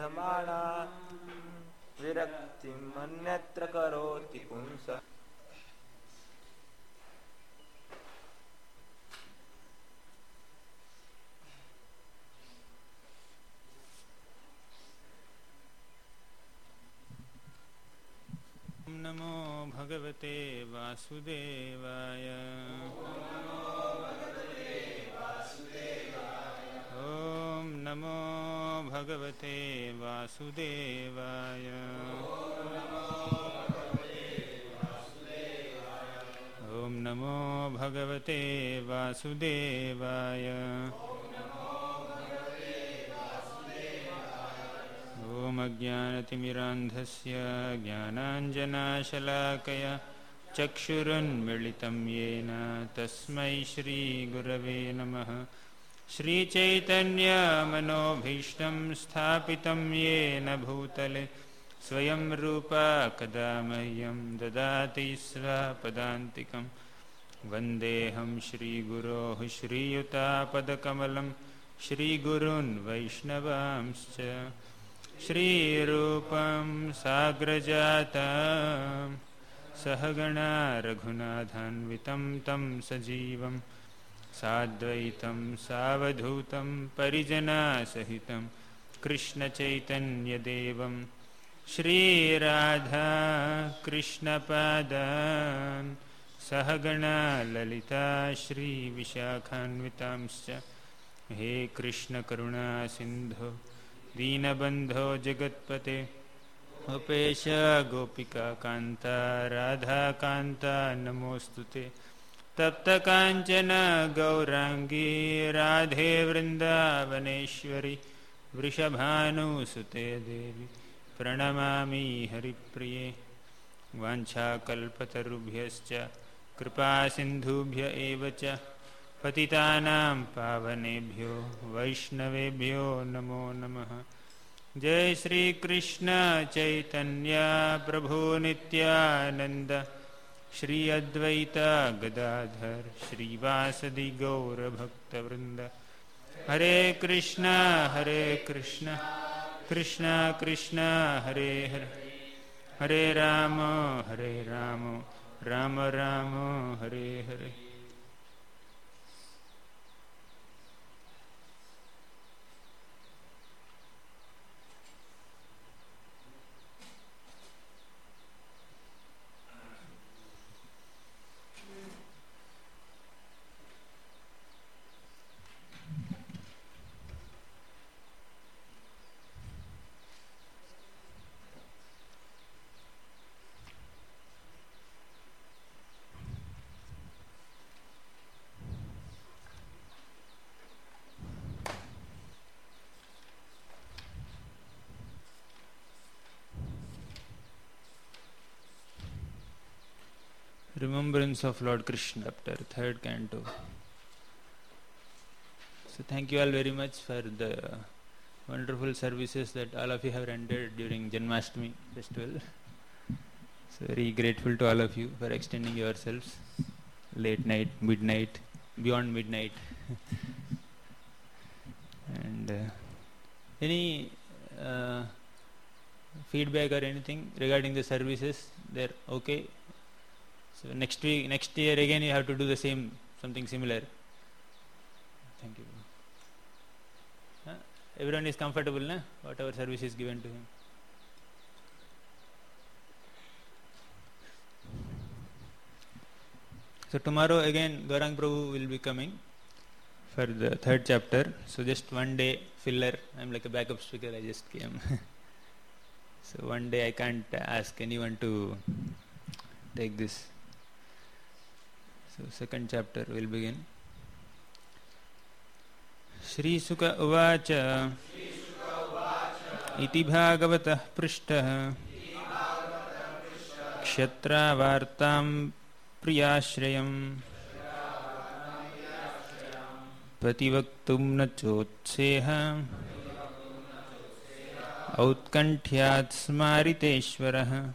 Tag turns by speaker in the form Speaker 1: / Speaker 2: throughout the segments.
Speaker 1: क्रियमाणा विरक्तिम् अन्यत्र करोति पुंसः।
Speaker 2: नमो भगवते वासुदेवाय। ओम नमो भगवते वासुदेवाय। ओम नमो भगवते वासुदेवाय। ओम अज्ञानतिमिरान्धस्य ज्ञानाञ्जनाशलाकया चक्षुरुन्मिलितं येन तस्मै श्रीगुरवे नमः। श्रीचैतन्यमनोभीष्टं स्थापितं येन भूतले स्वयं रूपा कदा मह्यं ददाति स्वपदान्तिकं। वन्देऽहं श्रीगुरोः श्रीयुतापदकमलं श्रीगुरून् वैष्णवांश्च। श्रीरूपं साग्रजातं सहगणा रघुनाथान्वितं तं सजीवं साद्वैतं सावधूतं परिजनसहितं कृष्णचैतन्यदेवं श्रीराधा कृष्णपादान् सहगणा ललिता श्रीविशाखान्वितांश्च। हे कृष्णकरुणा सिन्धो दीनबन्धो जगत्पते गोपेश गोपिका कान्ता राधाकान्ता नमोऽस्तुते। तप्तकाञ्चन गौराङ्गी राधे वृन्दावनेश्वरी वृषभानुसुते देवी प्रणमामि हरिप्रिये। वाञ्छाकल्पतरुभ्यश्च कृपासिन्धुभ्य एव च पतितानां पावनेभ्यो वैष्णवेभ्यो नमो नमः। जय श्री कृष्ण चैतन्य प्रभु नित्यानंद श्री अद्वैत गदाधर श्रीवासदि गौर भक्तवृंद। हरे Krishna Krishna Krishna Hare Hare Hare Ram Ram Ram Hare Hare. Remembrance of Lord Krishna, chapter 3rd canto. So thank you all very much for the wonderful services that all of you have rendered during Janmashtami festival. So very grateful to all of you for extending yourselves late night, midnight, beyond midnight. And any feedback or anything regarding the services, they're okay. So next year again you have to do the same, something similar. Thank you. Everyone is comfortable, na? Whatever service is given to him. So tomorrow again Gaurang Prabhu will be coming for the 3rd chapter. So just one day filler. I'm like a backup speaker, I just came. So one day I can't ask anyone to take this. So 2nd chapter will begin. Shri Sukha Uvacha Iti Bhagavata Prishtah Kshetra Vartam Priyashrayam Prativaktum Nachotseha Autkantyat Smariteshwarah.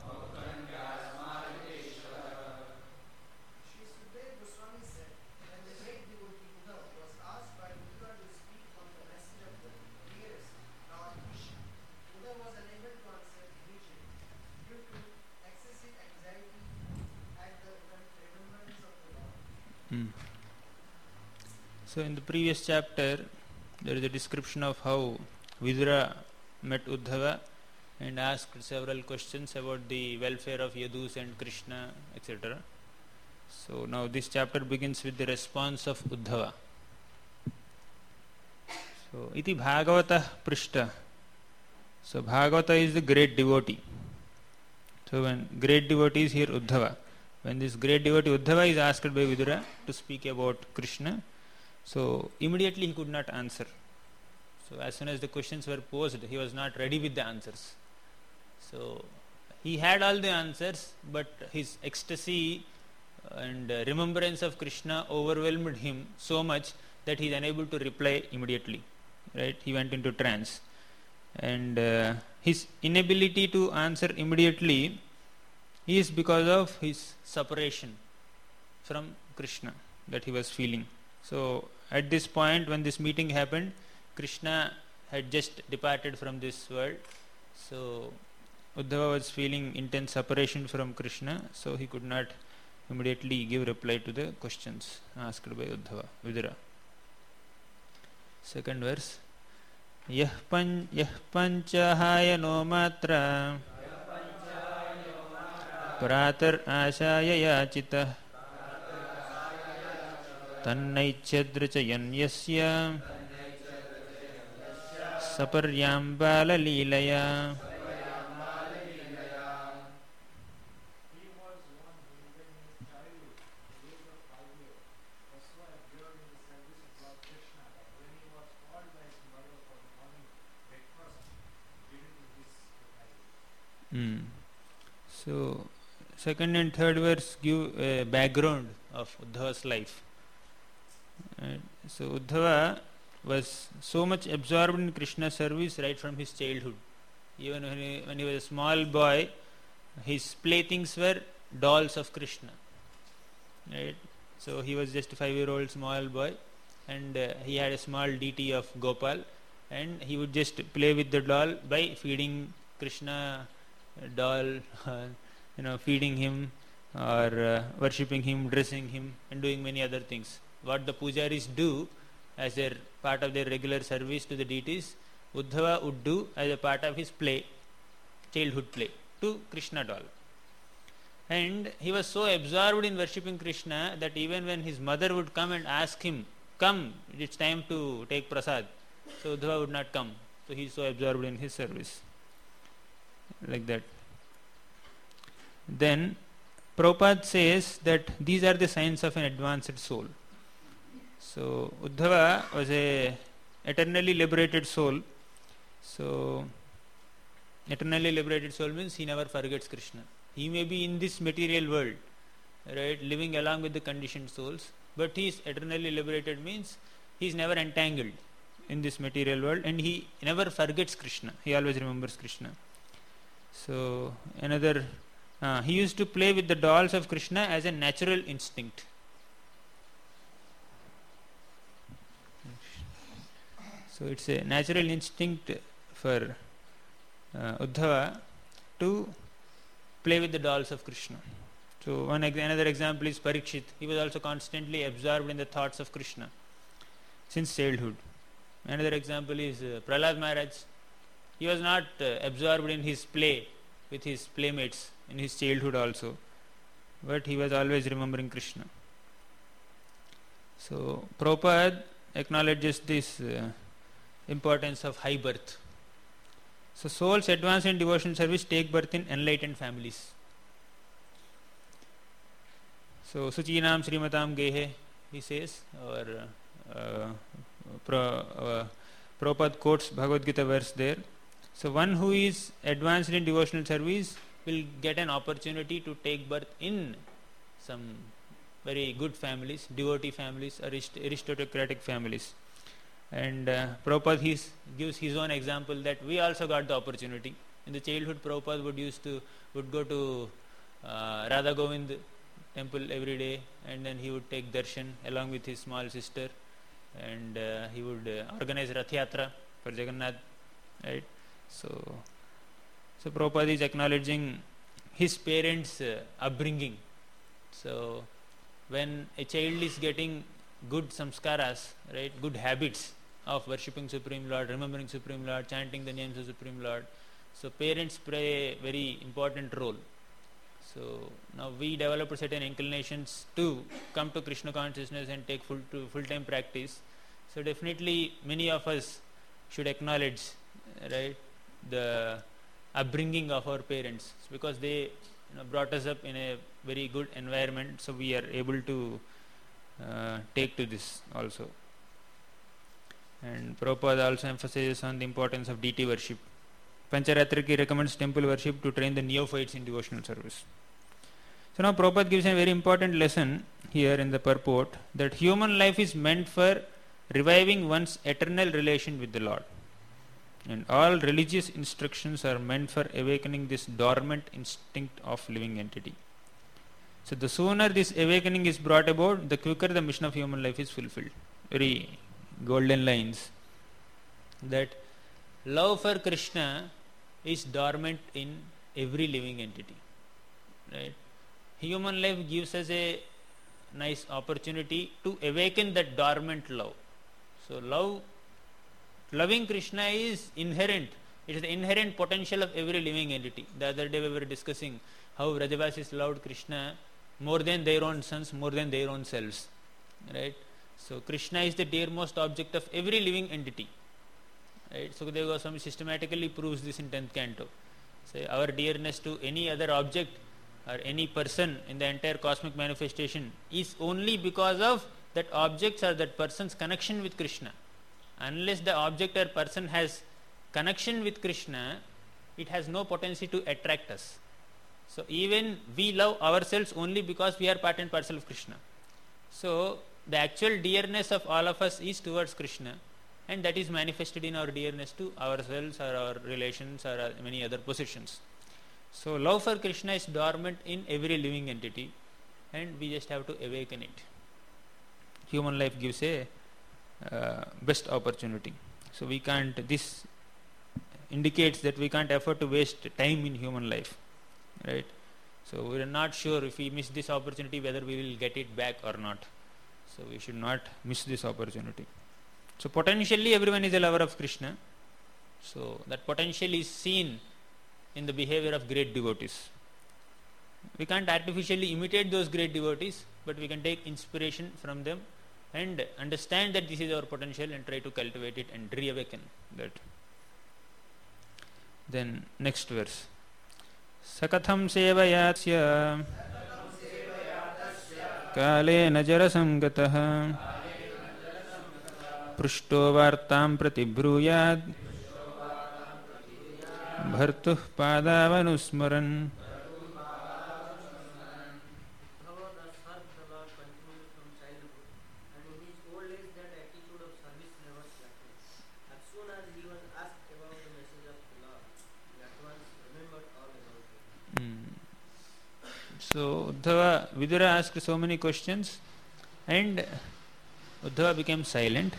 Speaker 2: So in the previous chapter, there is a description of how Vidura met Uddhava and asked several questions about the welfare of Yadus and Krishna, etc. So now this chapter begins with the response of Uddhava. So iti Bhagavata Prishta. So Bhagavata is the great devotee. So when great devotee is here Uddhava, when this great devotee Uddhava is asked by Vidura to speak about Krishna, so immediately he could not answer. So as soon as the questions were posed, he was not ready with the answers. So he had all the answers, but his ecstasy and remembrance of Krishna overwhelmed him so much that he is unable to reply immediately. Right? He went into trance. And his inability to answer immediately is because of his separation from Krishna that he was feeling. So at this point when this meeting happened, Krishna had just departed from this world. So Uddhava was feeling intense separation from Krishna, so he could not immediately give reply to the questions asked by Uddhava, Vidura. Second verse. Yah panchahaya no matra pratar ashaya yachita tannaichyadrachayan yasya saparyam bala leelaya. So second and third verse give a background of Uddhava's life. So Uddhava was so much absorbed in Krishna's service right from his childhood. Even when he was a small boy, his playthings were dolls of Krishna. Right? So he was just a 5-year-old small boy, and he had a small deity of Gopal, and he would just play with the doll by feeding Krishna doll, feeding him or worshipping him, dressing him, and doing many other things. What the pujaris do as their part of their regular service to the deities, Uddhava would do as a part of his play, childhood play, to Krishna doll. And he was so absorbed in worshipping Krishna that even when his mother would come and ask him, "Come, it's time to take prasad," so Uddhava would not come. So he is so absorbed in his service. Like that. Then Prabhupada says that these are the signs of an advanced soul. So Uddhava was a eternally liberated soul. So eternally liberated soul means he never forgets Krishna. He may be in this material world, right, living along with the conditioned souls, but he is eternally liberated means he is never entangled in this material world, and he never forgets Krishna. He always remembers Krishna. So another, he used to play with the dolls of Krishna as a natural instinct. So it's a natural instinct for Uddhava to play with the dolls of Krishna. So another example is Parikshit. He was also constantly absorbed in the thoughts of Krishna since childhood. Another example is Prahlad Maharaj. He was not absorbed in his play with his playmates in his childhood also, but he was always remembering Krishna. So Prabhupada acknowledges this importance of high birth. So souls advanced in devotional service take birth in enlightened families. So Suchinam Srimatam Gehe, he says, or Prabhupada quotes Bhagavad Gita verse there. So one who is advanced in devotional service will get an opportunity to take birth in some very good families, devotee families, aristocratic families. And Prabhupada gives his own example that we also got the opportunity. In the childhood, Prabhupada would go to Radha Govind temple every day, and then he would take darshan along with his small sister, and he would organize Rath Yatra for Jagannath, right? So Prabhupada is acknowledging his parents' upbringing. So when a child is getting good samskaras, right, good habits of worshipping Supreme Lord, remembering Supreme Lord, chanting the names of Supreme Lord. So parents play a very important role. So now we develop certain inclinations to come to Krishna consciousness and take full-time practice. So definitely many of us should acknowledge, right, the upbringing of our parents, because they brought us up in a very good environment, so we are able to take to this also. And Prabhupada also emphasizes on the importance of deity worship. Pancharatriki recommends temple worship to train the neophytes in devotional service. So now Prabhupada gives a very important lesson here in the purport, that human life is meant for reviving one's eternal relation with the Lord. And all religious instructions are meant for awakening this dormant instinct of living entity. So the sooner this awakening is brought about, the quicker the mission of human life is fulfilled. Very golden lines. That love for Krishna is dormant in every living entity. Right? Human life gives us a nice opportunity to awaken that dormant love. So loving Krishna is inherent. It is the inherent potential of every living entity. The other day we were discussing how Vrajavasis loved Krishna more than their own sons, more than their own selves. Right? So Krishna is the dearmost object of every living entity. Right? So Sukadeva Goswami systematically proves this in 10th canto. So our dearness to any other object or any person in the entire cosmic manifestation is only because of that object's or that person's connection with Krishna. Unless the object or person has connection with Krishna, it has no potency to attract us. So even we love ourselves only because we are part and parcel of Krishna. So the actual dearness of all of us is towards Krishna, and that is manifested in our dearness to ourselves or our relations or many other possessions. So love for Krishna is dormant in every living entity, and we just have to awaken it. Human life gives a best opportunity. So we can't, this indicates that we can't afford to waste time in human life. Right? So we are not sure if we miss this opportunity whether we will get it back or not. So we should not miss this opportunity. So potentially everyone is a lover of Krishna. So that potential is seen in the behavior of great devotees. We can't artificially imitate those great devotees, but we can take inspiration from them and understand that this is our potential and try to cultivate it and reawaken that. Then next verse. Sakatham sevayasya kalena jarasamgatah prushto vartam pratibhruyad bhartuh padavanusmaran. So Uddhava, Vidura asked so many questions and Uddhava became silent.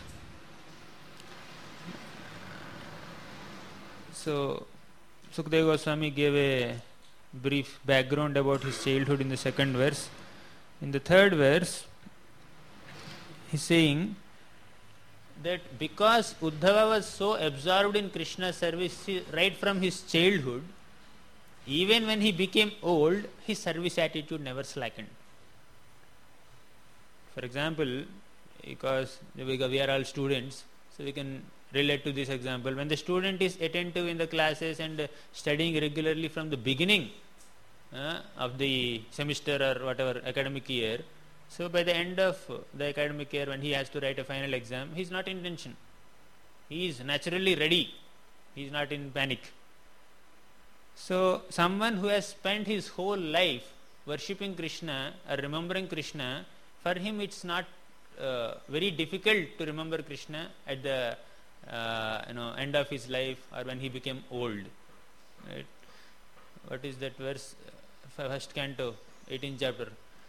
Speaker 2: So Sukadeva Goswami gave a brief background about his childhood in the second verse. In the third verse, he is saying that because Uddhava was so absorbed in Krishna's service right from his childhood, even when he became old, his service attitude never slackened. For example, because we are all students, so we can relate to this example. When the student is attentive in the classes and studying regularly from the beginning of the semester or whatever academic year, so by the end of the academic year when he has to write a final exam, he is not in tension. He is naturally ready. He is not in panic. So someone who has spent his whole life worshipping Krishna or remembering Krishna, for him it's not very difficult to remember Krishna at the end of his life or when he became old. Right? What is that verse? First canto, 18th chapter.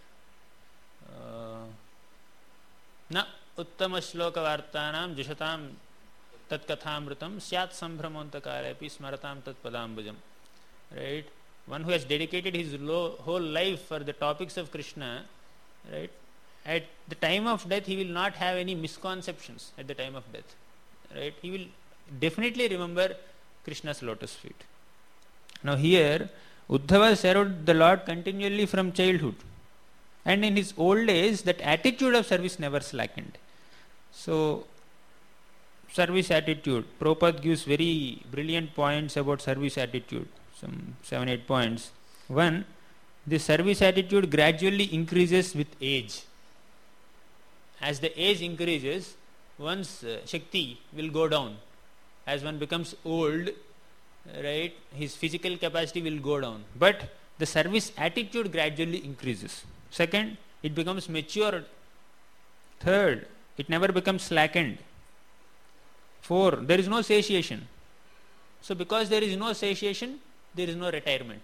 Speaker 2: Na uttama shloka vartanam jushatam tat kathamrutam syat sambhramontakarepi smaratam tat padambujam. Right? One who has dedicated his whole life for the topics of Krishna, right? at the time of death he will not have any misconceptions at the time of death. Right? He will definitely remember Krishna's lotus feet. Now here, Uddhava served the Lord continually from childhood. And in his old age, that attitude of service never slackened. So, service attitude. Prabhupada gives very brilliant points about service attitude. Some 7-8 points. One, the service attitude gradually increases with age. As the age increases, one's Shakti will go down. As one becomes old, right, his physical capacity will go down. But the service attitude gradually increases. Second, it becomes matured. Third, it never becomes slackened. 4, there is no satiation. So because there is no satiation, there is no retirement.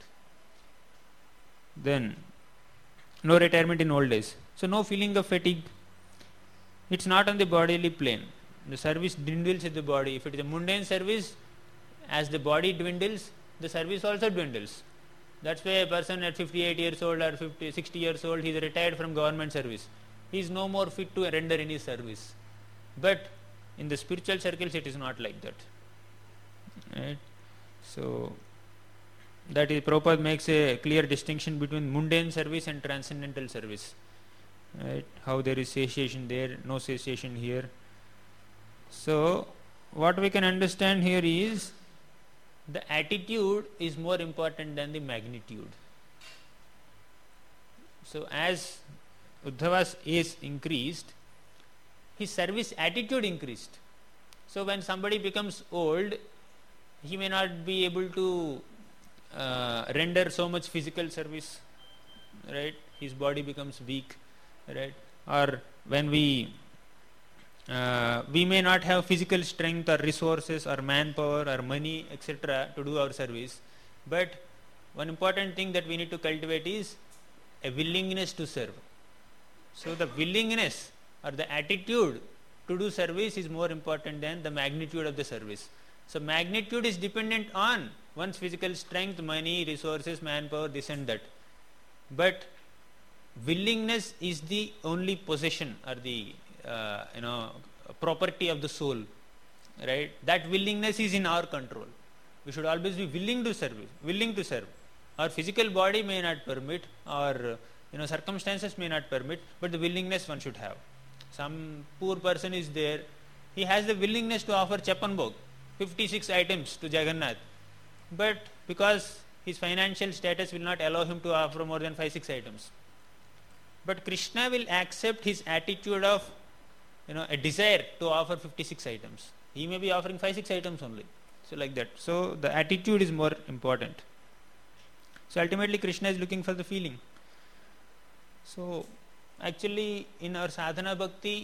Speaker 2: Then, no retirement in old age. So no feeling of fatigue. It's not on the bodily plane. The service dwindles in the body. If it is a mundane service, as the body dwindles, the service also dwindles. That's why a person at 58 years old or 60 years old, he is retired from government service. He is no more fit to render any service. But in the spiritual circles, it is not like that. Right? So, that is, Prabhupada makes a clear distinction between mundane service and transcendental service. Right? How there is satiation there, no satiation here. So, what we can understand here is, the attitude is more important than the magnitude. So, as Uddhava's age increased, his service attitude increased. So, when somebody becomes old, he may not be able to render so much physical service, right? His body becomes weak, right? Or when we may not have physical strength or resources or manpower or money, etc. to do our service. But one important thing that we need to cultivate is a willingness to serve. So the willingness or the attitude to do service is more important than the magnitude of the service. So magnitude is dependent on one's physical strength, money, resources, manpower, this and that. But willingness is the only possession or the property of the soul, right? That willingness is in our control. We should always be willing to serve. Our physical body may not permit, or circumstances may not permit, but the willingness one should have. Some poor person is there, he has the willingness to offer Chapanbhog, 56 items to Jagannath, but because his financial status will not allow him to offer more than 5-6 items. But Krishna will accept his attitude of a desire to offer 56 items. He may be offering 5-6 items only. So like that. So the attitude is more important. So ultimately Krishna is looking for the feeling. So actually in our sadhana bhakti,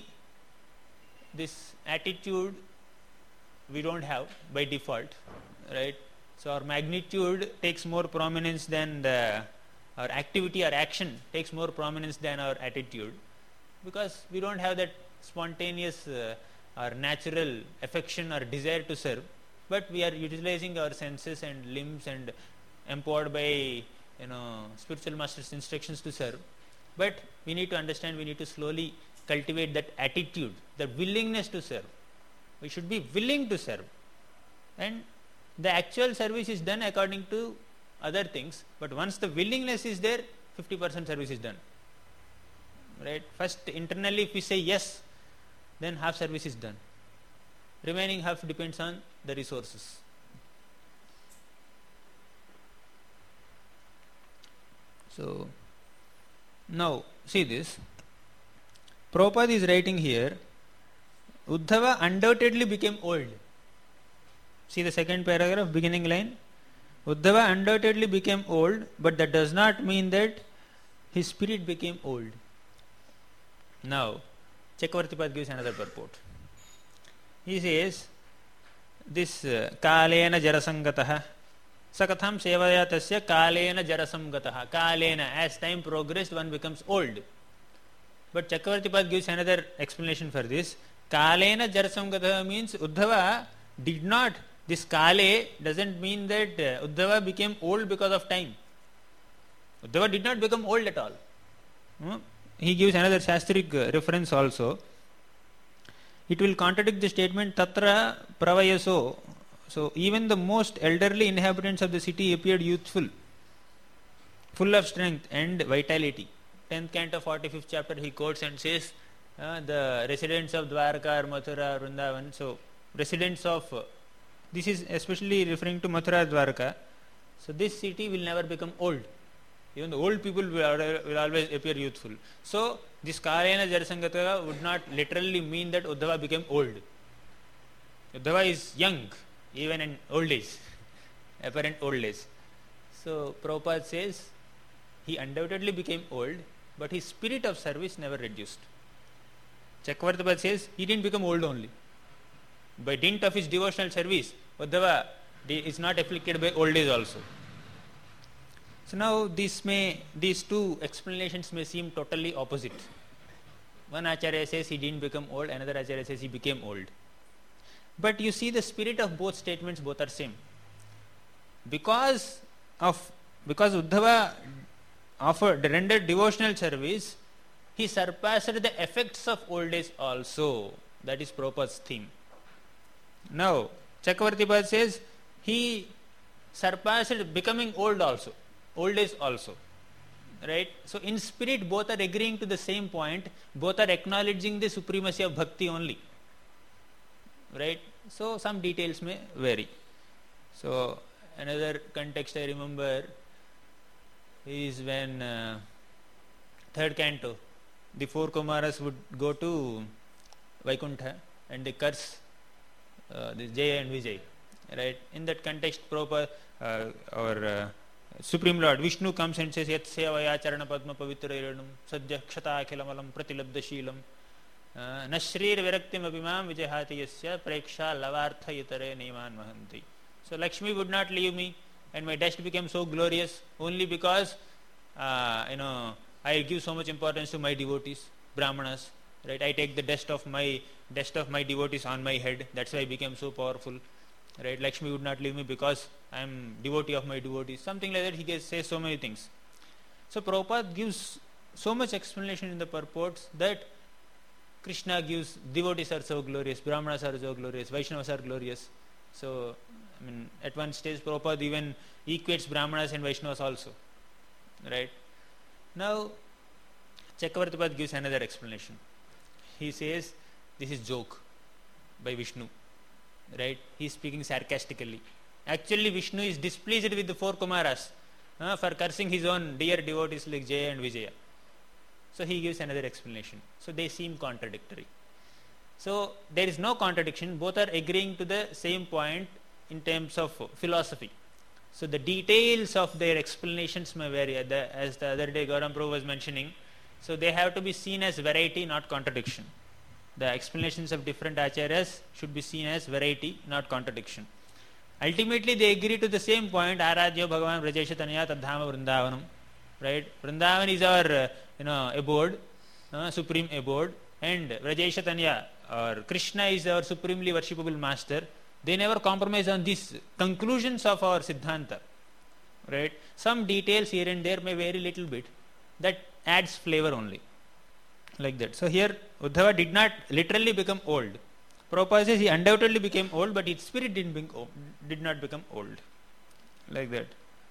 Speaker 2: this attitude we don't have by default, right? So our magnitude takes more prominence than our activity or action takes more prominence than our attitude, because we don't have that spontaneous or natural affection or desire to serve, but we are utilizing our senses and limbs and empowered by spiritual master's instructions to serve. But we need to understand, we need to slowly cultivate that attitude, the willingness to serve. We should be willing to serve, and the actual service is done according to other things, but once the willingness is there, 50% service is done, right? First internally if we say yes, then half service is done. Remaining half depends on the resources. So now see this, Prabhupada is writing here, Uddhava undoubtedly became old. See the second paragraph, beginning line. Uddhava undoubtedly became old, but that does not mean that his spirit became old. Now, Chakravartipad gives another purport. He says, this kalena jarasangataha sakatham sevaya tasya kalena jarasamgataha. Kalena, as time progressed, one becomes old. But Chakravartipad gives another explanation for this. Kalena jarasamgataha means Uddhava did not, this kale doesn't mean that Uddhava became old because of time. Uddhava did not become old at all. he gives another Shastric reference also. It will contradict the statement Tatra Pravayaso. So even the most elderly inhabitants of the city appeared youthful, full of strength and vitality. 10th canto, 45th chapter, he quotes and says, the residents of Dwarka or Mathura, Vrindavan. So residents of, this is especially referring to Mathura, Dwarka. So this city will never become old. Even the old people will always appear youthful. So this Kalayana Jarasangata would not literally mean that Uddhava became old. Uddhava is young, even in old age, apparent old age. So Prabhupada says he undoubtedly became old, but his spirit of service never reduced. Chakravartipad says he didn't become old only. By dint of his devotional service, Uddhava is not afflicted by old age also. So now these two explanations may seem totally opposite. One Acharya says he didn't become old, another Acharya says he became old. But you see the spirit of both statements, both are same. Because Uddhava rendered devotional service, he surpassed the effects of old age also. That is Prabhupada's theme. Now, Chakravartipad says he surpassed becoming old also, old age also. Right? So in spirit both are agreeing to the same point, both are acknowledging the supremacy of bhakti only. Right? So some details may vary. So another context I remember is when third canto, the four Kumaras would go to Vaikuntha and they curse the Jaya and Vijay. Right? In that context, Prabhupada or Supreme Lord Vishnu comes and says, Yat sevaya charana padma pavitrayanam sadhya kshata akilamalam pratilabdha sheelam nashrir viraktim abhimam vijahati yasya preksha lavartha yitare neeman mahanti. So Lakshmi would not leave me and my dust became so glorious only because I give so much importance to my devotees, Brahmanas. Right? I take the dust of my devotees on my head. That's why I became so powerful. Right? Lakshmi would not leave me because I am devotee of my devotees. Something like that. He says so many things. So Prabhupada gives so much explanation in the purports that Krishna gives devotees are so glorious, Brahmanas are so glorious, Vaishnavas are glorious. So at one stage Prabhupada even equates Brahmanas and Vaishnavas also. Right? Now Chakravartipad gives another explanation. He says this is joke by Vishnu. Right? He is speaking sarcastically. Actually Vishnu is displeased with the four Kumaras for cursing his own dear devotees like Jaya and Vijaya. So he gives another explanation. So they seem contradictory. So there is no contradiction. Both are agreeing to the same point in terms of philosophy. So the details of their explanations may vary. As the other day Gauram Prabhu was mentioning, so they have to be seen as variety, not contradiction. The explanations of different acharyas should be seen as variety, not contradiction. Ultimately they agree to the same point, Aradhya Bhagavan Vrajesha Tanya Tadhama Vrindavanam. Right? Vrindavan is our abode, supreme abode, and Vrajesha Tanya or Krishna is our supremely worshipable master. They never compromise on these conclusions of our Siddhanta. Right? Some details here and there may vary little bit. That adds flavor only. Like that. So here Uddhava did not literally become old. Prabhupada says he undoubtedly became old, but his spirit did not become old. Like that.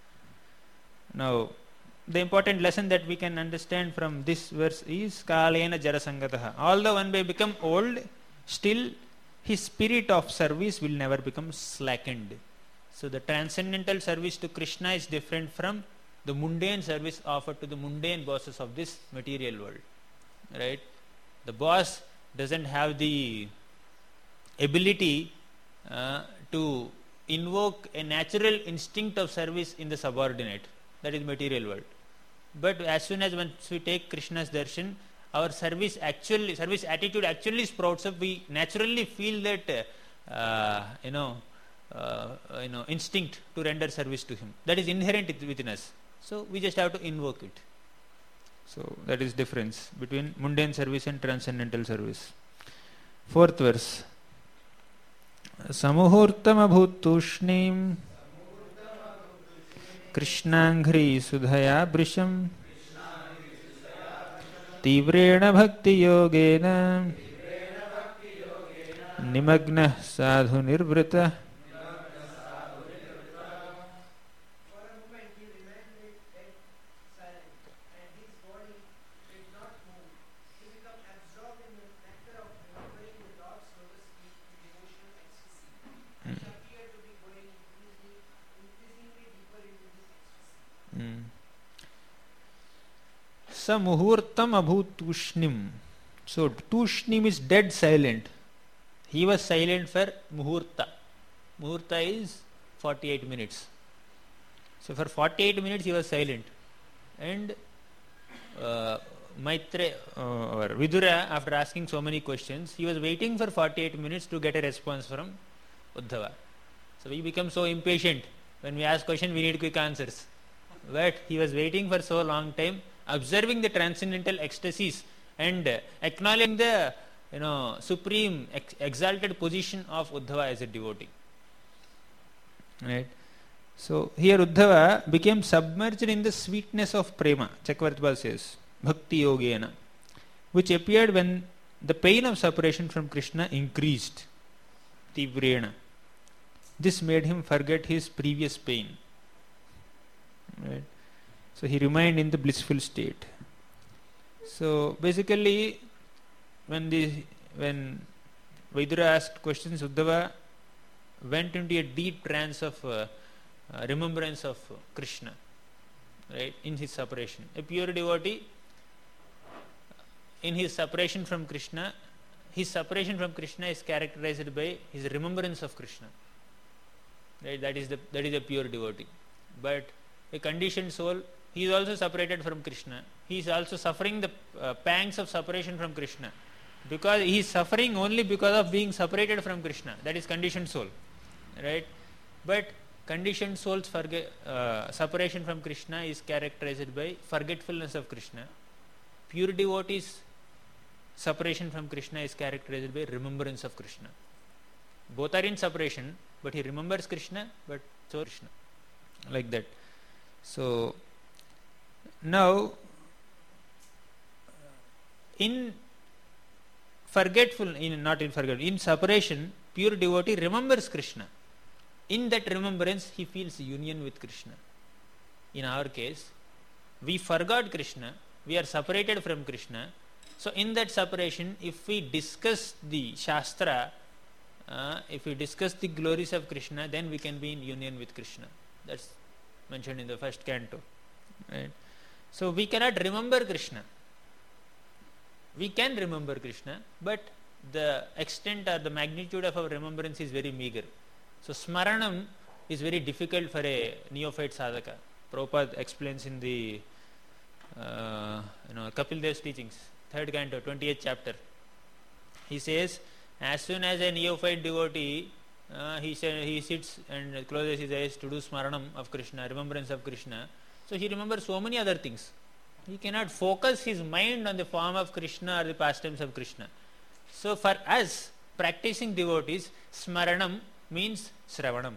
Speaker 2: Now, the important lesson that we can understand from this verse is Kalena Jarasangataha. Although one may become old, still his spirit of service will never become slackened. So the transcendental service to Krishna is different from the mundane service offered to the mundane bosses of this material world. Right? The boss doesn't have the ability to invoke a natural instinct of service in the subordinate, that is material world. But as soon as once we take Krishna's darshan, our service attitude actually sprouts up. We naturally feel that instinct to render service to him. That is inherent within us. So we just have to invoke it. So that is difference between mundane service and transcendental service. Fourth verse. Samuhurtam abhutushnim Krishnangri sudhaya brisham तीव्रेण भक्ति योगेन निमग्नः साधु निर्वृतः Samuhurtam abhut tushnim. So tushnim is dead silent. He was silent for muhurta. Muhurta is 48 minutes. So for 48 minutes he was silent. And Maitreya or Vidura, after asking so many questions, he was waiting for 48 minutes to get a response from Uddhava. So we become so impatient. When we ask questions, we need quick answers. But he was waiting for so long time, observing the transcendental ecstasies and acknowledging the supreme exalted position of Uddhava as a devotee. Right. So here Uddhava became submerged in the sweetness of prema, Chakravarti says, bhakti yogena, which appeared when the pain of separation from Krishna increased, tivrena. This made him forget his previous pain. Right. So he remained in the blissful state. So basically, when Vidura asked questions, Uddhava went into a deep trance of remembrance of Krishna, right, in his separation. A pure devotee, in his separation from Krishna is characterized by his remembrance of Krishna. Right, that is a pure devotee. But a conditioned soul, he is also separated from Krishna. He is also suffering the pangs of separation from Krishna, because he is suffering only because of being separated from Krishna. That is conditioned soul, right? But conditioned soul's separation from Krishna is characterized by forgetfulness of Krishna. Pure devotees' separation from Krishna is characterized by remembrance of Krishna. Both are in separation, but he remembers Krishna, but so Krishna, like that. So now, in separation, pure devotee remembers Krishna. In that remembrance, he feels union with Krishna. In our case, we forgot Krishna, we are separated from Krishna. So in that separation, if we discuss the Shastra, if we discuss the glories of Krishna, then we can be in union with Krishna. That's mentioned in the first canto. Right? So we cannot remember Krishna. We can remember Krishna, but the extent or the magnitude of our remembrance is very meager. So smaranam is very difficult for a neophyte sadhaka. Prabhupada explains in the Kapil Dev's teachings, 3rd canto, 28th chapter. He says, as soon as a neophyte devotee he sits and closes his eyes to do smaranam of Krishna, remembrance of Krishna, so he remembers so many other things. He cannot focus his mind on the form of Krishna or the pastimes of Krishna. So for us, practicing devotees, smaranam means sravanam.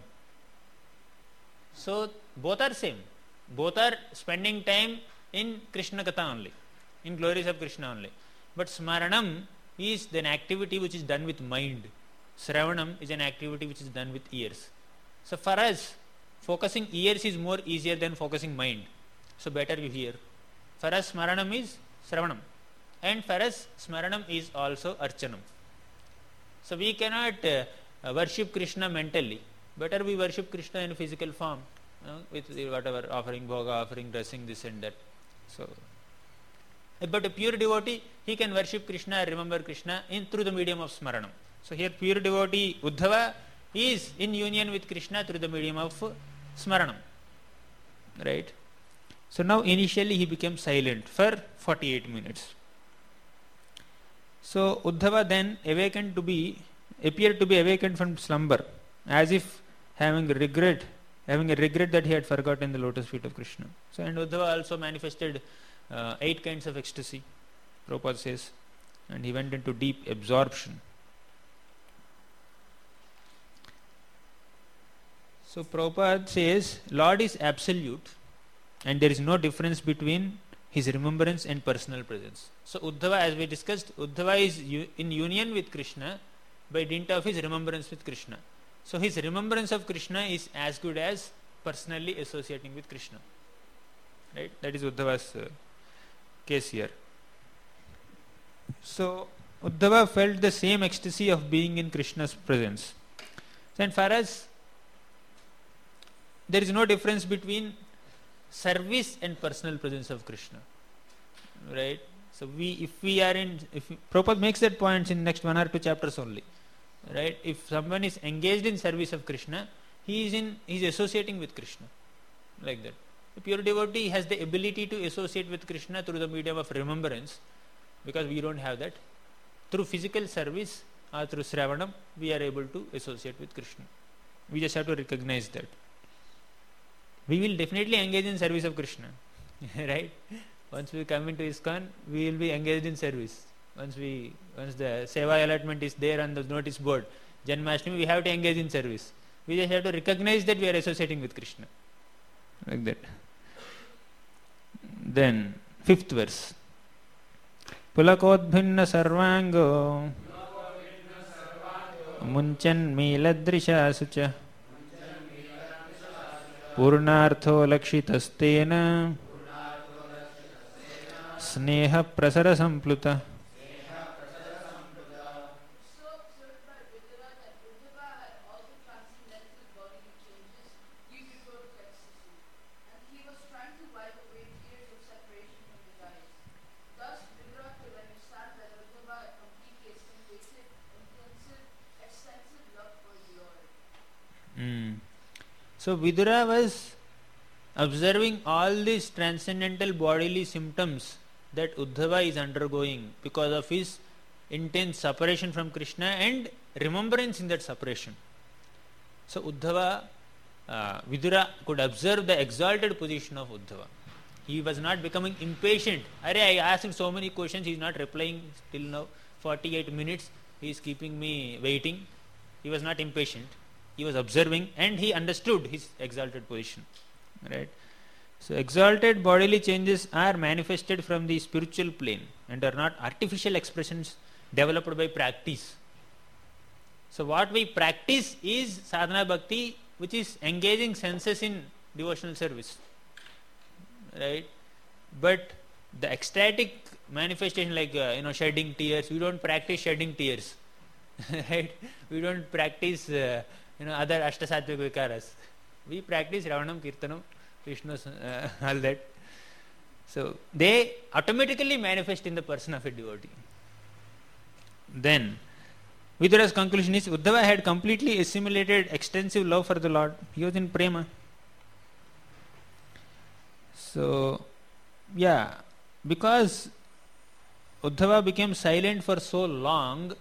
Speaker 2: So both are same. Both are spending time in Krishna Katha only, in glories of Krishna only. But smaranam is an activity which is done with mind. Sravanam is an activity which is done with ears. So for us, focusing ears is more easier than focusing mind. So better you hear. For us, smaranam is sravanam. And for us, smaranam is also archanam. So we cannot worship Krishna mentally. Better we worship Krishna in physical form, with whatever, offering bhoga, offering dressing, this and that. So, but a pure devotee, he can worship Krishna, remember Krishna through the medium of smaranam. So here pure devotee Uddhava is in union with Krishna through the medium of smaranam. Right? So now initially he became silent for 48 minutes. So Uddhava then appeared to be awakened from slumber, as if having a regret that he had forgotten the lotus feet of Krishna. So and Uddhava also manifested 8 kinds of ecstasy, Prabhupada says, and he went into deep absorption. So Prabhupada says, Lord is absolute and there is no difference between his remembrance and personal presence. So Uddhava, as we discussed, Uddhava is in union with Krishna by dint of his remembrance with Krishna. So his remembrance of Krishna is as good as personally associating with Krishna. Right? That is Uddhava's case here. So Uddhava felt the same ecstasy of being in Krishna's presence. And for us, there is no difference between service and personal presence of Krishna. Right? So Prabhupada makes that point in next 1 or 2 chapters only. Right? If someone is engaged in service of Krishna, he is associating with Krishna. Like that. The pure devotee has the ability to associate with Krishna through the medium of remembrance, because we don't have that. Through physical service or through Sravanam, we are able to associate with Krishna. We just have to recognize that. We will definitely engage in service of Krishna. Right? Once we come into ISKCON, we will be engaged in service. Once the Seva allotment is there on the notice board, Janmashtami, we have to engage in service. We just have to recognize that we are associating with Krishna. Like that. Then, 5th verse. Pulakodbhinna sarvango munchan miladrisha purnartho lakshitastena sneha prasara sampluta. So Vidura was observing all these transcendental bodily symptoms that Uddhava is undergoing because of his intense separation from Krishna and remembrance in that separation. So Uddhava, Vidura could observe the exalted position of Uddhava. He was not becoming impatient. I asked him so many questions, he is not replying till now. 48 minutes, he is keeping me waiting. He was not impatient. He was observing and he understood his exalted position. Right? So exalted bodily changes are manifested from the spiritual plane and are not artificial expressions developed by practice. So what we practice is sadhana bhakti, which is engaging senses in devotional service. Right? But the ecstatic manifestation like shedding tears, we don't practice shedding tears. Right? We don't practice other ashtasattvic vikaras. We practice Ravanam, Kirtanam, Vishnu, all that. So they automatically manifest in the person of a devotee. Then Vidura's conclusion is Uddhava had completely assimilated extensive love for the Lord. He was in prema. So because Uddhava became silent for so long,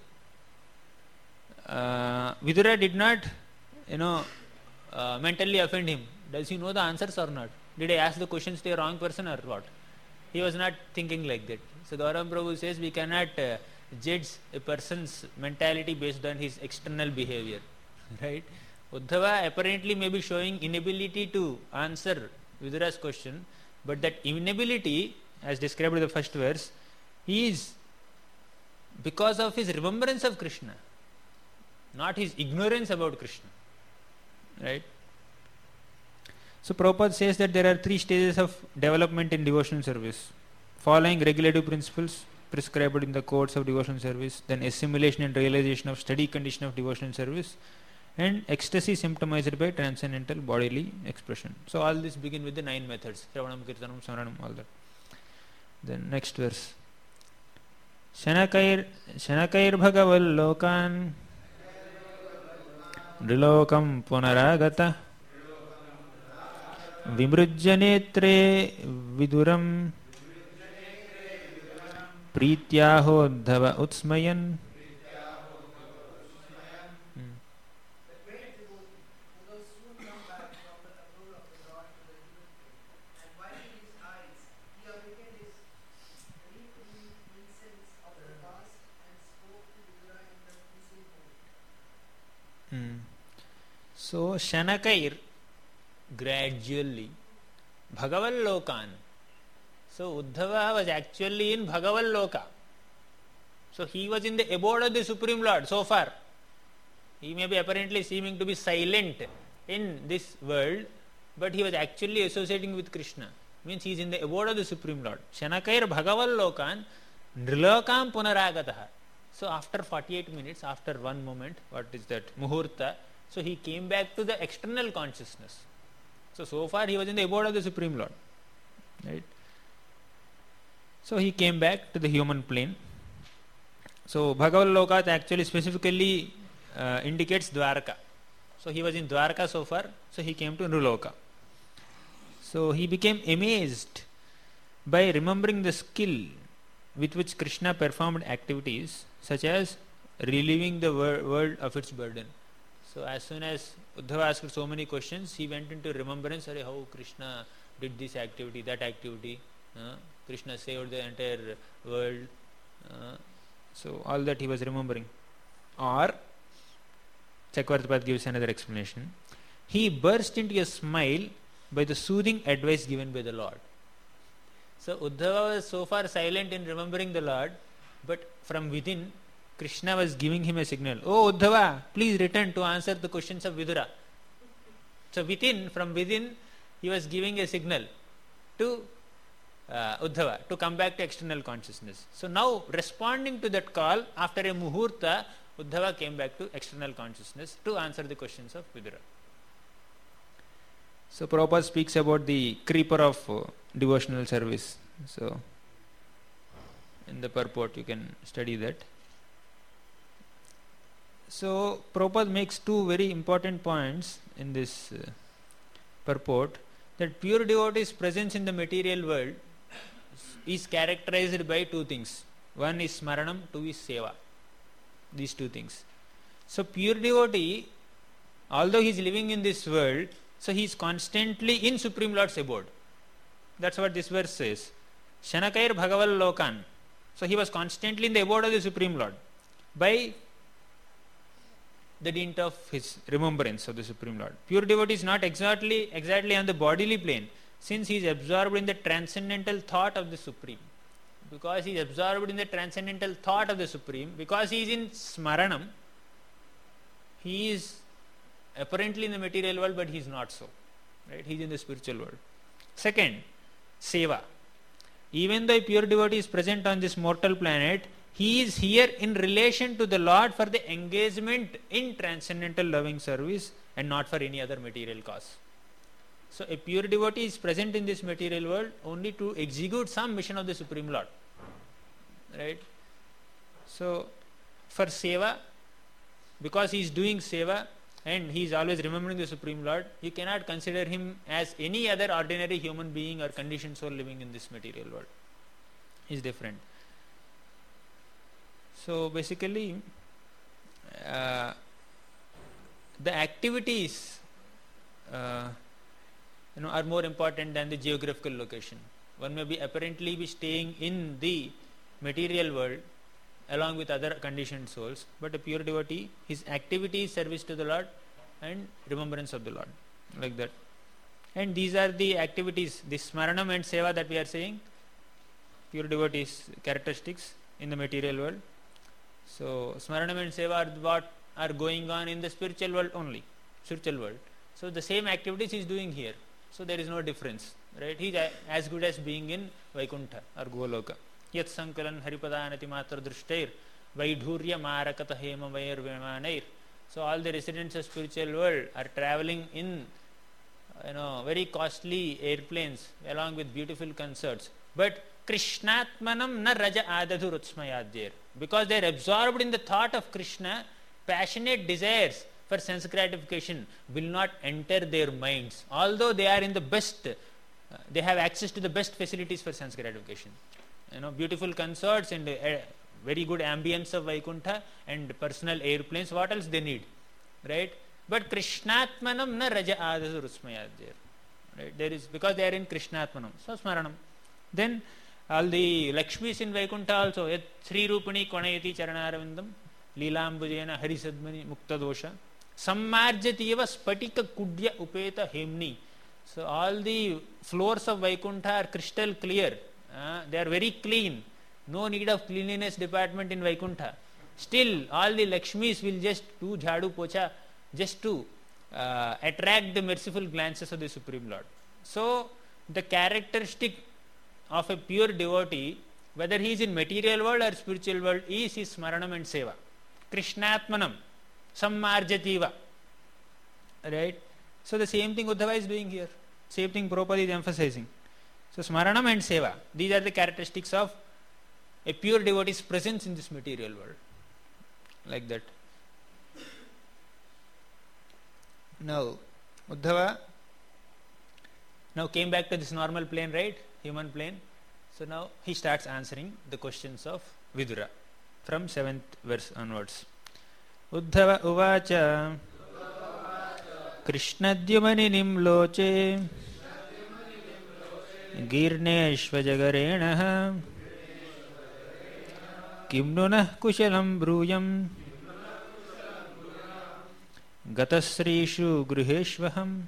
Speaker 2: Vidura did not mentally offend him. Does he know the answers or not? Did I ask the questions to a wrong person or what? He was not thinking like that. So Gauranga Prabhu says we cannot judge a person's mentality based on his external behavior. Right? Uddhava apparently may be showing inability to answer Vidura's question, but that inability, as described in the first verse, is because of his remembrance of Krishna, not his ignorance about Krishna. Right? So Prabhupada says that there are 3 stages of development in devotional service. Following regulative principles prescribed in the codes of devotional service, then assimilation and realization of steady condition of devotional service, and ecstasy symptomized by transcendental bodily expression. So all this begin with the 9 methods. Shravanam, Kirtanam, Smaranam, all that. Then next verse. Shanakair bhagaval lokan Nrilokam punaragata Vimrujya netre viduram Prityahodhava utsmayan. So Shanakair gradually Bhagavallokan, So Uddhava was actually in Bhagavan Loka. So he was in the abode of the Supreme Lord so far. He may be apparently seeming to be silent in this world, but he was actually associating with Krishna. Means he is in the abode of the Supreme Lord. Shanakair Bhagavan Lokan Nrilokam Punaragataha. So after 48 minutes, after one moment, what is that? Muhurta. So he came back to the external consciousness. So far he was in the abode of the Supreme Lord. Right? So he came back to the human plane. So Bhagavan Lokat actually specifically indicates Dwarka. So he was in Dwarka so far, so he came to Nruloka. So he became amazed by remembering the skill with which Krishna performed activities such as relieving the world of its burden. So as soon as Uddhava asked so many questions, he went into remembrance, how Krishna did this activity, that activity, Krishna saved the entire world. So all that he was remembering. Or, Chakravartipad gives another explanation. He burst into a smile by the soothing advice given by the Lord. So Uddhava was so far silent in remembering the Lord, but from within, Krishna was giving him a signal. Oh Uddhava, please return to answer the questions of Vidura. So from within, he was giving a signal to Uddhava to come back to external consciousness. So now, responding to that call, after a muhurta, Uddhava came back to external consciousness to answer the questions of Vidura. So Prabhupada speaks about the creeper of devotional service. So in the purport you can study that. So Prabhupada makes two very important points in this purport, that pure devotee's presence in the material world is characterized by two things. One is smaranam, two is seva. These two things. So pure devotee, although he is living in this world, so he is constantly in Supreme Lord's abode. That's what this verse says. Shanakair Bhagavan Lokan. So he was constantly in the abode of the Supreme Lord by the dint of his remembrance of the Supreme Lord. Pure devotee is not exactly on the bodily plane, since he is absorbed in the transcendental thought of the Supreme. Because he is absorbed in the transcendental thought of the Supreme, because he is in smaranam, he is apparently in the material world, but he is not so. Right? He is in the spiritual world. Second, seva. Even though a pure devotee is present on this mortal planet, he is here in relation to the Lord for the engagement in transcendental loving service and not for any other material cause. So a pure devotee is present in this material world only to execute some mission of the Supreme Lord. Right? So for seva, because he is doing seva and he is always remembering the Supreme Lord, you cannot consider him as any other ordinary human being or conditioned soul living in this material world. He is different. So basically, the activities are more important than the geographical location. One may be apparently be staying in the material world along with other conditioned souls, but a pure devotee, his activity is service to the Lord and remembrance of the Lord, like that. And these are the activities, this smaranam and seva that we are saying, pure devotees' characteristics in the material world. So smaranam and seva are what are going on in the spiritual world only, spiritual world. So the same activities he is doing here. So there is no difference, right? He is as good as being in Vaikuntha or Goloka. Yat sankalan haripadanati matra drishtair vaidhurya marakata hema vair vimanair. So all the residents of spiritual world are traveling in very costly airplanes along with beautiful concerts. But Krishnatmanam na raja adadhu rutsmayadhyar. Because they are absorbed in the thought of Krishna, passionate desires for sense gratification will not enter their minds. Although they are in the best, they have access to the best facilities for sense gratification. Beautiful concerts and very good ambience of Vaikuntha and personal airplanes. What else they need, right? But Krishnatmanam na raja adadhu rutsmayadhyar. Right? There is, because they are in Krishnatmanam. So smaranam. Then all the Lakshmis in Vaikuntha also, yat Sri Rupani Konayati Charanaravindam Leelambujena Harisadmani Mukta Dosha Sammarjativa Spatika Kudya Upeta Hemni. So all the floors of Vaikuntha are crystal clear They are very clean. No need of cleanliness department in Vaikuntha. Still, all the Lakshmis will just do jhadu pocha just to attract the merciful glances of the Supreme Lord. So, the characteristic of a pure devotee, whether he is in material world or spiritual world, is his smaranam and seva. Krishnatmanam, sammarjativa. Right? So, the same thing Uddhava is doing here. Same thing Prabhupada is emphasizing. So, smaranam and seva, these are the characteristics of a pure devotee's presence in this material world. Like that. Now, Uddhava now came back to this normal plane, right? Human plane. So now he starts answering the questions of Vidura from 7th verse onwards. Uddhava uvacha Krishnadyumani nimloche Girneshvajagarenaha Kim nunah kushalam bruyam Gatasrishu gruheshvaham.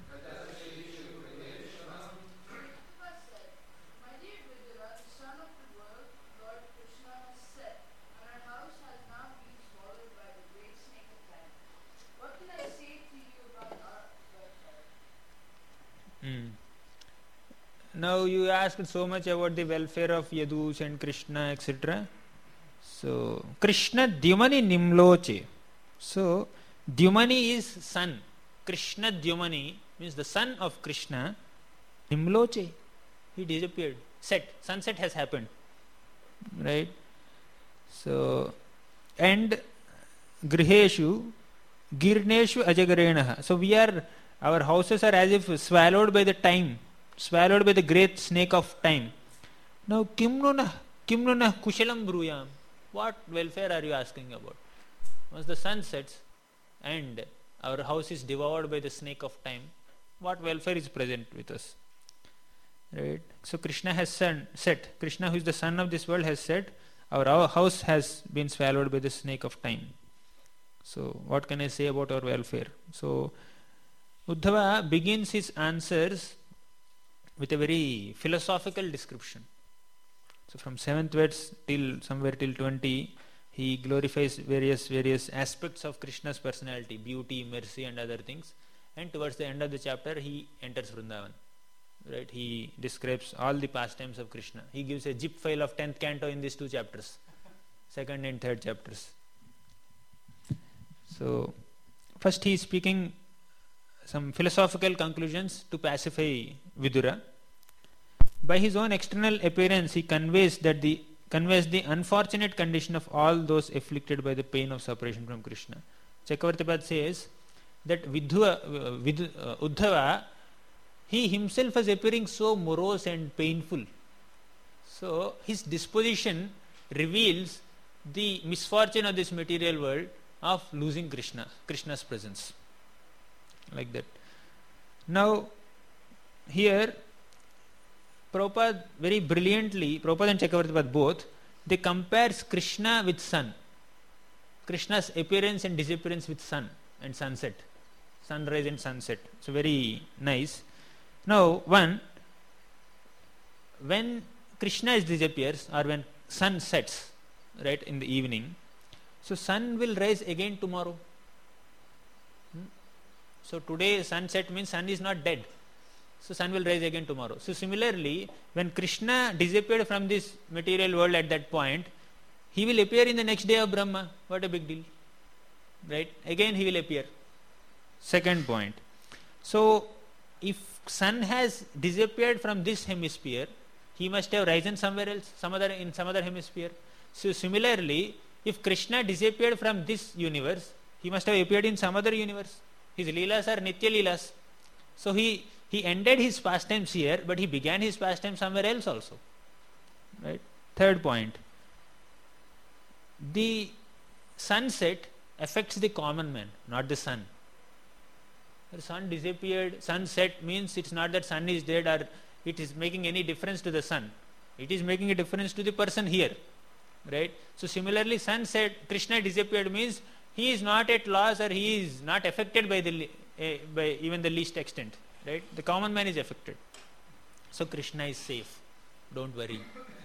Speaker 2: Now you asked so much about the welfare of Yadus and Krishna, etc. So, Krishna Dyumani Nimloche. So, Dyumani is son. Krishna Dyumani means the son of Krishna. Nimloche. He disappeared. Sunset has happened. Right? So, and Griheshu, Girneshu Ajagarenaha. So, our houses are as if swallowed by the time. Swallowed by the great snake of time. Now, Kimnuna Kushalam Bruyam. What welfare are you asking about? Once the sun sets and our house is devoured by the snake of time, what welfare is present with us? Right? So, Krishna has set. Krishna, who is the son of this world, has said, our house has been swallowed by the snake of time. So, what can I say about our welfare? So, Uddhava begins his answers with a very philosophical description. So from 7th verse till 20, he glorifies various aspects of Krishna's personality, beauty, mercy and other things. And towards the end of the chapter, he enters Vrindavan. Right? He describes all the pastimes of Krishna. He gives a zip file of 10th canto in these two chapters, 2nd and 3rd chapters. So first he is speaking some philosophical conclusions to pacify Vidura. By his own external appearance, he conveys the unfortunate condition of all those afflicted by the pain of separation from Krishna. Chakravartipad says that Uddhava, he himself was appearing so morose and painful. So his disposition reveals the misfortune of this material world of losing Krishna's presence. Like that. Now, here, Prabhupada very brilliantly, Prabhupada and Chakravartipad both, they compares Krishna with sun. Krishna's appearance and disappearance with sun and sunset. Sunrise and sunset. So very nice. Now, when Krishna disappears or when sun sets, right, in the evening, so sun will rise again tomorrow. So today sunset means sun is not dead. So sun will rise again tomorrow. So similarly, when Krishna disappeared from this material world at that point, he will appear in the next day of Brahma. What a big deal. Right? Again he will appear. Second point. So if sun has disappeared from this hemisphere, he must have risen somewhere else, in some other hemisphere. So similarly, if Krishna disappeared from this universe, he must have appeared in some other universe. His leelas are nitya leelas. So he ended his pastimes here, but he began his pastimes somewhere else also. Right? Third point. The sunset affects the common man, not the sun. The sun disappeared, sunset means it's not that sun is dead or it is making any difference to the sun. It is making a difference to the person here. Right? So similarly, sunset, Krishna disappeared means he is not at loss or he is not affected by even the least extent. Right? The common man is affected. So Krishna is safe. Don't worry.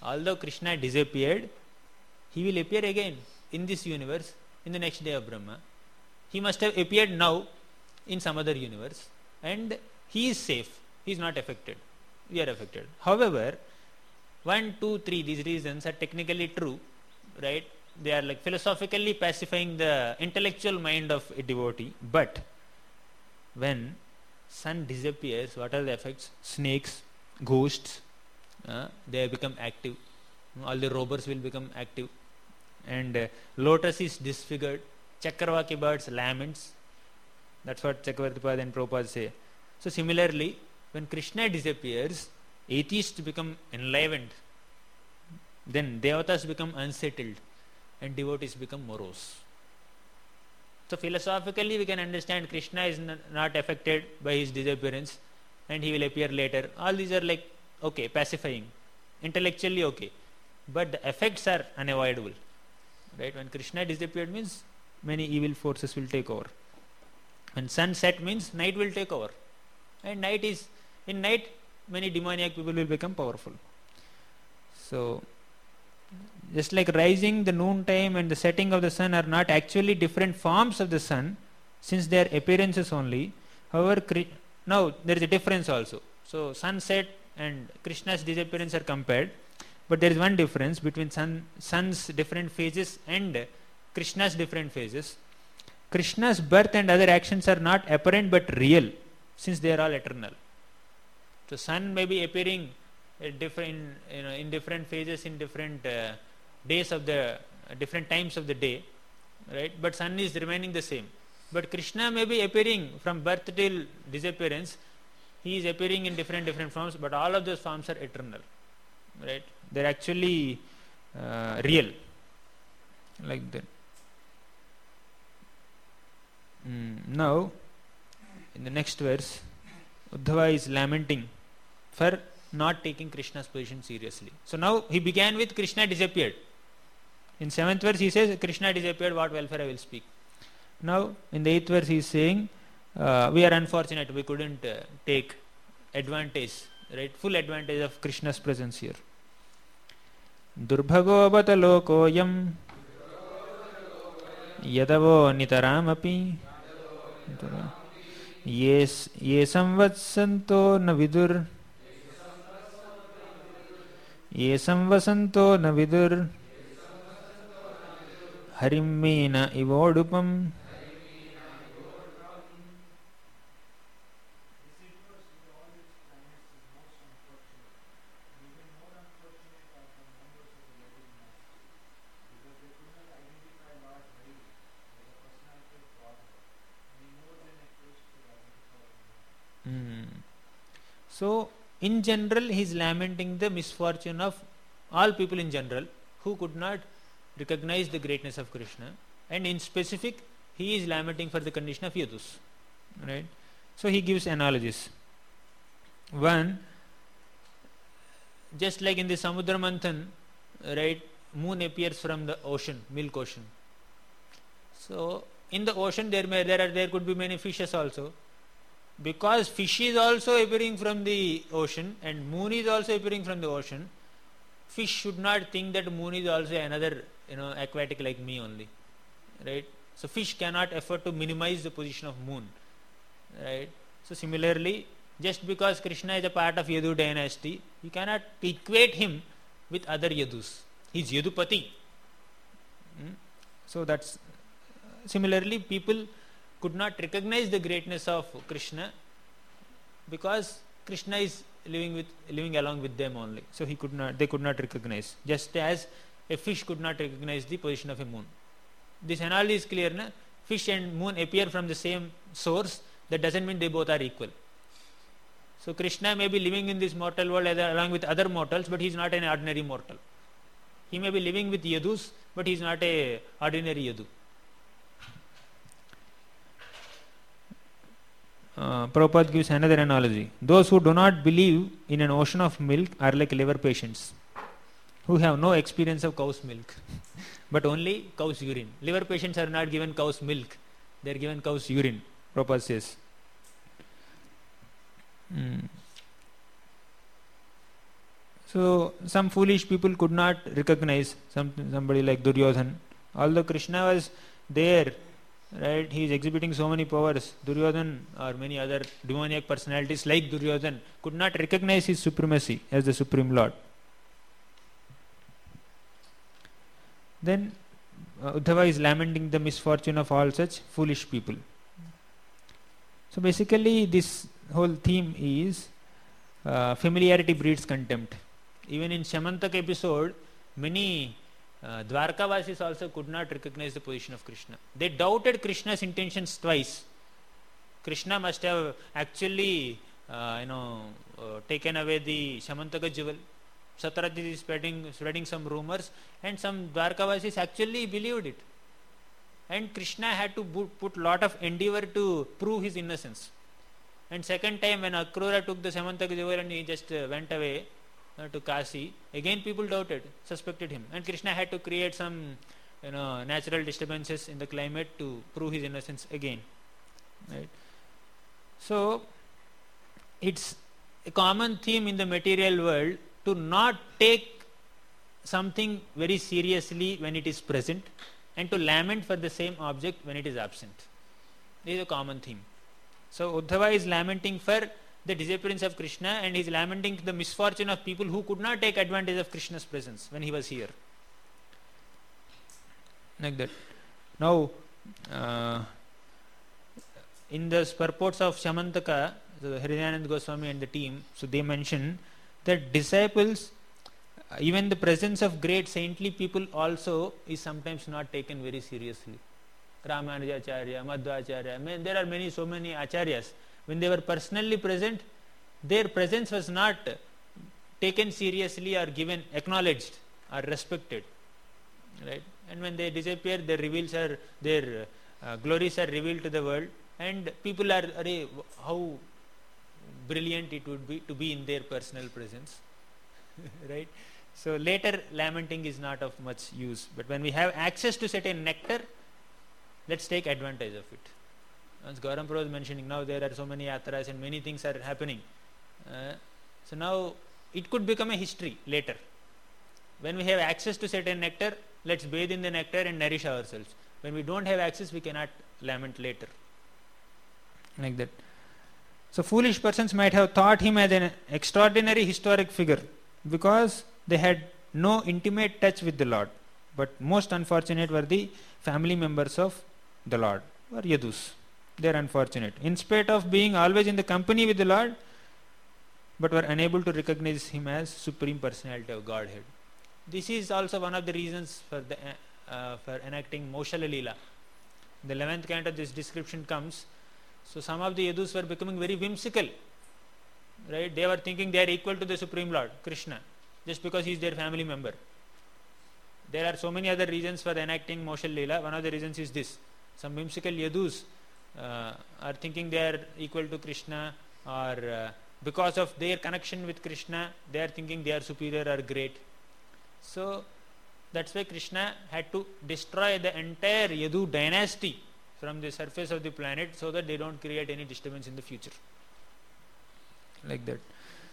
Speaker 2: although Krishna disappeared, he will appear again in this universe in the next day of Brahma. He must have appeared now in some other universe, and he is safe. He is not affected. We are affected. However, 1, 2, 3, these reasons are technically true, right? They are like philosophically pacifying the intellectual mind of a devotee. But when sun disappears, what are the effects? Snakes, ghosts, they become active. All the robbers will become active. And lotus is disfigured. Chakravaki birds laments. That's what Chakravarti and Prabhupada say. So similarly, when Krishna disappears, atheists become enlivened. Then devatas become unsettled. And devotees become morose. So philosophically we can understand Krishna is not affected by his disappearance and he will appear later. All these are like, okay, pacifying. Intellectually okay. But the effects are unavoidable. Right? When Krishna disappeared means many evil forces will take over. When sun set means night will take over. And in night many demoniac people will become powerful. So just like rising, the noon time and the setting of the sun are not actually different forms of the sun, since they are appearances only. However, now there is a difference also. So sunset and Krishna's disappearance are compared, but there is one difference between sun's different phases and Krishna's different phases. Krishna's birth and other actions are not apparent but real, since they are all eternal. So sun may be appearing in different phases, in different days of the different times of the day, right? But sun is remaining the same. But Krishna may be appearing from birth till disappearance. He is appearing in different forms, but all of those forms are eternal, right? They are actually real, like that. Now, in the next verse, Uddhava is lamenting for not taking Krishna's position seriously. So now he began with Krishna disappeared. In 7th verse he says, Krishna disappeared, what welfare I will speak. Now in the 8th verse he is saying, we are unfortunate, we couldn't take advantage, right, full advantage of Krishna's presence here. Durbhago bata lokoyam yadavo nitaraamapi ye samvatsanto na vidur ye samvasanto na vidur harimmena ivodupam. So, in general, he is lamenting the misfortune of all people in general who could not recognize the greatness of Krishna, and in specific, he is lamenting for the condition of Yadus. Right? So, he gives analogies. One, just like in the Samudra Manthan, right, moon appears from the ocean, milk ocean. So, in the ocean there could be many fishes also. Because fish is also appearing from the ocean and moon is also appearing from the ocean, fish should not think that moon is also another aquatic like me only, right? So fish cannot afford to minimize the position of moon, right? So similarly, just because Krishna is a part of Yadu dynasty, you cannot equate him with other Yadus. He is Yadupati. So that's similarly people could not recognize the greatness of Krishna because Krishna is living along with them only. So they could not recognize. Just as a fish could not recognize the position of a moon. This analogy is clear, na? Fish and moon appear from the same source. That doesn't mean they both are equal. So Krishna may be living in this mortal world along with other mortals, but he is not an ordinary mortal. He may be living with Yadus, but he is not an ordinary Yadu. Prabhupada gives another analogy. Those who do not believe in an ocean of milk are like liver patients who have no experience of cow's milk but only cow's urine. Liver patients are not given cow's milk, they are given cow's urine, Prabhupada says. So some foolish people could not recognize somebody like Duryodhan. Although Krishna was there, right, he is exhibiting so many powers. Duryodhan or many other demoniac personalities like Duryodhan could not recognize his supremacy as the Supreme Lord. Then Uddhava is lamenting the misfortune of all such foolish people. So basically this whole theme is familiarity breeds contempt. Even in Shamantaka episode, many Dwarkavasis also could not recognize the position of Krishna. They doubted Krishna's intentions twice. Krishna must have actually taken away the Shamantaka jewel. Satyajit is spreading some rumors, and some Dwarkavasis actually believed it. And Krishna had to put lot of endeavor to prove his innocence. And second time when Akrura took the Shamantaka jewel and he just went away to Kasi, again people doubted, suspected him, and Krishna had to create some natural disturbances in the climate to prove his innocence again. Right? So it's a common theme in the material world to not take something very seriously when it is present and to lament for the same object when it is absent. This is a common theme. So Uddhava is lamenting for the disappearance of Krishna, and he is lamenting the misfortune of people who could not take advantage of Krishna's presence when he was here. Like that. Now, in the purports of Shamantaka, so Hridayananda Goswami and the team, so they mention that disciples, even the presence of great saintly people also is sometimes not taken very seriously. Ramanujacharya, Madhvacharya, there are so many acharyas. When they were personally present, their presence was not taken seriously or given, acknowledged or respected. Right? And when they disappear, their glories are revealed to the world, and people are, how brilliant it would be to be in their personal presence. Right? So later lamenting is not of much use. But when we have access to certain nectar, let's take advantage of it. As Gauram Prabhu was mentioning, now there are so many yatras and many things are happening. So now it could become a history later. When we have access to certain nectar, let's bathe in the nectar and nourish ourselves. When we don't have access, we cannot lament later. Like that. So foolish persons might have thought him as an extraordinary historic figure because they had no intimate touch with the Lord. But most unfortunate were the family members of the Lord, or Yadus. They are unfortunate. In spite of being always in the company with the Lord, but were unable to recognize him as Supreme Personality of Godhead. This is also one of the reasons for enacting Moshala Leela. The 11th canto this description comes. So some of the Yadus were becoming very whimsical. Right? They were thinking they are equal to the Supreme Lord, Krishna, just because he is their family member. There are so many other reasons for enacting Moshala Leela. One of the reasons is this. Some whimsical Yadus are thinking they are equal to Krishna, or because of their connection with Krishna, they are thinking they are superior or great. So that's why Krishna had to destroy the entire Yadu dynasty from the surface of the planet so that they don't create any disturbance in the future. Like that.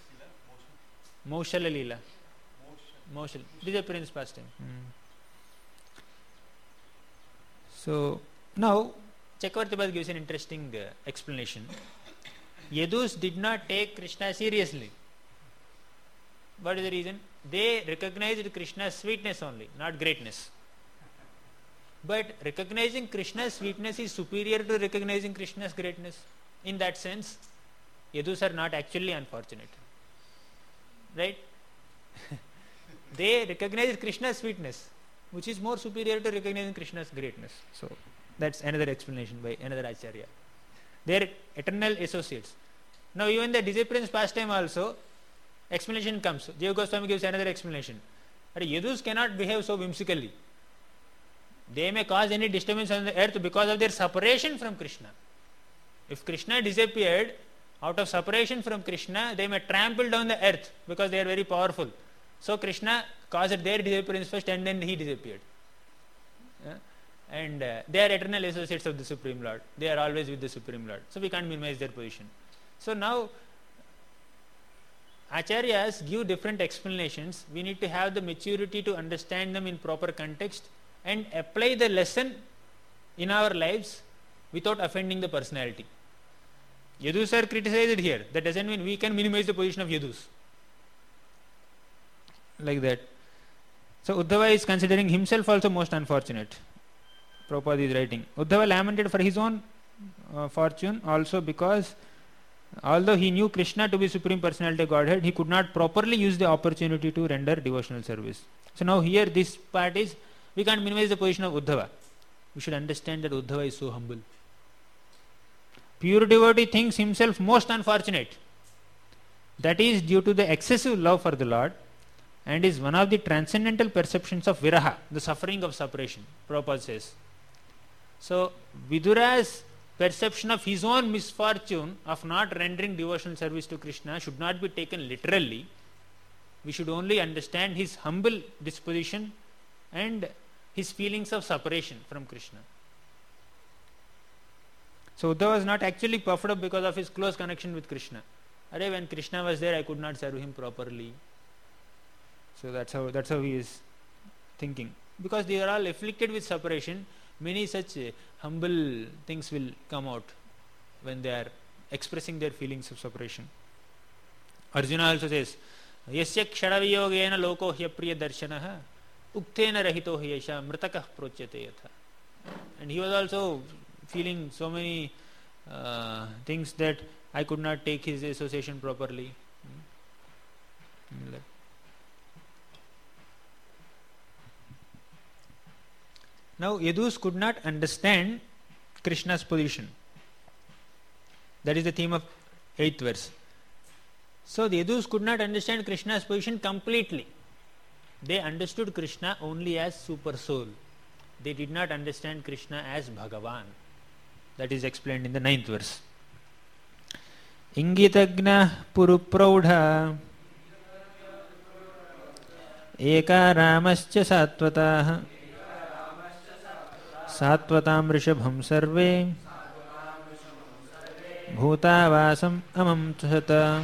Speaker 2: Moshala Leela. Moshala. This is a prince pastime. So now Chakravarti Bhatt gives an interesting explanation. Yadus did not take Krishna seriously. What is the reason? They recognized Krishna's sweetness only, not greatness. But recognizing Krishna's sweetness is superior to recognizing Krishna's greatness. In that sense, Yadus are not actually unfortunate. Right? They recognized Krishna's sweetness, which is more superior to recognizing Krishna's greatness. So that's another explanation by another Acharya. They are eternal associates. Now even the disappearance pastime also, explanation comes. Jiva Goswami gives another explanation. Yadus cannot behave so whimsically. They may cause any disturbance on the earth because of their separation from Krishna. If Krishna disappeared, out of separation from Krishna, they may trample down the earth because they are very powerful. So Krishna caused their disappearance first and then he disappeared. And they are eternal associates of the Supreme Lord. They are always with the Supreme Lord. So we can't minimize their position. So now Acharyas give different explanations. We need to have the maturity to understand them in proper context and apply the lesson in our lives without offending the personality. Yadus are criticized here. That doesn't mean we can minimize the position of Yadus. Like that. So Uddhava is considering himself also most unfortunate. Prabhupada is writing. Uddhava lamented for his own fortune also because although he knew Krishna to be Supreme Personality of Godhead, he could not properly use the opportunity to render devotional service. So now here this part is, we can't minimize the position of Uddhava. We should understand that Uddhava is so humble. Pure devotee thinks himself most unfortunate. That is due to the excessive love for the Lord and is one of the transcendental perceptions of viraha, the suffering of separation, Prabhupada says. So Vidura's perception of his own misfortune of not rendering devotional service to Krishna should not be taken literally. We should only understand his humble disposition and his feelings of separation from Krishna. So Uddhava was not actually puffed up because of his close connection with Krishna. When Krishna was there, I could not serve him properly. So that's how he is thinking. Because they are all afflicted with separation, many such humble things will come out when they are expressing their feelings of separation. Arjuna also says, Yasya ksharaviyogena loko hyapriya darshanaha uktena rahito hyesha mritakah procyate yatha. And he was also feeling so many things that I could not take his association properly. Now Yadus could not understand Krishna's position. That is the theme of 8th verse. So the Yadus could not understand Krishna's position completely. They understood Krishna only as super soul. They did not understand Krishna as Bhagavan. That is explained in the 9th verse. Ingitagna purupraudha eka ramascha satvatah satvatam rishabham sarve bhutavasam amam tuhata.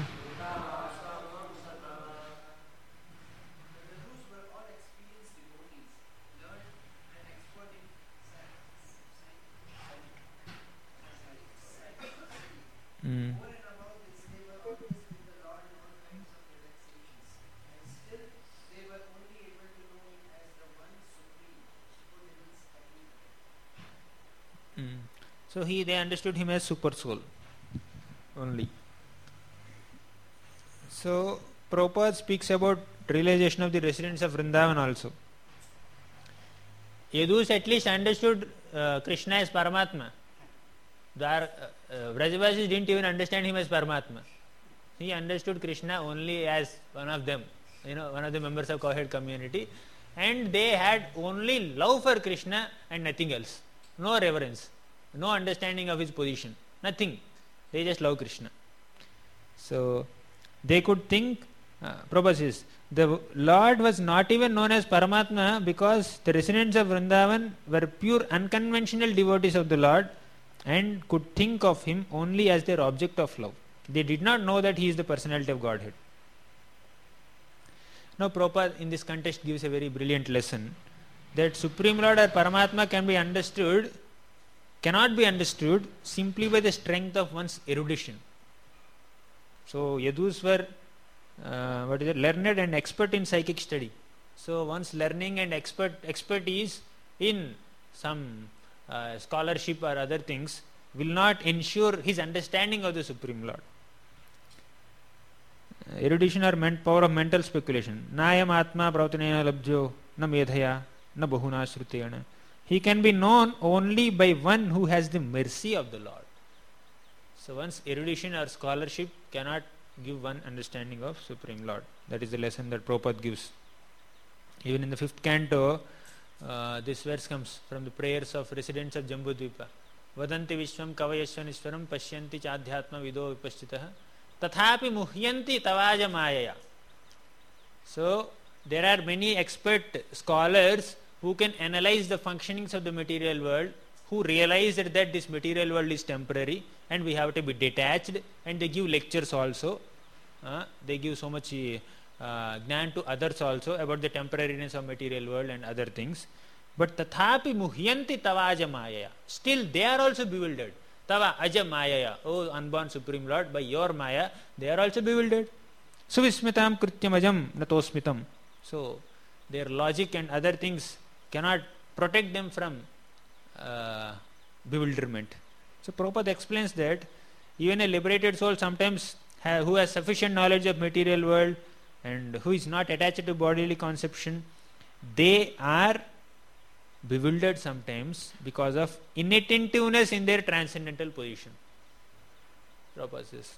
Speaker 2: So they understood him as super soul only. So Prabhupada speaks about realization of the residents of Vrindavan also. Yadus at least understood Krishna as Paramatma. Vrajavasis didn't even understand him as Paramatma. He understood Krishna only as one of them, one of the members of Cowhead community, and they had only love for Krishna and nothing else. No reverence, no understanding of his position, nothing. They just love Krishna. So they could think, Prabhupada says, the Lord was not even known as Paramatma because the residents of Vrindavan were pure unconventional devotees of the Lord and could think of him only as their object of love. They did not know that he is the personality of Godhead. Now Prabhupada in this context gives a very brilliant lesson that Supreme Lord or Paramatma cannot be understood simply by the strength of one's erudition. So Yadus were learned and expert in psychic study. So one's learning and expertise in some scholarship or other things will not ensure his understanding of the Supreme Lord. Erudition or power of mental speculation. Nayam atma prautanena labjyo na medhaya na bahuna shrutena. He can be known only by one who has the mercy of the Lord. So one's erudition or scholarship cannot give one understanding of Supreme Lord. That is the lesson that Prabhupada gives. Even in the 5th canto, this verse comes from the prayers of residents of Jambudvipa. Vadanti vishwam kavayashvanishwaram pashyanti chadhyatma vido vipaschitah tathapi muhyanti tavaja mayaya. So there are many expert scholars who can analyze the functionings of the material world, who realize that this material world is temporary and we have to be detached, and they give lectures also. They give so much jnana to others also about the temporariness of material world and other things. But tathapi muhyanti tavaja mayaya. Still they are also bewildered. Tava aja mayaya. Oh unborn Supreme Lord, by your maya, they are also bewildered. Suvismitam krityam ajam natosmitam. So their logic and other things cannot protect them from bewilderment. So Prabhupada explains that even a liberated soul sometimes who has sufficient knowledge of material world and who is not attached to bodily conception, they are bewildered sometimes because of inattentiveness in their transcendental position. Prabhupada says.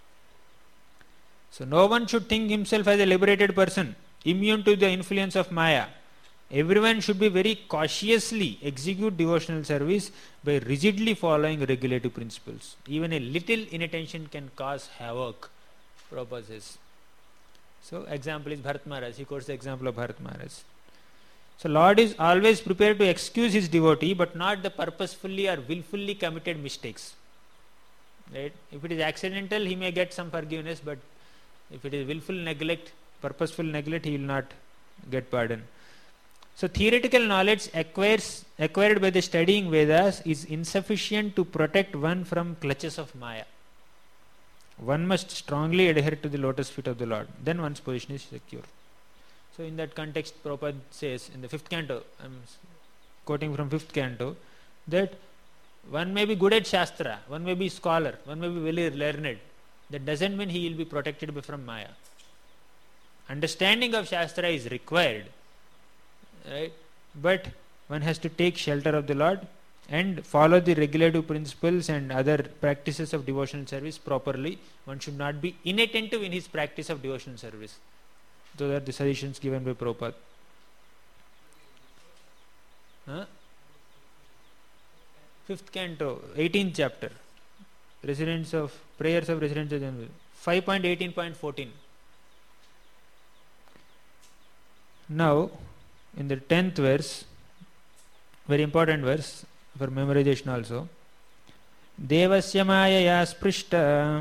Speaker 2: So no one should think himself as a liberated person, immune to the influence of Maya. Everyone should be very cautiously execute devotional service by rigidly following regulative principles. Even a little inattention can cause havoc, Prabhupada says. So example is Bharat Maharaj. He quotes the example of Bharat Maharaj. So Lord is always prepared to excuse his devotee, but not the purposefully or willfully committed mistakes. Right? If it is accidental, he may get some forgiveness, but if it is willful neglect, purposeful neglect, he will not get pardon. So theoretical knowledge acquired by the studying Vedas is insufficient to protect one from clutches of Maya. One must strongly adhere to the lotus feet of the Lord. Then one's position is secure. So in that context, Prabhupada says in the 5th canto, I am quoting from 5th canto, that one may be good at Shastra, one may be scholar, one may be very learned. That doesn't mean he will be protected from Maya. Understanding of Shastra is required. Right? But one has to take shelter of the Lord and follow the regulative principles and other practices of devotional service properly. One should not be inattentive in his practice of devotional service. Those are the suggestions given by Prabhupada. 5th canto, 18th chapter. Residents of Prayers of Residents of January. 5.18.14. Now, in the 10th verse, very important verse for memorization also. Devasya mayaya sprishta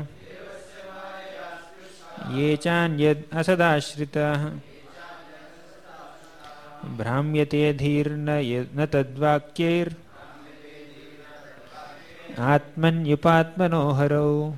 Speaker 2: ye chanyad asadashrita bhramyate dhirna na tadvakyair atman yupatmanoharau.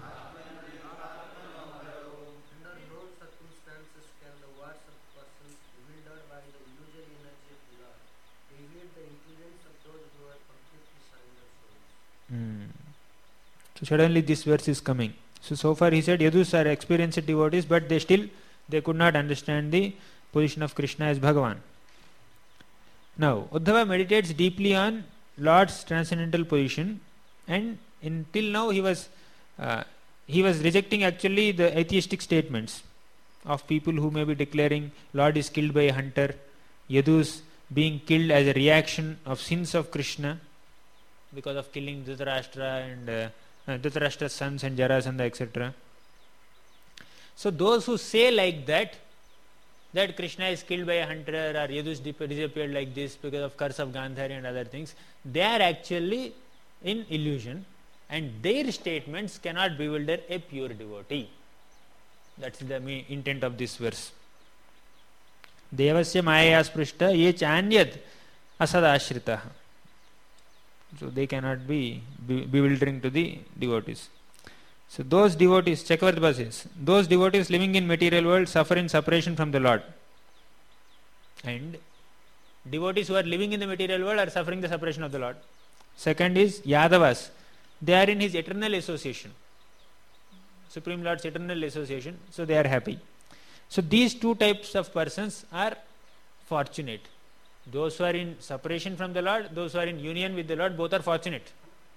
Speaker 2: So suddenly this verse is coming. So far he said Yadus are experienced devotees, but they could not understand the position of Krishna as Bhagavan. Now Uddhava meditates deeply on Lord's transcendental position, and until now he was rejecting actually the atheistic statements of people who may be declaring Lord is killed by a hunter, Yadus being killed as a reaction of sins of Krishna because of killing Dhritarashtra and Dhritarashtra's sons and Jarasandha, etc. So those who say like that Krishna is killed by a hunter or Yadus disappeared like this because of curse of Gandhari and other things, they are actually in illusion, and their statements cannot bewilder a pure devotee. That's the intent of this verse. Devasya mayaya sprishta ye chanyad asadashrita. So they cannot be bewildering to the devotees. So those devotees, Chakravarti says, those devotees living in material world suffer in separation from the Lord. And devotees who are living in the material world are suffering the separation of the Lord. Second is Yadavas. They are in his eternal association. Supreme Lord's eternal association. So they are happy. So these two types of persons are fortunate. Those who are in separation from the Lord, those who are in union with the Lord, both are fortunate.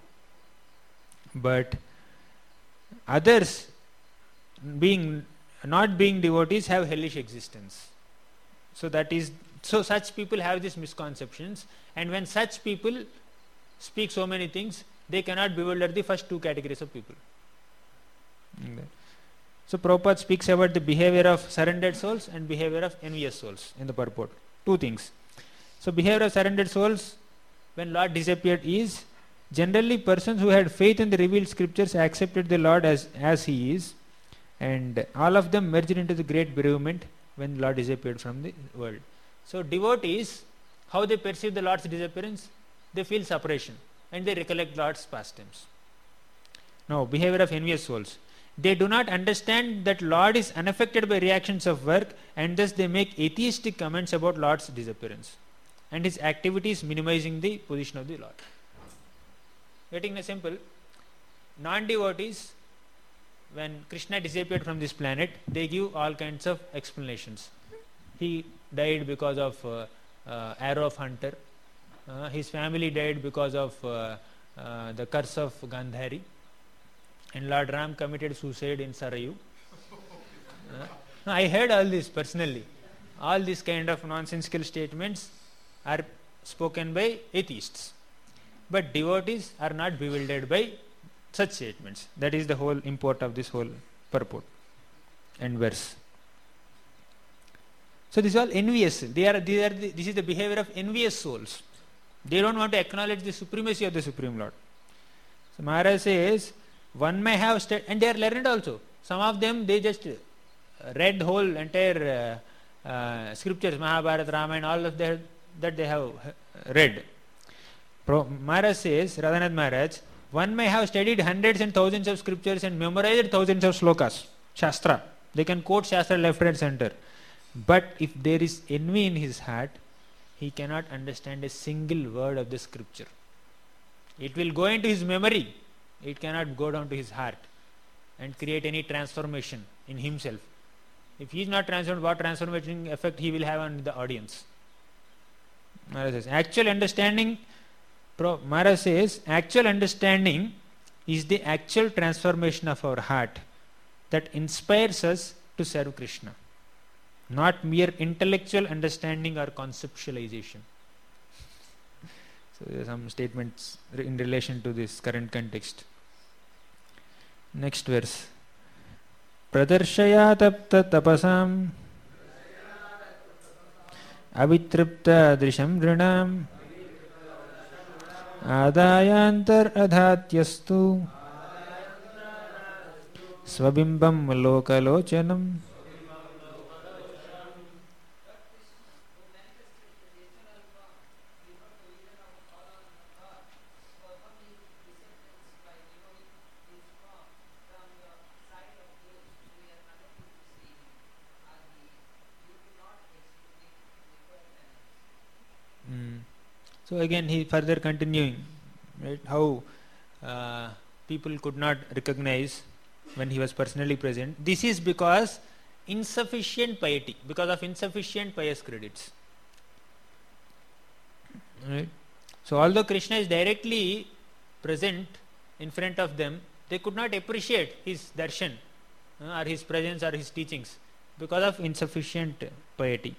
Speaker 2: But others, not being devotees, have hellish existence. So such people have these misconceptions, and when such people speak so many things, they cannot bewilder the first two categories of people. So Prabhupada speaks about the behavior of surrendered souls and behavior of envious souls in the purport. Two things. So behavior of surrendered souls when Lord disappeared is generally persons who had faith in the revealed scriptures accepted the Lord as he is,
Speaker 3: and all of them merged into the great bereavement when Lord disappeared from the world. So devotees, how they perceive the Lord's disappearance? They feel separation and they recollect Lord's pastimes. Now, behavior of envious souls. They do not understand that Lord is unaffected by reactions of work, and thus they make atheistic comments about Lord's disappearance and his activities minimizing the position of the Lord. Getting a simple, non-devotees, when Krishna disappeared from this planet, they give all kinds of explanations. He died because of arrow of hunter. His family died because of the curse of Gandhari. And Lord Ram committed suicide in Sarayu. I heard all this personally. All these kind of nonsensical statements are spoken by atheists. But devotees are not bewildered by such statements. That is the whole import of this whole purport and verse. So this is all envious. This is the behavior of envious souls. They don't want to acknowledge the supremacy of the Supreme Lord. So Maharaj says, one may have and they are learned also. Some of them, they just read whole entire scriptures, Mahabharata, Ramayana, all of that they have read. Maharaj says, Radhanath Maharaj, one may have studied hundreds and thousands of scriptures and memorized thousands of slokas, Shastra. They can quote Shastra left, right, center. But if there is envy in his heart, he cannot understand a single word of the scripture. It will go into his memory. It cannot go down to his heart and create any transformation in himself. If he is not transformed, what transformation effect he will have on the audience? Maharaj says, actual understanding is the actual transformation of our heart that inspires us to serve Krishna, not mere intellectual understanding or conceptualization. So there are some statements in relation to this current context. Next verse. Pradarshaya tapta tapasam avitripta drisham drinam adayantar adhatyastu swabimbam lokalochanam. So again he further continuing, right, how people could not recognize when he was personally present. This is because insufficient piety, because of insufficient pious credits. Right. So although Krishna is directly present in front of them, they could not appreciate his darshan or his presence or his teachings because of insufficient piety.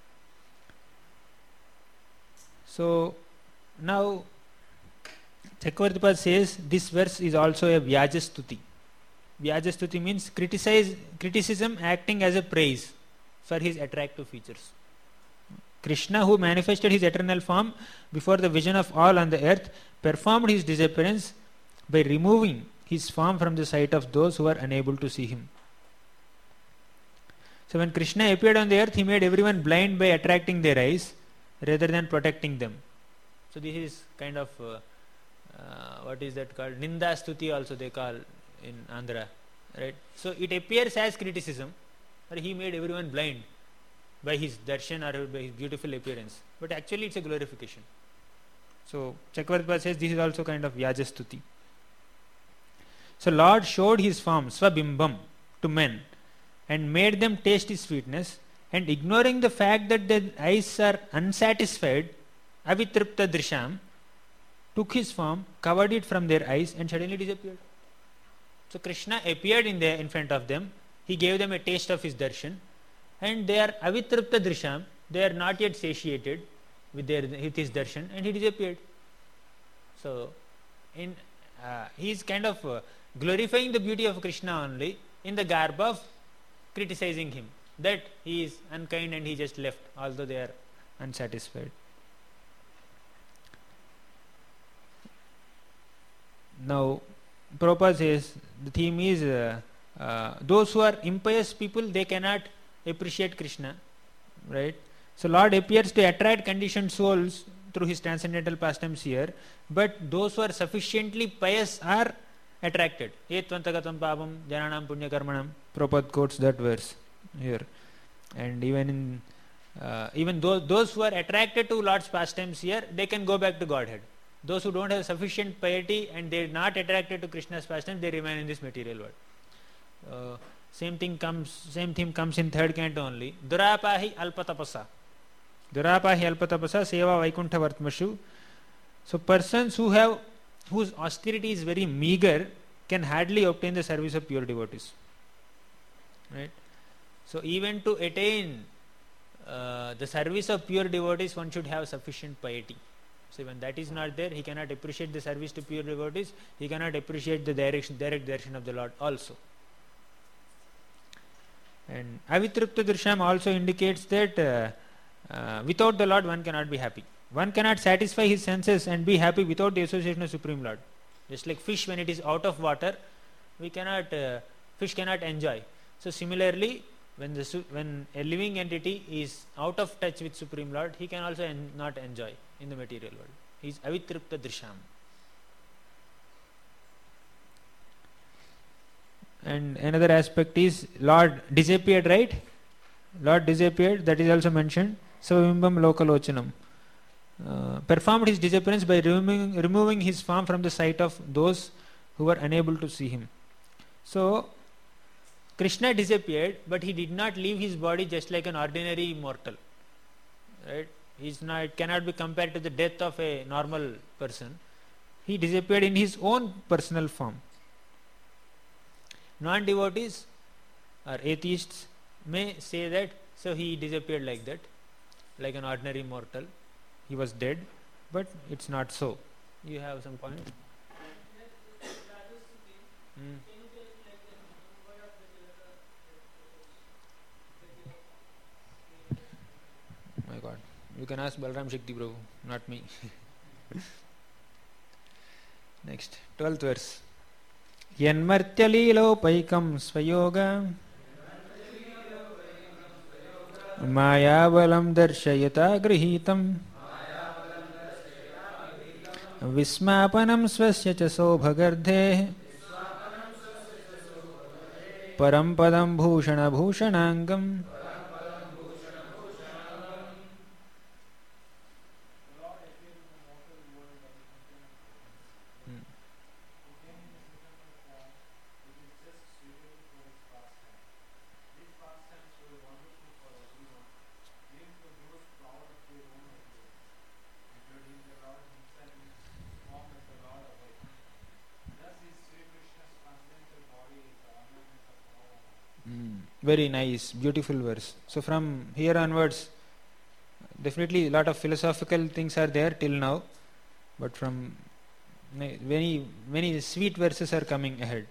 Speaker 3: So now Chakravartipad says this verse is also a Vyajastuti. Vyajastuti means criticism acting as a praise for his attractive features. Krishna, who manifested his eternal form before the vision of all on the earth, performed his disappearance by removing his form from the sight of those who were unable to see him. So when Krishna appeared on the earth, he made everyone blind by attracting their eyes rather than protecting them. So this is kind of what is that called? Ninda Stuti also they call in Andhra, right? So it appears as criticism, but he made everyone blind by his darshan or by his beautiful appearance. But actually it's a glorification. So Chakravartipad says this is also kind of Vyajastuti. So Lord showed his form, Swabimbam, to men and made them taste his sweetness, and ignoring the fact that their eyes are unsatisfied, avitripta drisham, took his form, covered it from their eyes and suddenly disappeared. So Krishna appeared in front of them, he gave them a taste of his darshan, and they are avitripta drisham, they are not yet satiated with his darshan, and he disappeared. So he is kind of glorifying the beauty of Krishna only in the garb of criticizing him, that he is unkind and he just left, although they are unsatisfied. Now, Prabhupada says the theme is those who are impious people, they cannot appreciate Krishna, right? So Lord appears to attract conditioned souls through his transcendental pastimes here, but those who are sufficiently pious are attracted. Etvantagatam pabam jananam punya karmanam. Prabhupada quotes that verse here. And even those who are attracted to Lord's pastimes here, they can go back to Godhead. Those who don't have sufficient piety and they are not attracted to Krishna's pastimes, they remain in this material world. Same theme comes in third canto only. Durapahi alpatapasa. Durapahi alpatapasa seva vaikuntha vartmashu. So persons whose austerity is very meager can hardly obtain the service of pure devotees. Right? So even to attain the service of pure devotees, one should have sufficient piety. So when that is not there, he cannot appreciate the service to pure devotees, he cannot appreciate the direct darshan of the Lord also. And avitripta drisham also indicates that without the Lord one cannot be happy. One cannot satisfy his senses and be happy without the association of Supreme Lord. Just like fish, when it is out of water, fish cannot enjoy. So similarly, when a living entity is out of touch with Supreme Lord, he can also not enjoy in the material world. He is avitripta drisham. And another aspect is Lord disappeared, right? Lord disappeared, that is also mentioned. Savabimbam lokalochanam. Performed his disappearance by removing his form from the sight of those who were unable to see him. So Krishna disappeared, but he did not leave his body just like an ordinary mortal. Right? It cannot be compared to the death of a normal person. He disappeared in his own personal form. Non-devotees or atheists may say that, so he disappeared like that, like an ordinary mortal. He was dead, but it's not so. You have some point? My God. You can ask Balram Shakti Prabhu, not me. Next, 12th verse. Yanmartyalilopaikam svayoga Mayavalam darshayata grihitam Vismapanam svasya cha sobhagardhe Parampadam bhushana bhushanangam. Very nice, beautiful verse. So from here onwards, definitely a lot of philosophical things are there till now, but from many sweet verses are coming ahead.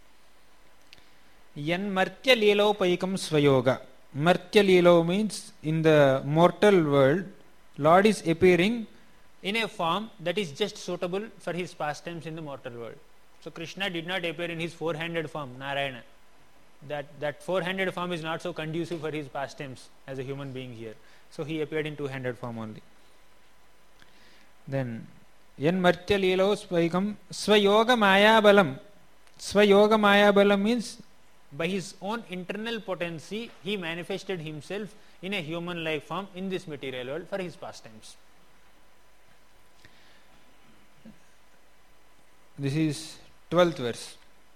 Speaker 3: Yan martya lilopaikam svayoga. Martya lilo means in the mortal world, Lord is appearing in a form that is just suitable for his pastimes in the mortal world. So Krishna did not appear in his four-handed form, Narayana. That four-handed form is not so conducive for his pastimes as a human being here. So he appeared in two-handed form only. Then, yan martya lilo svaikam svayoga maya balam. Svayoga maya balam means by his own internal potency, he manifested himself in a human-like form in this material world for his pastimes. This is 12th verse.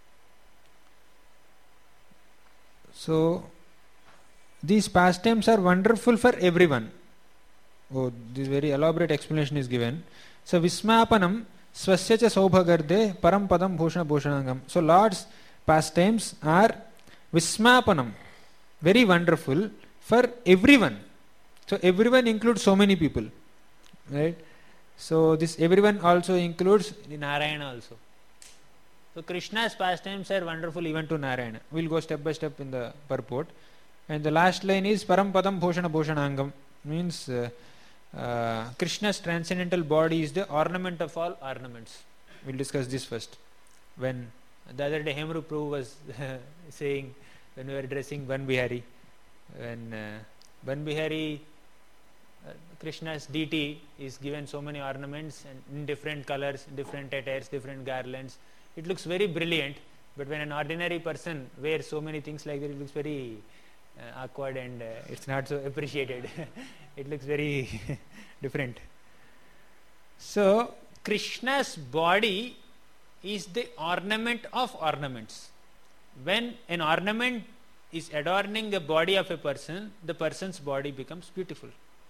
Speaker 3: So, these pastimes are wonderful for everyone. Oh, this very elaborate explanation is given. So, Vismapanam swasya cha saubhagarde param padam bhushana bhushanangam. So, Lord's pastimes are Vismapanam, very wonderful for everyone. So, everyone includes so many people. Right? So, this everyone also includes Narayana also. So Krishna's pastimes are wonderful even to Narayana. We will go step by step in the purport. And the last line is Parampadam Bhushana Bhushanangam. Means Krishna's transcendental body is the ornament of all ornaments. We will discuss this first. When The other day Hemru Prabhu was saying when we were addressing Ban Bihari, when Ban Bihari, Krishna's deity is given so many ornaments and in different colors, different attires, different garlands. It looks very brilliant, but when an ordinary person wears so many things like that, it looks very awkward and it's not so appreciated. It looks very different. So, Krishna's body is the ornament of ornaments. When an ornament is adorning the body of a person, the person's body becomes beautiful.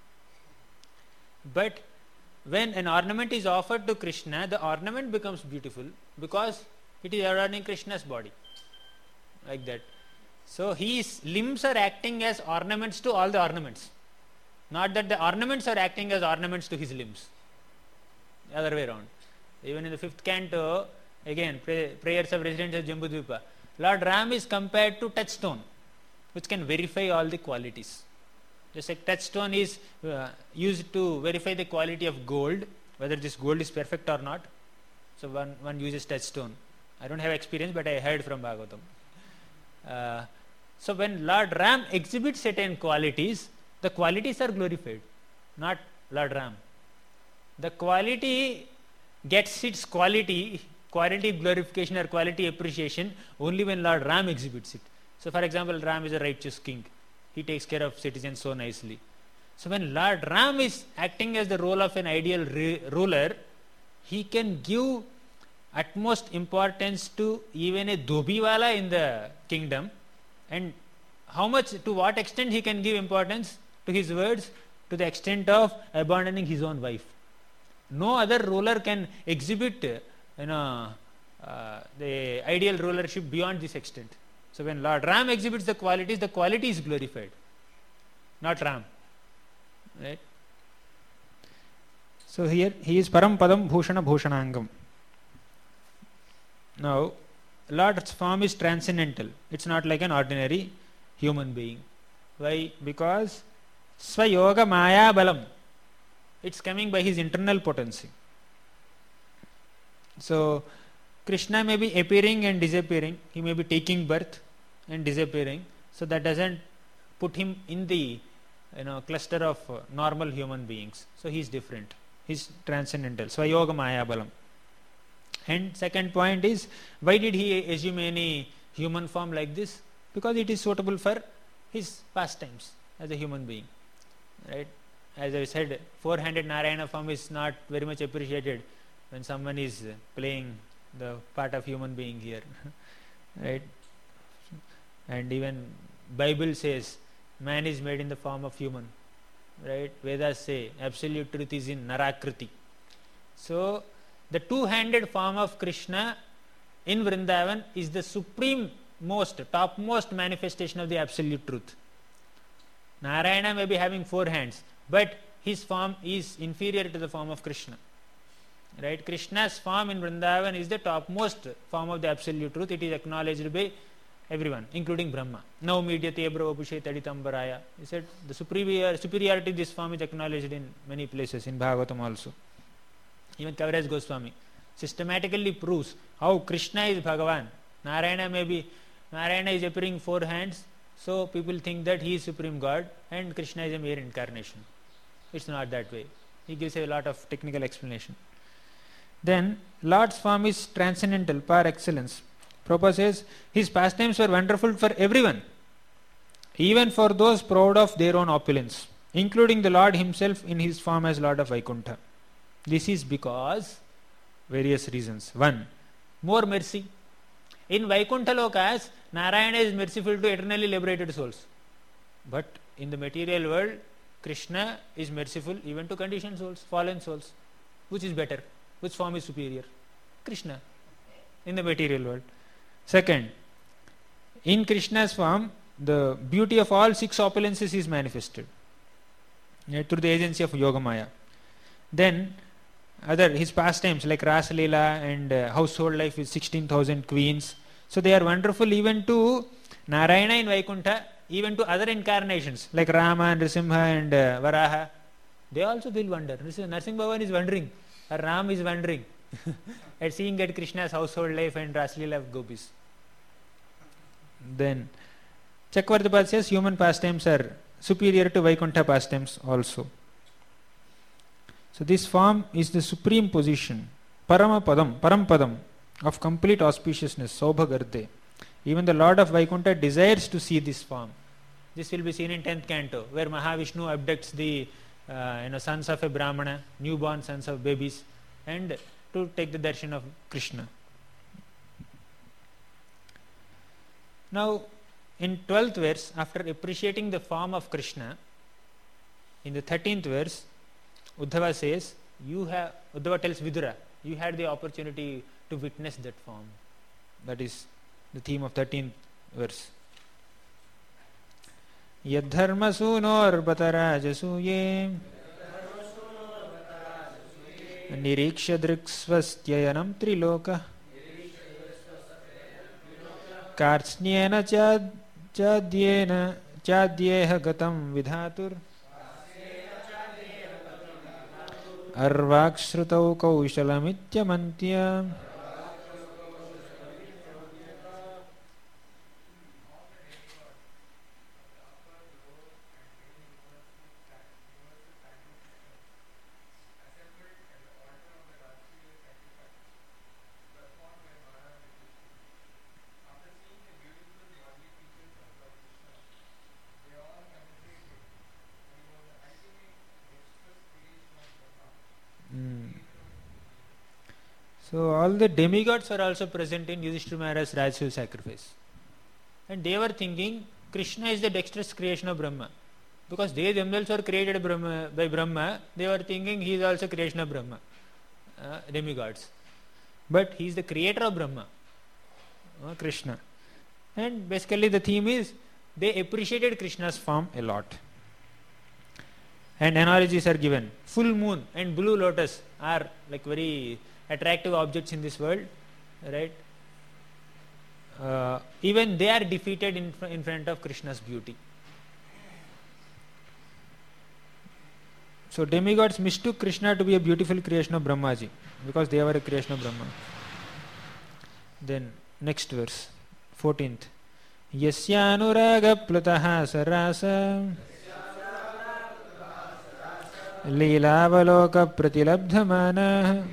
Speaker 3: But when an ornament is offered to Krishna, the ornament becomes beautiful because it is adorning Krishna's body. Like that. So his limbs are acting as ornaments to all the ornaments. Not that the ornaments are acting as ornaments to his limbs. The other way around. Even in the 5th canto, again, prayers of residents of Jambudvipa, Lord Ram is compared to touchstone, which can verify all the qualities. Just like touchstone is used to verify the quality of gold, whether this gold is perfect or not. So one uses touchstone. I don't have experience, but I heard from Bhagavatam. So when Lord Ram exhibits certain qualities, the qualities are glorified, not Lord Ram. The quality gets its quality glorification or quality appreciation only when Lord Ram exhibits it. So for example, Ram is a righteous king. He takes care of citizens so nicely. So when Lord Ram is acting as the role of an ideal ruler, he can give utmost importance to even a dhobiwala in the kingdom. And how much, to what extent he can give importance to his words? To the extent of abandoning his own wife. No other ruler can exhibit the ideal rulership beyond this extent. So when Lord Ram exhibits the quality is glorified, not Ram. Right? So here he is Param Padam Bhushana Bhushanangam. Now, Lord's form is transcendental. It's not like an ordinary human being. Why? Because Swayoga Maya Balam. It's coming by his internal potency. So, Krishna may be appearing and disappearing. He may be taking birth and disappearing. So that doesn't put him in the cluster of normal human beings. So he is different. He is transcendental. Swayoga Maya Balam. And second point is, why did he assume any human form like this? Because it is suitable for his pastimes as a human being. Right? As I said, 4-handed Narayana form is not very much appreciated when someone is playing the part of human being here. Right? And even Bible says man is made in the form of human. Right? Vedas say absolute truth is in Narakriti. So the 2-handed form of Krishna in Vrindavan is the supreme topmost manifestation of the absolute truth. Narayana may be having 4 hands, but his form is inferior to the form of Krishna. Right? Krishna's form in Vrindavan is the topmost form of the absolute truth. It is acknowledged by everyone, including Brahma. Now medyate brahvapushe taditambaraya. He said the superiority of this form is acknowledged in many places, in Bhagavatam also. Even Kaviraj Goswami systematically proves how Krishna is Bhagavan. Narayana is appearing 4 hands, so people think that he is Supreme God and Krishna is a mere incarnation. It's not that way. He gives a lot of technical explanation. Then Lord's form is transcendental par excellence. Prabhupada says his pastimes were wonderful for everyone, even for those proud of their own opulence, including the Lord himself in his form as Lord of Vaikuntha. This is because various reasons. 1. More mercy. In Vaikuntha Lokas, Narayana is merciful to eternally liberated souls. But in the material world, Krishna is merciful even to conditioned souls, fallen souls. Which is better? Which form is superior? Krishna in the material world. Second, in Krishna's form, the beauty of all 6 opulences is manifested through the agency of Yogamaya. Then his pastimes like Rasa Leela and household life with 16,000 queens. So they are wonderful even to Narayana in Vaikuntha, even to other incarnations like Rama and Nrisimha and Varaha. They also will wonder. Narasimha Bhavan is wondering, or Ram is wondering, at seeing at Krishna's household life and Raslila of gopis. Then Chakravartipad says human pastimes are superior to Vaikuntha pastimes also. So this form is the supreme position, Parampadam of complete auspiciousness, Saubhagarde. Even the Lord of Vaikuntha desires to see this form. This will be seen in 10th canto, where Mahavishnu abducts the sons of a Brahmana, newborn sons of babies, and to take the darshan of Krishna. Now, in 12th verse, after appreciating the form of Krishna, in the 13th verse, Uddhava says, Uddhava tells Vidura, you had the opportunity to witness that form. That is the theme of 13th verse. Yadharmasunor-batarajasuye Niriksha-driksvastyayanam triloka Kartsnyena chadyeha gatam vidhatur Arvakshritau kaushalamithyamantyam. So all the demigods are also present in Yudhishthira Maharaj's Rajasuya sacrifice. And they were thinking Krishna is the dexterous creation of Brahma. Because they themselves were created by Brahma, they were thinking he is also creation of Brahma, demigods. But he is the creator of Brahma, Krishna. And basically the theme is they appreciated Krishna's form a lot. And analogies are given. Full moon and blue lotus are like very attractive objects in this world, right? Even they are defeated in front of Krishna's beauty. So demigods mistook Krishna to be a beautiful creation of Brahmaji because they were a creation of Brahma. Then next verse, 14th. Yasyanuraga plataha sarasa Leelavaloka pratilabdhamana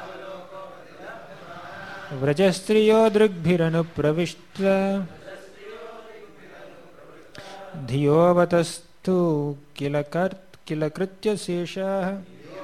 Speaker 3: Vrajastriyo drigbhiranu pravishtra Dhiyovatastu kilakritya sesha.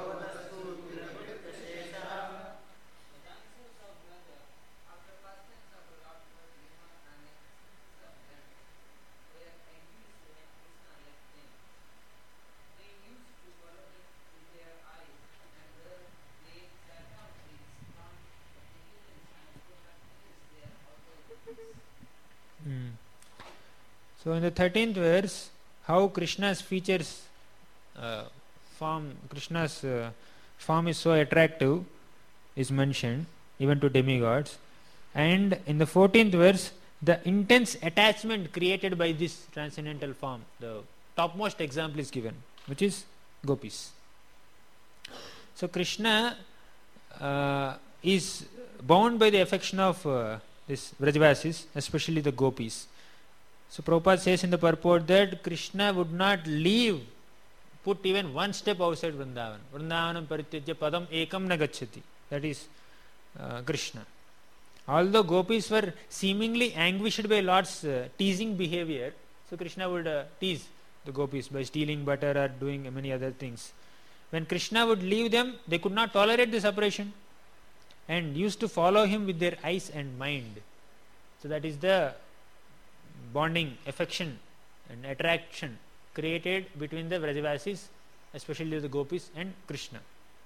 Speaker 3: So in the 13th verse, how Krishna's features Krishna's form is so attractive is mentioned even to demigods. And in the 14th verse, the intense attachment created by this transcendental form, the topmost example is given, which is gopis. So Krishna is bound by the affection of this Vrajavasis, especially the gopis. So Prabhupada says in the purport that Krishna would not put even one step outside Vrindavan. Vrindavanam parityajya padam ekam na gacchati. That is Krishna. Although gopis were seemingly anguished by Lord's teasing behavior, so Krishna would tease the gopis by stealing butter or doing many other things. When Krishna would leave them, they could not tolerate the separation and used to follow him with their eyes and mind. So that is the bonding, affection and attraction created between the Vrajavasis, especially the gopis, and Krishna.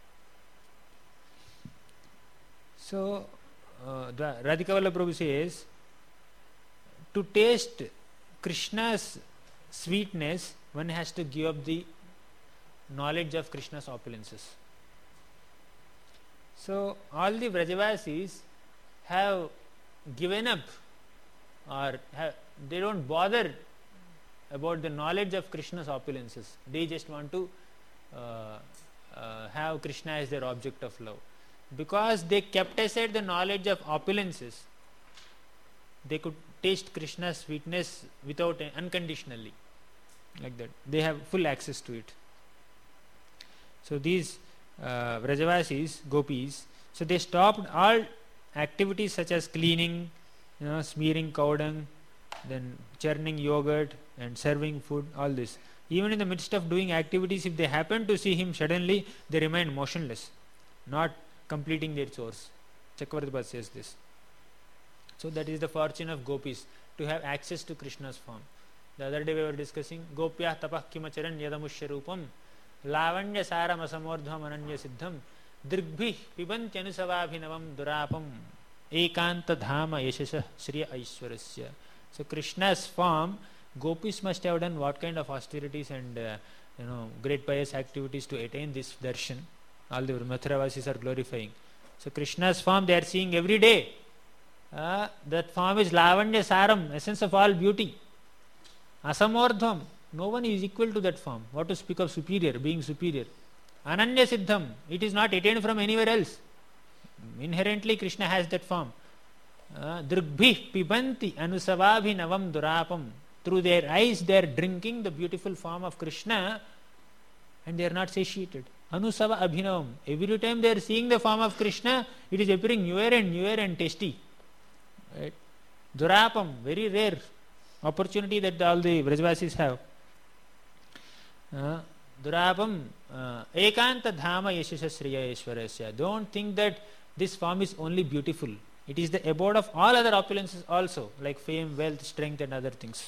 Speaker 3: So the Radhika Prabhu says, to taste Krishna's sweetness, one has to give up the knowledge of Krishna's opulences. So all the Vrajavasis have given up, or they don't bother about the knowledge of Krishna's opulences. They just want to have Krishna as their object of love. because they kept aside the knowledge of opulences, they could taste Krishna's sweetness without unconditionally, like that. They have full access to it. So these Vrajavasis, gopis, so they stopped all activities such as cleaning, smearing cow dung, then churning yogurt and serving food, all this. Even in the midst of doing activities, if they happen to see him suddenly, they remain motionless, not completing their chores. Chakravarti says this. So that is the fortune of gopis, to have access to Krishna's form. The other day we were discussing Gopyah tapah kimacharan yadamushya rupam lavanya saram asamordhvam ananya siddham drigbhi pibantyanusavabhinavam durapam ekanta dhama yashasha shriya aishwarasya. So Krishna's form, gopis must have done what kind of austerities and great pious activities to attain this darshan. All the Mathuravasis are glorifying. So Krishna's form they are seeing every day. That form is lavanya saram, essence of all beauty. Asamordhvam, no one is equal to that form. What to speak of superior, being superior. Ananya siddham, it is not attained from anywhere else. Inherently Krishna has that form. Drigbhi pibanti anusavabhinavam durapam. Through their eyes they are drinking the beautiful form of Krishna and they are not satiated. Anusava abhinavam. Every time they are seeing the form of Krishna, it is appearing newer and tasty. Right? Durapam, very rare opportunity that all the Vrajavasis have. Durapam, ekanta dhama yashasha sriya ishwarasya. Don't think that this form is only beautiful. It is the abode of all other opulences also, like fame, wealth, strength and other things.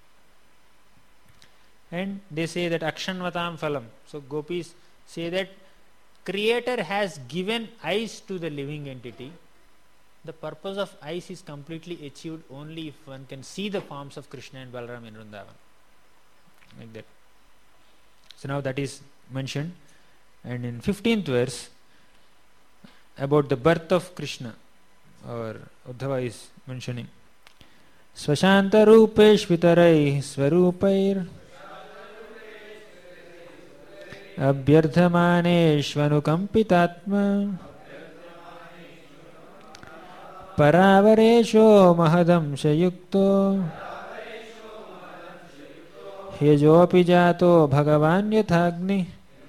Speaker 3: And they say that akshanvatam phalam. So gopis say that Creator has given eyes to the living entity. The purpose of eyes is completely achieved only if one can see the forms of Krishna and Balaram in Vrindavan. Like that. So now that is mentioned. And in 15th verse, about the birth of Krishna, or Uddhava is mentioning. Swashanta rupeshvitarai swarupair abhyardhamaneshvanukampitatma paravaresho mahadamshayukto hejopi jato bhagavan yathagni.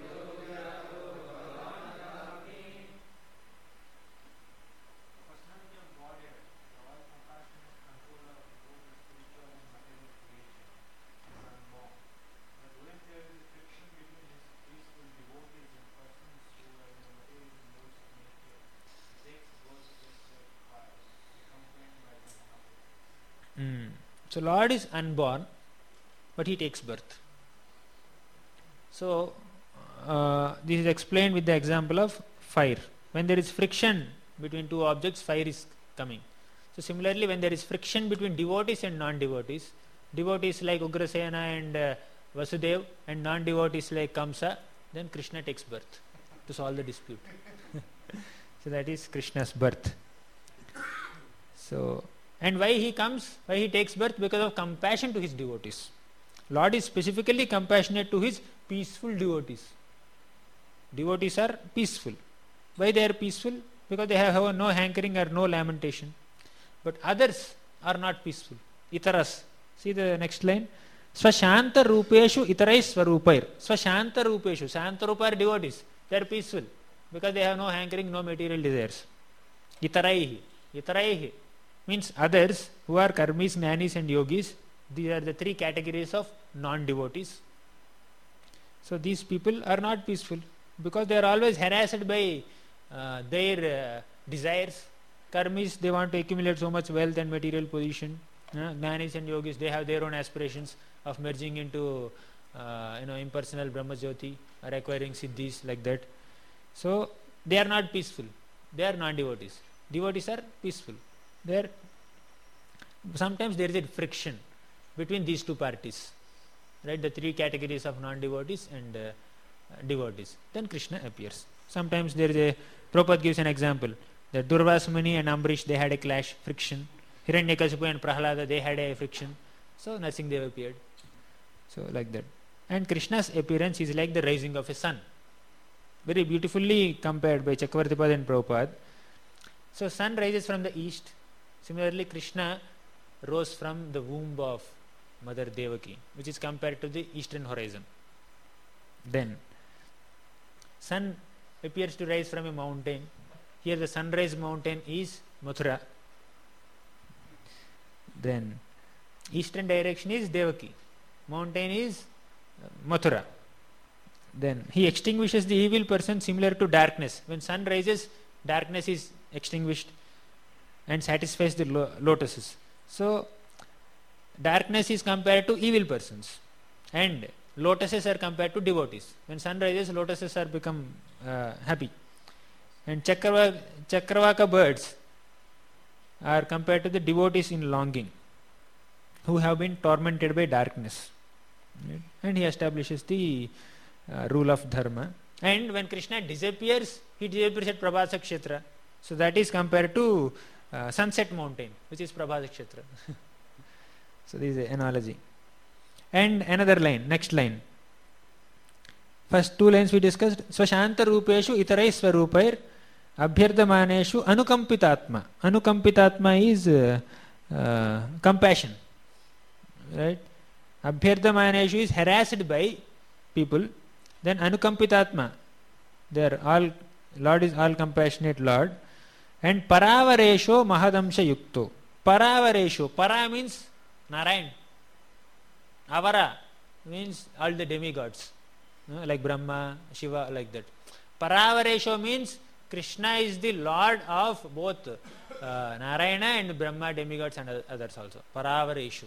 Speaker 3: So Lord is unborn, but he takes birth. So this is explained with the example of fire. When there is friction between two objects, fire is coming. So similarly, when there is friction between devotees and non-devotees, devotees like Ugrasena and Vasudev and non-devotees like Kamsa, then Krishna takes birth to solve the dispute. So that is Krishna's birth. So, and why he comes, why he takes birth? Because of compassion to his devotees. Lord is specifically compassionate to his peaceful devotees. Devotees are peaceful. Why they are peaceful? Because they have no hankering or no lamentation. But others are not peaceful. Itaras. See the next line. Swashanta rupeshu itarai swarupair. Swashanta rupeshu. Shanta rupa are devotees. They are peaceful. Because they have no hankering, no material desires. Itaraihi. Itaraihi means others who are karmis, jnanis and yogis. These are the three categories of non-devotees. So these people are not peaceful because they are always harassed by their desires. Karmis, they want to accumulate so much wealth and material position. Jnanis and yogis, they have their own aspirations of merging into impersonal Brahmajyoti or acquiring siddhis like that. So they are not peaceful. They are non-devotees. Devotees are peaceful. Sometimes there is a friction between these two parties, right? The three categories of non-devotees and devotees. Then Krishna appears. Sometimes there is a, Prabhupada gives an example that Durvasa Muni and Ambrish, they had a clash, friction. Hiranyakasipu and Prahlada, they had a friction. So Narasimha appeared. So like that. And Krishna's appearance is like the rising of a sun. very beautifully compared by Chakravartipad and Prabhupada. So sun rises from the east. Similarly, Krishna rose from the womb of Mother Devaki, which is compared to the eastern horizon. Then sun appears to rise from a mountain. Here the sunrise mountain is Mathura. Then eastern direction is Devaki. Mountain is Mathura. Then he extinguishes the evil person similar to darkness. When sun rises, darkness is extinguished and satisfies the lotuses. So darkness is compared to evil persons and lotuses are compared to devotees. When sun rises, lotuses are become happy. And Chakravaka birds are compared to the devotees in longing, who have been tormented by darkness. Right? And he establishes the rule of dharma. And when Krishna disappears, he disappears at Prabhasa Kshetra. So that is compared to sunset mountain, which is Prabhasa Kshetra. So this is an analogy. And another line, next line. First two lines we discussed. Swashanta rupeshu itarai swarupair abhyardamaneshu anukampitatma. Anukampitatma is compassion. Right? Abhyardamaneshu is harassed by people. Then anukampitatma, Lord is all compassionate Lord. And paravaresho mahadamsha yukto. Paravaresho, para means Narayan. Avara means all the demigods, like Brahma, Shiva, like that. Paravaresho means Krishna is the Lord of both Narayana and Brahma, demigods and others also. Paravaresho.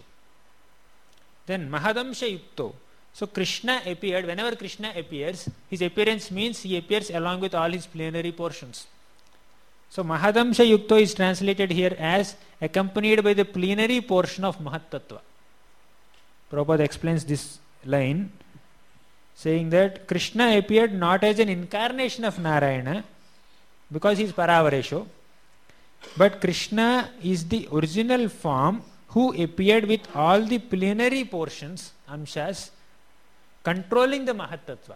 Speaker 3: Then mahadamsha yukto. So Krishna appeared, whenever Krishna appears, his appearance means he appears along with all his plenary portions. So Mahadamsha Yukto is translated here as accompanied by the plenary portion of Mahat Tattva. Prabhupada explains this line saying that Krishna appeared not as an incarnation of Narayana because he is Paravaresho, but Krishna is the original form who appeared with all the plenary portions, amshas, controlling the Mahat Tattva.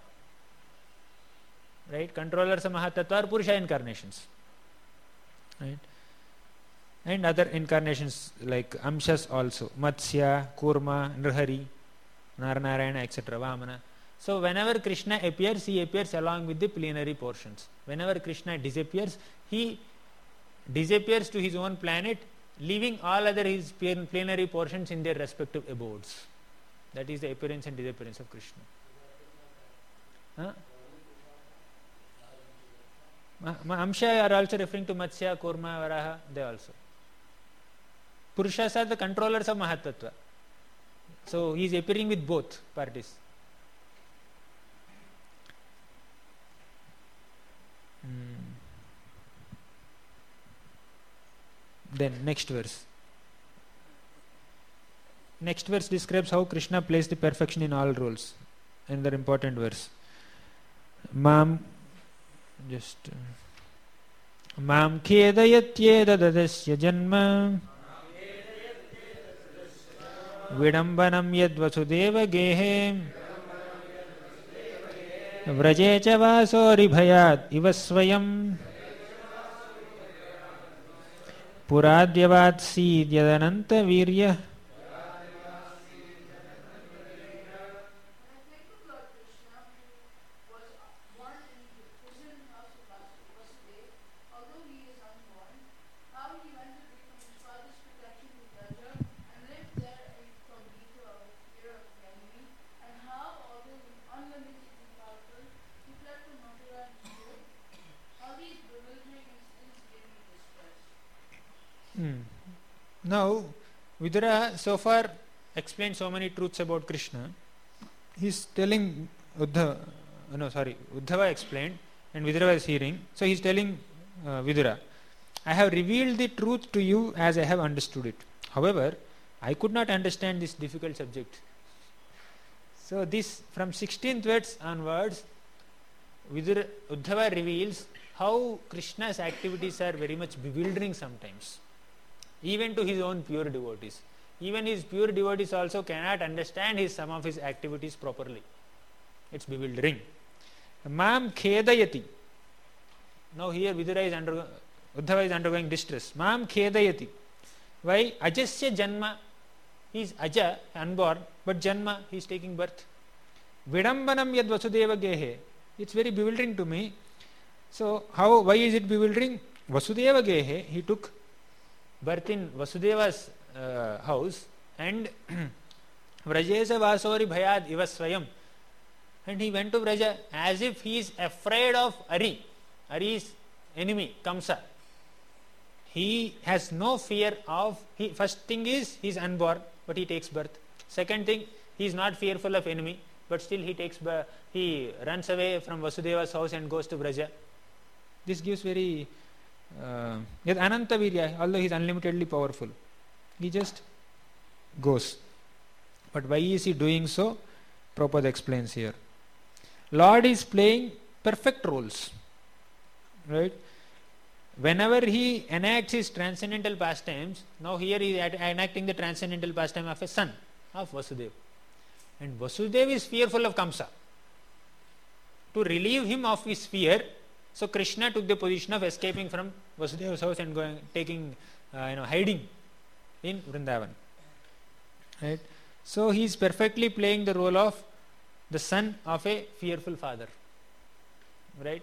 Speaker 3: Right? Controllers of Mahat Tattva are Purusha incarnations. Right? And other incarnations like Amshas also. Matsya, Kurma, Nrihari, Naranarayana, etc. Vamana. So whenever Krishna appears, he appears along with the plenary portions. Whenever Krishna disappears, he disappears to his own planet, leaving all other his plenary portions in their respective abodes. That is the appearance and disappearance of Krishna. Huh? Amsha are also referring to Matsya, Kurma, Varaha, they also. Purushas are the controllers of Mahat Tattva. So he is appearing with both parties. Then next verse. Next verse describes how Krishna plays the perfection in all roles. Another important verse. Mam khedayatyeda dadasya janma vidambanam yad vasudeva gehe vraje cha vaso ribhayat iva swayam puradyavat sidyadananta virya. Now, Vidura so far explained so many truths about Krishna. He is telling Uddhava explained and Vidura was hearing. So he is telling Vidura, I have revealed the truth to you as I have understood it. However, I could not understand this difficult subject. So this, from 16th verse onwards, Uddhava reveals how Krishna's activities are very much bewildering sometimes, even to his own pure devotees. Even his pure devotees also cannot understand some of his activities properly. It's bewildering. Mam khedayati. Now here Uddhava is undergoing distress. Mam khedayati. Why? Ajasya janma. He is Aja, unborn, but Janma, he is taking birth. Vidambanam yad Vasudeva gehe. It's very bewildering to me. So, why is it bewildering? Vasudeva gehe, he took birth in Vasudeva's house, and Vrajesa Vasori Bhayad Ivasvayam. And he went to Vraja as if he is afraid of Ari. Ari's enemy, Kamsa. He has no fear of, first thing is, he is unborn, but he takes birth. Second thing, he is not fearful of enemy, but still he runs away from Vasudeva's house and goes to Vraja. This gives very Yad Ananta Virya, although he is unlimitedly powerful. He just goes. But why is he doing so? Prabhupada explains here. Lord is playing perfect roles. Right? Whenever he enacts his transcendental pastimes, now here he is enacting the transcendental pastime of a son of Vasudeva. And Vasudeva is fearful of Kamsa. To relieve him of his fear, so Krishna took the position of escaping from Vasudeva's house and hiding in Vrindavan. Right? So he is perfectly playing the role of the son of a fearful father. Right?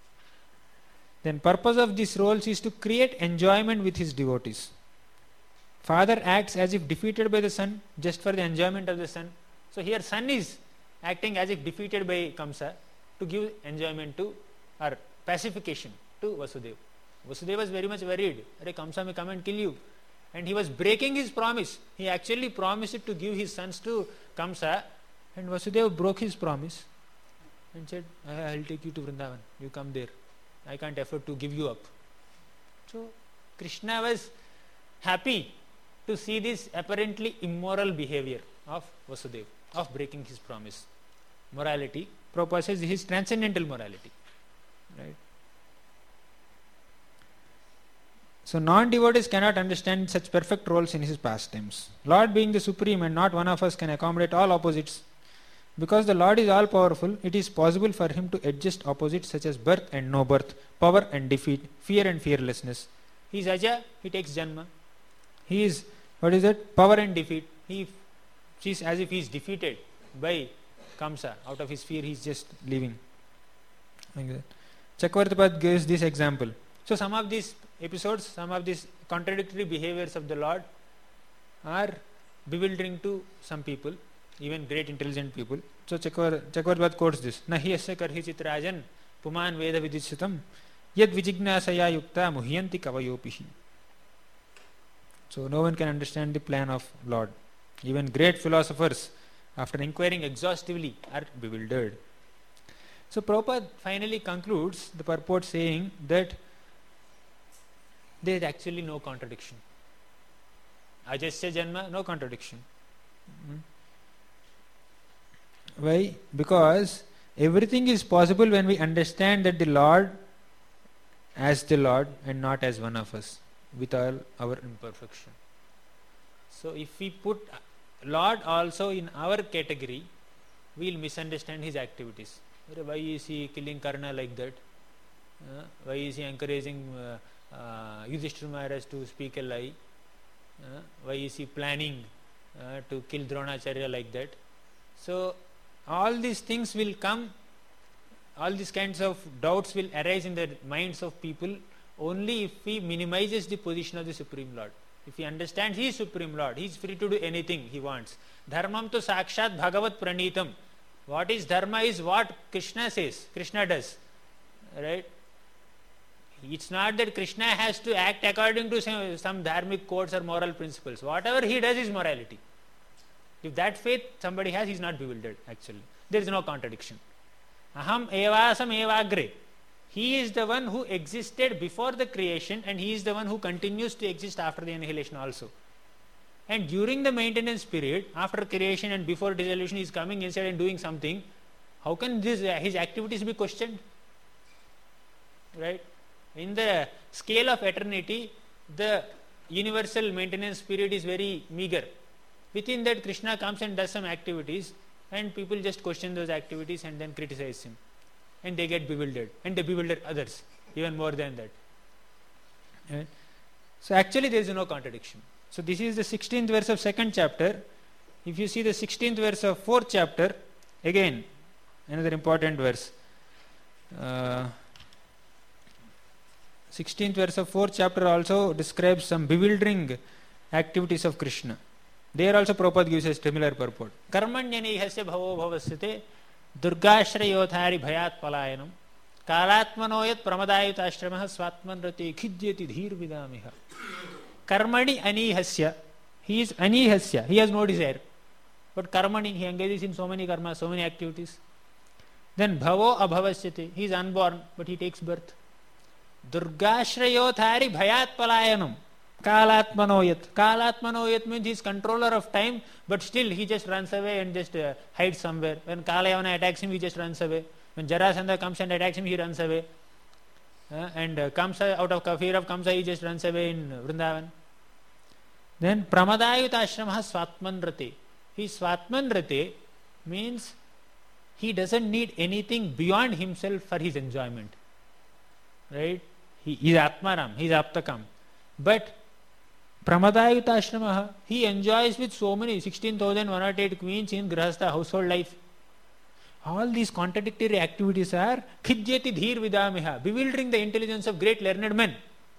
Speaker 3: Then purpose of these roles is to create enjoyment with his devotees. Father acts as if defeated by the son just for the enjoyment of the son. So here son is acting as if defeated by Kamsa to give enjoyment to or pacification to Vasudeva. Vasudeva was very much worried. Kamsa may come and kill you. And he was breaking his promise. He actually promised to give his sons to Kamsa, and Vasudeva broke his promise and said, I will take you to Vrindavan. You come there. I can't afford to give you up. So Krishna was happy to see this apparently immoral behavior of Vasudeva, of breaking his promise. Morality, Prabhupada says, this is transcendental morality. Right? So non-devotees cannot understand such perfect roles in his pastimes. Lord being the supreme and not one of us can accommodate all opposites. Because the Lord is all powerful, it is possible for him to adjust opposites such as birth and no birth, power and defeat, fear and fearlessness. He is Aja, he takes Janma. He is, power and defeat. He sees as if he is defeated by Kamsa. Out of his fear he is just leaving. Like that. Chakravartipad gives this example. So some of these episodes, some of these contradictory behaviors of the Lord are bewildering to some people, even great intelligent people. So Chakravartipad quotes this. Nahi asya karhichit rajan puman veda vidisyatam yad vijignasaya yukta muhyanti kavayopihi. So no one can understand the plan of Lord. Even great philosophers, after inquiring exhaustively, are bewildered. So Prabhupada finally concludes the purport saying that there is actually no contradiction. Ajasya Janma, no contradiction. Why? Because everything is possible when we understand that the Lord as the Lord and not as one of us, with all our imperfection. So if we put Lord also in our category, we will misunderstand his activities. Why is he killing Karna like that? Why is he encouraging Yudhishthira Maharaj to speak a lie? Why is he planning to kill Dronacharya like that? So all these things will come, all these kinds of doubts will arise in the minds of people only if he minimizes the position of the Supreme Lord. If he understands he is Supreme Lord, he is free to do anything he wants. Dharmam to sakshat bhagavat pranitam. What is dharma is what Krishna says, Krishna does. Right? It's not that Krishna has to act according to some dharmic codes or moral principles. Whatever he does is morality. If that faith somebody has, he is not bewildered actually. There is no contradiction. Aham evasam evagre. He is the one who existed before the creation and he is the one who continues to exist after the annihilation also. And during the maintenance period, after creation and before dissolution, he is coming inside and doing something. How can his activities be questioned? Right? In the scale of eternity, the universal maintenance period is very meager. Within that, Krishna comes and does some activities and people just question those activities and then criticize him. and they get bewildered, and they bewilder others even more than that. Right? So actually there is no contradiction. So this is the 16th verse of 2nd chapter. If you see the 16th verse of 4th chapter, again another important verse. 16th verse of 4th chapter also describes some bewildering activities of Krishna. There also Prabhupada gives a similar purport. Karmanyani-hasya bhavo bhavasyate durgashrayotari bhayat palayanam kalatmanoyat pramadayutashramah swatmanrate khijyati dhir vidamiha. Karmani anihasya. He is anihasya. He has no desire. But karmani, he engages in so many karmas, so many activities. Then bhavo abhavasyate. He is unborn, but he takes birth. Durgashrayotari bhayat palayanam. Kalatmanoyat. Kalatmanoyat means he is controller of time, but still he just runs away and just hides somewhere. When Kalayavana attacks him, he just runs away. When Jarasandha comes and attacks him, he runs away. And Kamsa, out of fear of Kamsa, he just runs away in Vrindavan. Then Pramadayuta Ashramaha Swatman Rate. He Swatman Rate means he doesn't need anything beyond himself for his enjoyment. Right? He is Atmaram, he is Aptakam. But Pramadayuta Ashramaha, he enjoys with so many 16,108 queens in Grahastha household life. All these contradictory activities are khijyati dhir vidamiha, bewildering the intelligence of great learned men.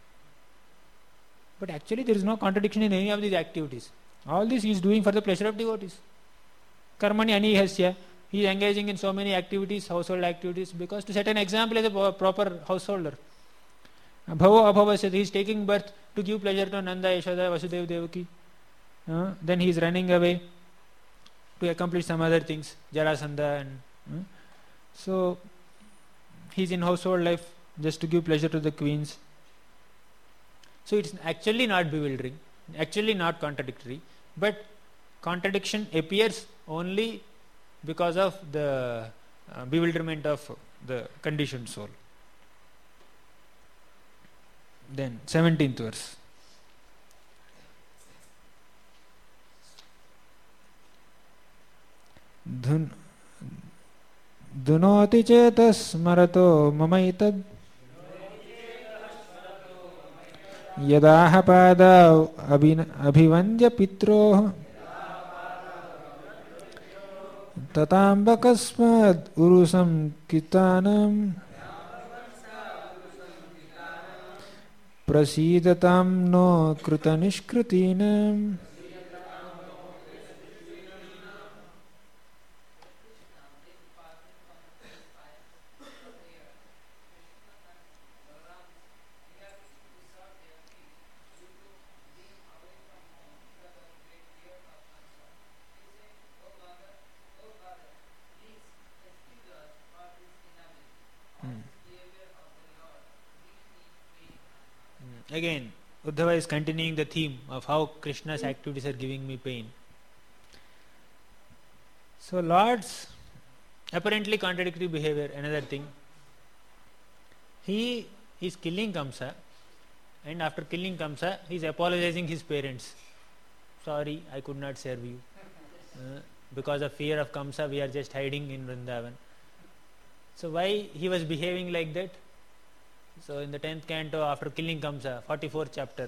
Speaker 3: But actually there is no contradiction in any of these activities. All this he is doing for the pleasure of devotees. Karmani anihasya, he is engaging in so many activities, household activities, because to set an example as a proper householder. Bhavo abhavasyat, he is taking birth to give pleasure to Nanda, Yashoda, Vasudeva, Devaki. Then he is running away to accomplish some other things, Jarasandha, and so he is in household life just to give pleasure to the queens. So it's actually not bewildering, actually not contradictory, but contradiction appears only because of the bewilderment of the conditioned soul. Then 17th verse. Dunoti chetas marato mamaitad yadaha pada abhivandya pitroh tatambakasmad urusam kitanam prasidatam no krutanishkrutinam. Again, Uddhava is continuing the theme of how Krishna's activities are giving me pain. So Lord's apparently contradictory behavior, another thing. He is killing Kamsa, and after killing Kamsa, he is apologizing his parents. Sorry, I could not serve you. Because of fear of Kamsa, we are just hiding in Vrindavan. So why he was behaving like that? So in the 10th canto, after killing Kamsa, 44th chapter,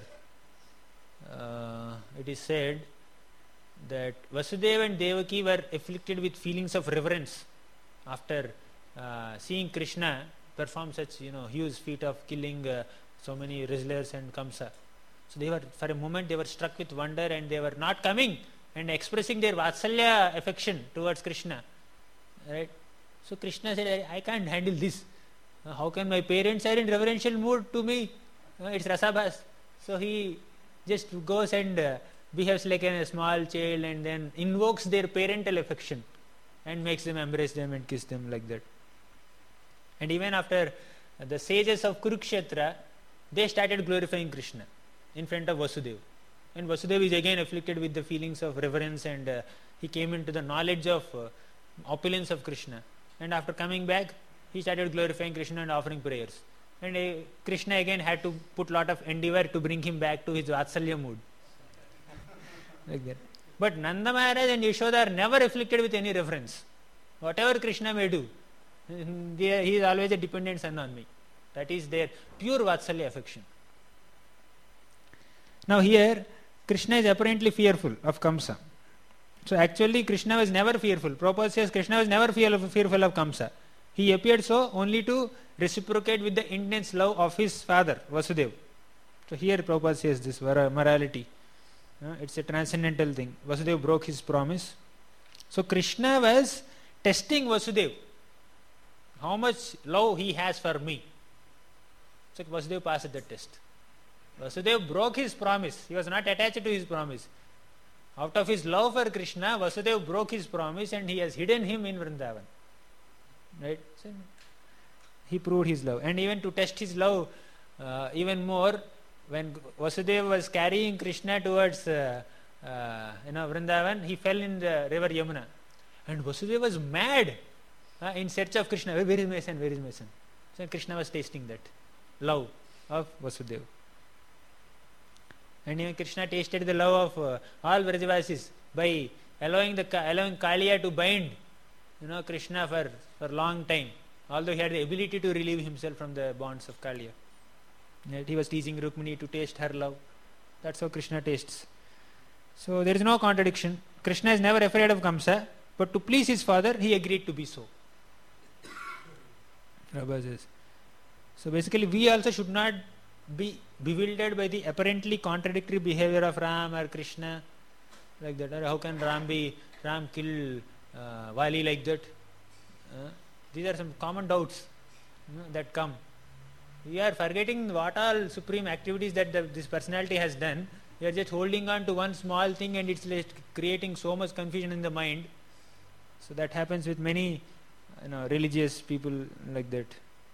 Speaker 3: it is said that Vasudeva and Devaki were afflicted with feelings of reverence after seeing Krishna perform such huge feat of killing so many wrestlers and Kamsa. So they were, for a moment, they were struck with wonder, and they were not coming and expressing their Vatsalya affection towards Krishna. Right? So Krishna said, I can't handle this. How can my parents are in reverential mood to me? It's Rasabhas. So he just goes and behaves like a small child, and then invokes their parental affection and makes them embrace them and kiss them like that. And even after the sages of Kurukshetra, they started glorifying Krishna in front of Vasudeva. And Vasudeva is again afflicted with the feelings of reverence, and he came into the knowledge of opulence of Krishna. And after coming back, he started glorifying Krishna and offering prayers. And Krishna again had to put lot of endeavor to bring him back to his Vatsalya mood. Like that. But Nanda Maharaj and Yashoda are never afflicted with any reverence. Whatever Krishna may do, He is always a dependent son on me. That is their pure Vatsalya affection. Now here, Krishna is apparently fearful of Kamsa. So actually Krishna was never fearful. Prabhupada says Krishna was never fearful of Kamsa. He appeared so only to reciprocate with the intense love of his father, Vasudeva. So here Prabhupada says this morality. It's a transcendental thing. Vasudeva broke his promise. So Krishna was testing Vasudeva. How much love he has for me. So Vasudeva passed the test. Vasudeva broke his promise. He was not attached to his promise. Out of his love for Krishna, Vasudeva broke his promise and he has hidden him in Vrindavan. Right? So he proved his love. And even to test his love even more, when Vasudeva was carrying Krishna towards Vrindavan, he fell in the river Yamuna. And Vasudeva was mad in search of Krishna. Where is my son? Where is my son? So Krishna was tasting that love of Vasudeva. And even Krishna tasted the love of all Vrajavasis by allowing Kaliya to bind Krishna for long time, although he had the ability to relieve himself from the bonds of Kaliya. He was teasing Rukmini to taste her love. That's how Krishna tastes. So there is no contradiction. Krishna is never afraid of Kamsa, but to please his father, he agreed to be so. Prabhupada says. So basically, we also should not be bewildered by the apparently contradictory behavior of Ram or Krishna, like that. Or how can Ram kill Vali like that? These are some common doubts that come. We are forgetting what all supreme activities that this personality has done. We are just holding on to one small thing and it's creating so much confusion in the mind. So that happens with many religious people like that.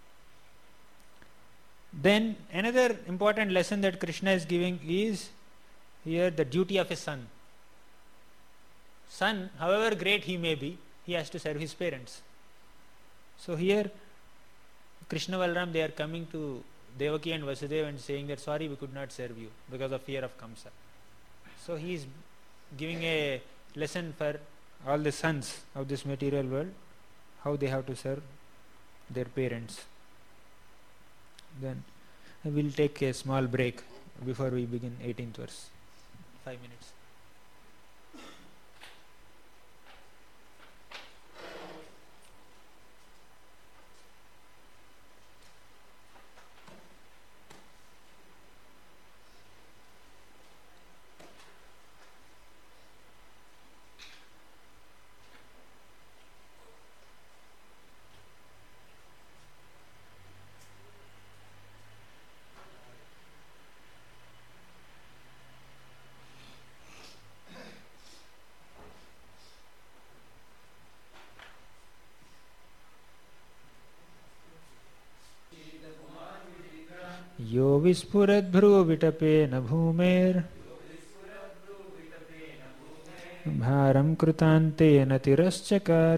Speaker 3: Then another important lesson that Krishna is giving is here the duty of a son. Son, however great he may be, he has to serve his parents. So here Krishna Balram, they are coming to Devaki and Vasudeva and saying that sorry, we could not serve you because of fear of Kamsa. So he is giving a lesson for all the sons of this material world, how they have to serve their parents. Then we will take a small break before we begin 18th verse. 5 minutes. यो विस्फुरद्भ्रुविटपेन भूमेर् भारं कृतान्तेन तिरश्चकार.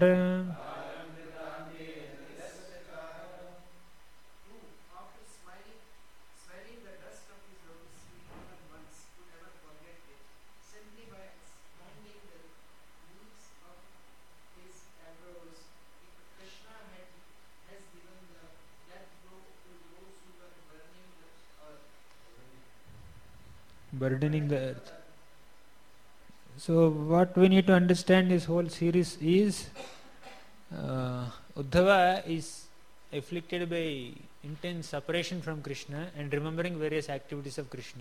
Speaker 3: Burdening the earth. So what we need to understand this whole series is Uddhava is afflicted by intense separation from Krishna and remembering various activities of Krishna.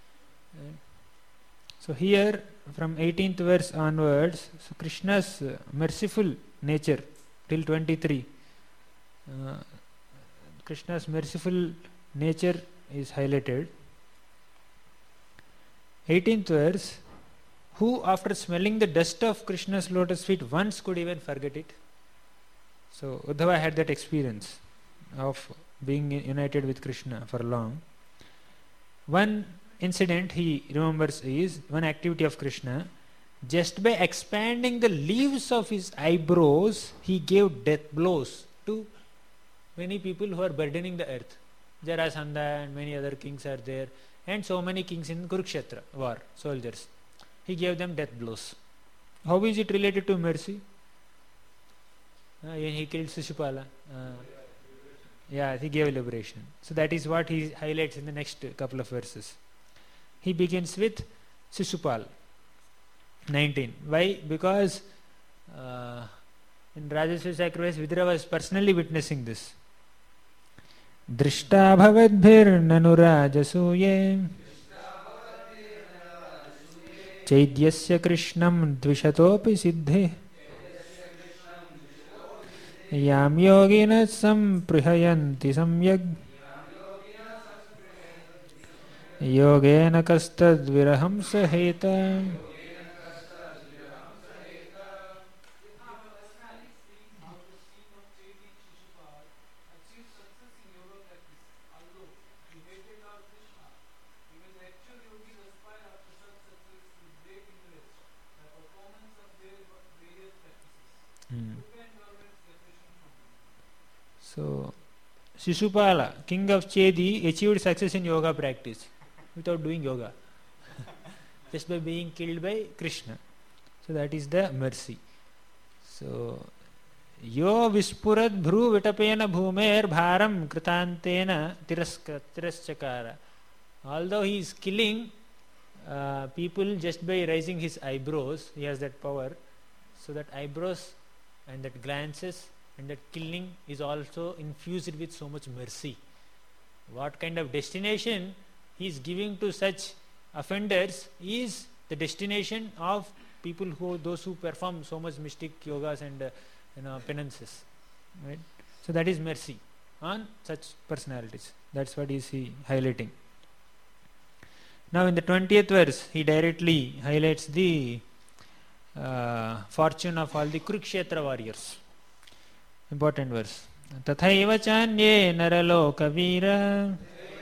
Speaker 3: So here from 18th verse onwards, so Krishna's merciful nature till 23. Krishna's merciful nature is highlighted. 18th verse, who after smelling the dust of Krishna's lotus feet once could even forget it? So Uddhava had that experience of being united with Krishna for long. One incident he remembers is one activity of Krishna. Just by expanding the leaves of his eyebrows, he gave death blows to many people who are burdening the earth. Jarasandha and many other kings are there. And so many kings in Kurukshetra war, soldiers. He gave them death blows. How is it related to mercy? When he killed Shishupala. He gave liberation. So that is what he highlights in the next couple of verses. He begins with Shishupal 19. Why? Because in Rajasva sacrifice, Vidura was personally witnessing this. Drishta bhavadbhir nanu rajasuye chaidyasya krishnam dvishatopi siddhe yam yogina samprihayanti samyag yogena kastad viraham saheta. So, Shishupala, king of Chedi, achieved success in yoga practice without doing yoga, just by being killed by Krishna. So that is the mercy. So, yo vispurad bhru vitapena bhumer bharam kritantena tiraschakara. Although he is killing people just by raising his eyebrows, he has that power. So that eyebrows and that glances and that killing is also infused with so much mercy. What kind of destination he is giving to such offenders is the destination of those who perform so much mystic yogas and penances, right? So that is mercy on such personalities. That's what is he highlighting. Now in the 20th verse, he directly highlights the fortune of all the Kurukshetra warriors. Important verse. Tathaiva chanye naraloka veera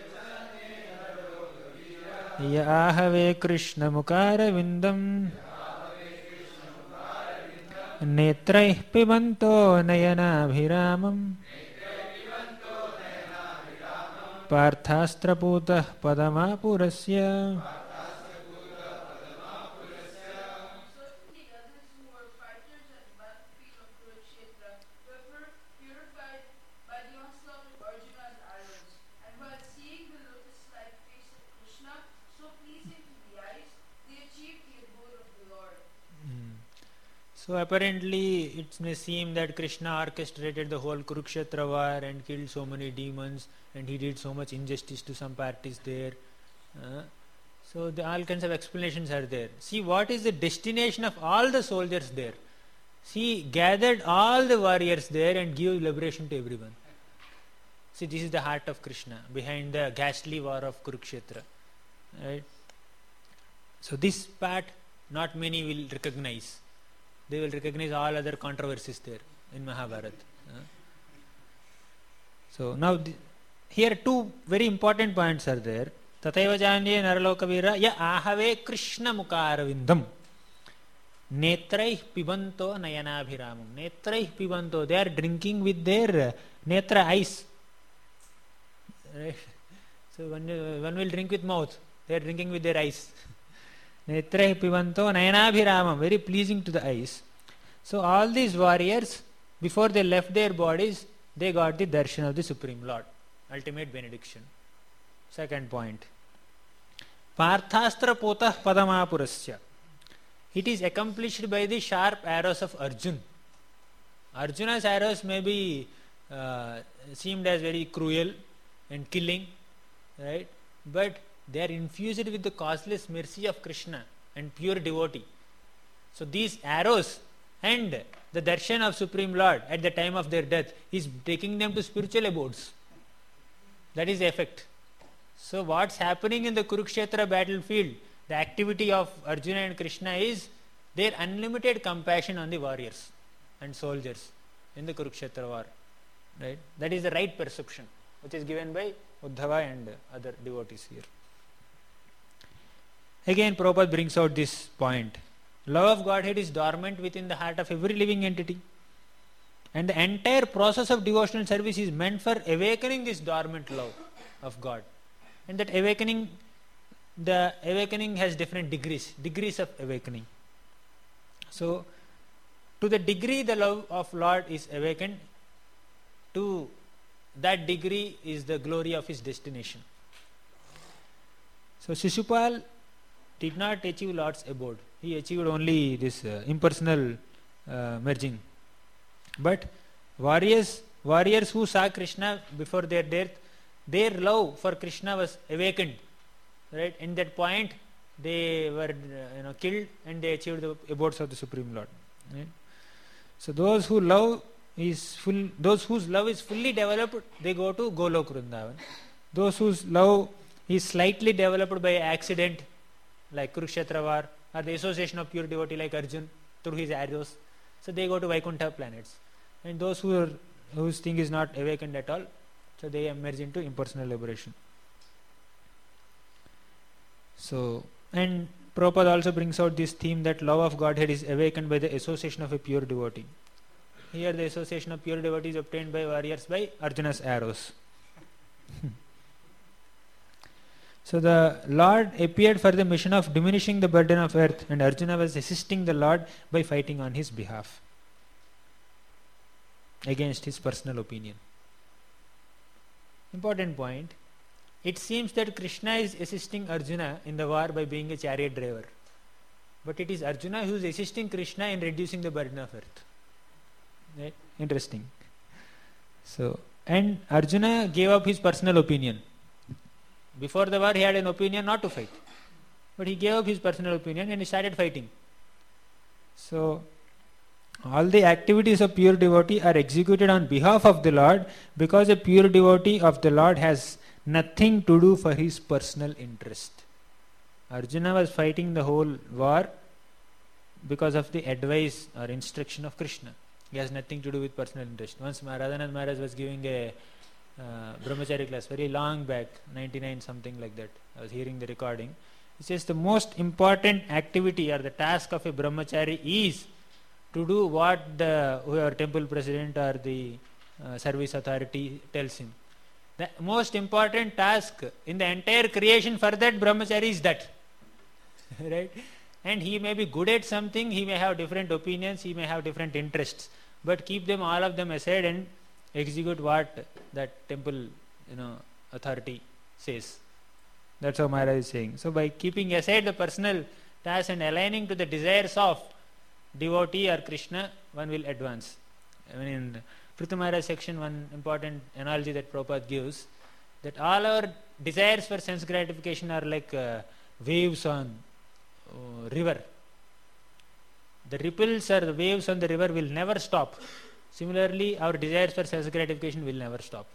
Speaker 3: ya ahave Krishna mukara vindam netraih pibanto nayana bhiramam parthastra putah padama purasya. So apparently it may seem that Krishna orchestrated the whole Kurukshetra war and killed so many demons, and he did so much injustice to some parties there. So all kinds of explanations are there. See, what is the destination of all the soldiers there? See, gathered all the warriors there and give liberation to everyone. See, this is the heart of Krishna behind the ghastly war of Kurukshetra. Right? So this part not many will recognize. They will recognize all other controversies there in Mahabharata. So now here two very important points are there. Tathaiva janye naraloka veera ya ahave Krishna mukaravindam netraih pibanto nayanabhiramam. Netraih pibanto, they are drinking with their netra eyes. Right? So one will drink with mouth, they are drinking with their eyes. Netraih pibanto nayanabhiramam, very pleasing to the eyes. So all these warriors, before they left their bodies, they got the darshan of the Supreme Lord, ultimate benediction. Second point. Parthastra potah padamapurasya. It is accomplished by the sharp arrows of Arjun. Arjuna's arrows may be seemed as very cruel and killing, right? But they are infused with the causeless mercy of Krishna and pure devotee. So these arrows and the darshan of Supreme Lord at the time of their death is taking them to spiritual abodes. That is the effect. So what's happening in the Kurukshetra battlefield, the activity of Arjuna and Krishna is their unlimited compassion on the warriors and soldiers in the Kurukshetra war. Right? That is the right perception which is given by Uddhava and other devotees here. Again, Prabhupada brings out this point. Love of Godhead is dormant within the heart of every living entity. And the entire process of devotional service is meant for awakening this dormant love of God. And that awakening, the awakening has different degrees of awakening. So, to the degree the love of Lord is awakened, to that degree is the glory of his destination. So Shishupal did not achieve Lord's abode. He achieved only this impersonal merging. But warriors who saw Krishna before their death, their love for Krishna was awakened. Right? In that point, they were killed and they achieved the abodes of the Supreme Lord. Right? So those whose love is fully developed, they go to Golok Vrindavan. Those whose love is slightly developed by accident, like Kurukshetra war, or the association of pure devotee like Arjun through his arrows, so they go to Vaikuntha planets. And those whose thing is not awakened at all, so they emerge into impersonal liberation. So, and Prabhupada also brings out this theme that love of Godhead is awakened by the association of a pure devotee. Here the association of pure devotee is obtained by warriors by Arjuna's arrows. So the Lord appeared for the mission of diminishing the burden of earth, and Arjuna was assisting the Lord by fighting on his behalf against his personal opinion. Important point. It seems that Krishna is assisting Arjuna in the war by being a chariot driver. But it is Arjuna who is assisting Krishna in reducing the burden of earth. Right? Interesting. So, and Arjuna gave up his personal opinion. Before the war he had an opinion not to fight. But he gave up his personal opinion and he started fighting. So, all the activities of pure devotee are executed on behalf of the Lord, because a pure devotee of the Lord has nothing to do for his personal interest. Arjuna was fighting the whole war because of the advice or instruction of Krishna. He has nothing to do with personal interest. Once Radhanath Maharaj was giving a brahmachari class very long back, 99 something like that. I was hearing the recording. He says the most important activity or the task of a brahmachari is to do what the whoever temple president or the service authority tells him. The most important task in the entire creation for that brahmachari is that. Right? And he may be good at something, he may have different opinions, he may have different interests, but keep them all of them aside and execute what that temple authority says. That's how Maharaj is saying. So by keeping aside the personal task and aligning to the desires of devotee or Krishna, one will advance. I mean, in Prithu Maharaj section, one important analogy that Prabhupada gives, that all our desires for sense gratification are like waves on river. The ripples or the waves on the river will never stop. Similarly, our desires for sense gratification will never stop.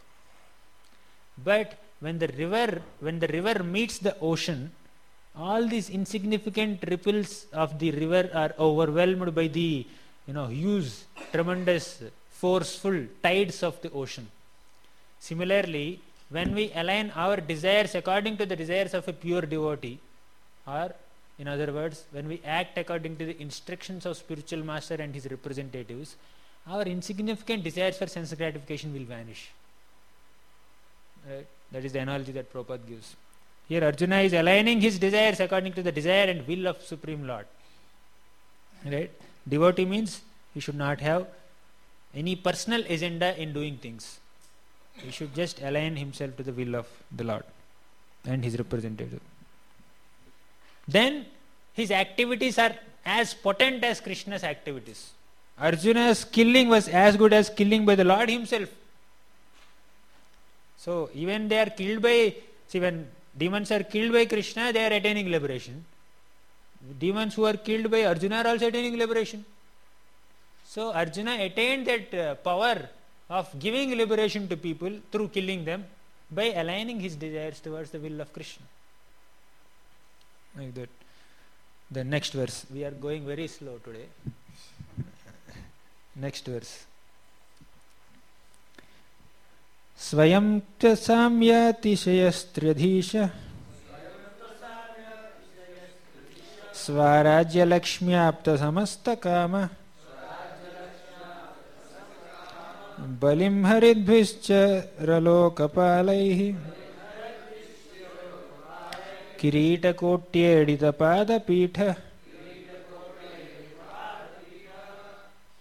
Speaker 3: But when the river meets the ocean, all these insignificant ripples of the river are overwhelmed by the huge, tremendous, forceful tides of the ocean. Similarly, when we align our desires according to the desires of a pure devotee, or in other words, when we act according to the instructions of spiritual master and his representatives, our insignificant desires for sense gratification will vanish. Right? That is the analogy that Prabhupada gives. Here Arjuna is aligning his desires according to the desire and will of Supreme Lord. Right? Devotee means he should not have any personal agenda in doing things. He should just align himself to the will of the Lord and his representative. Then his activities are as potent as Krishna's activities. Arjuna's killing was as good as killing by the Lord himself. So even they are killed by, when demons are killed by Krishna, they are attaining liberation. Demons who are killed by Arjuna are also attaining liberation. So Arjuna attained that power of giving liberation to people through killing them by aligning his desires towards the will of Krishna. Like that. The next verse. We are going very slow today. Next verse. Swayam cha samyatishayastriyadhisha Swarajya lakshmyapta samasta kama Balim haridbhischa ralokapalaihi Kiritakotyedita padapitha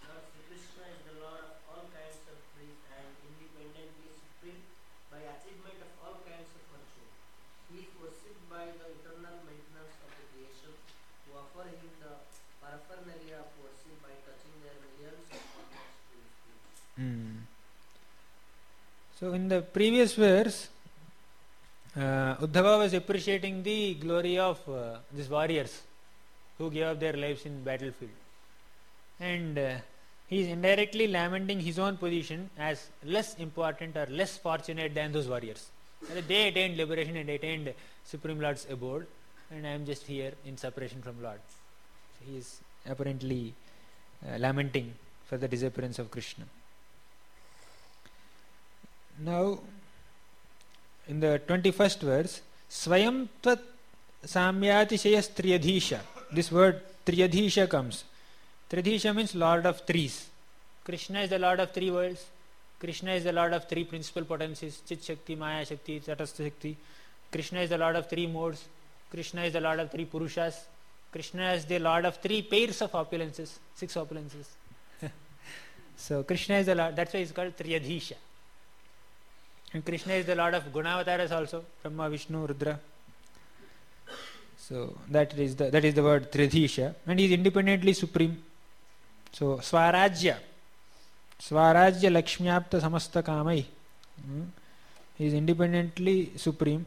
Speaker 3: So in the previous verse, Uddhava was appreciating the glory of these warriors who gave up their lives in battlefield, and he is indirectly lamenting his own position as less important or less fortunate than those warriors. They attained liberation and attained Supreme Lord's abode, and I am just here in separation from Lord. So he is apparently lamenting for the disappearance of Krishna. Now, in the 21st verse, Swayam Tvat Samyatishayas Triyadhisha. This word Triyadhisha comes. Triyadhisha means Lord of Threes. Krishna is the Lord of three worlds. Krishna is the Lord of three principal potencies, Chit Shakti, Maya Shakti, Tatastha Shakti. Krishna is the Lord of three modes. Krishna is the Lord of three Purushas. Krishna is the Lord of three pairs of opulences, 6 opulences. So Krishna is the Lord, that's why he is called Triyadhisha. And Krishna is the Lord of Gunavataras also, Brahma, Vishnu, Rudra. So that is the word Triyadhisha, and he is independently supreme. So Swarajya Lakshmyapta Samasta Kamai. He is independently supreme,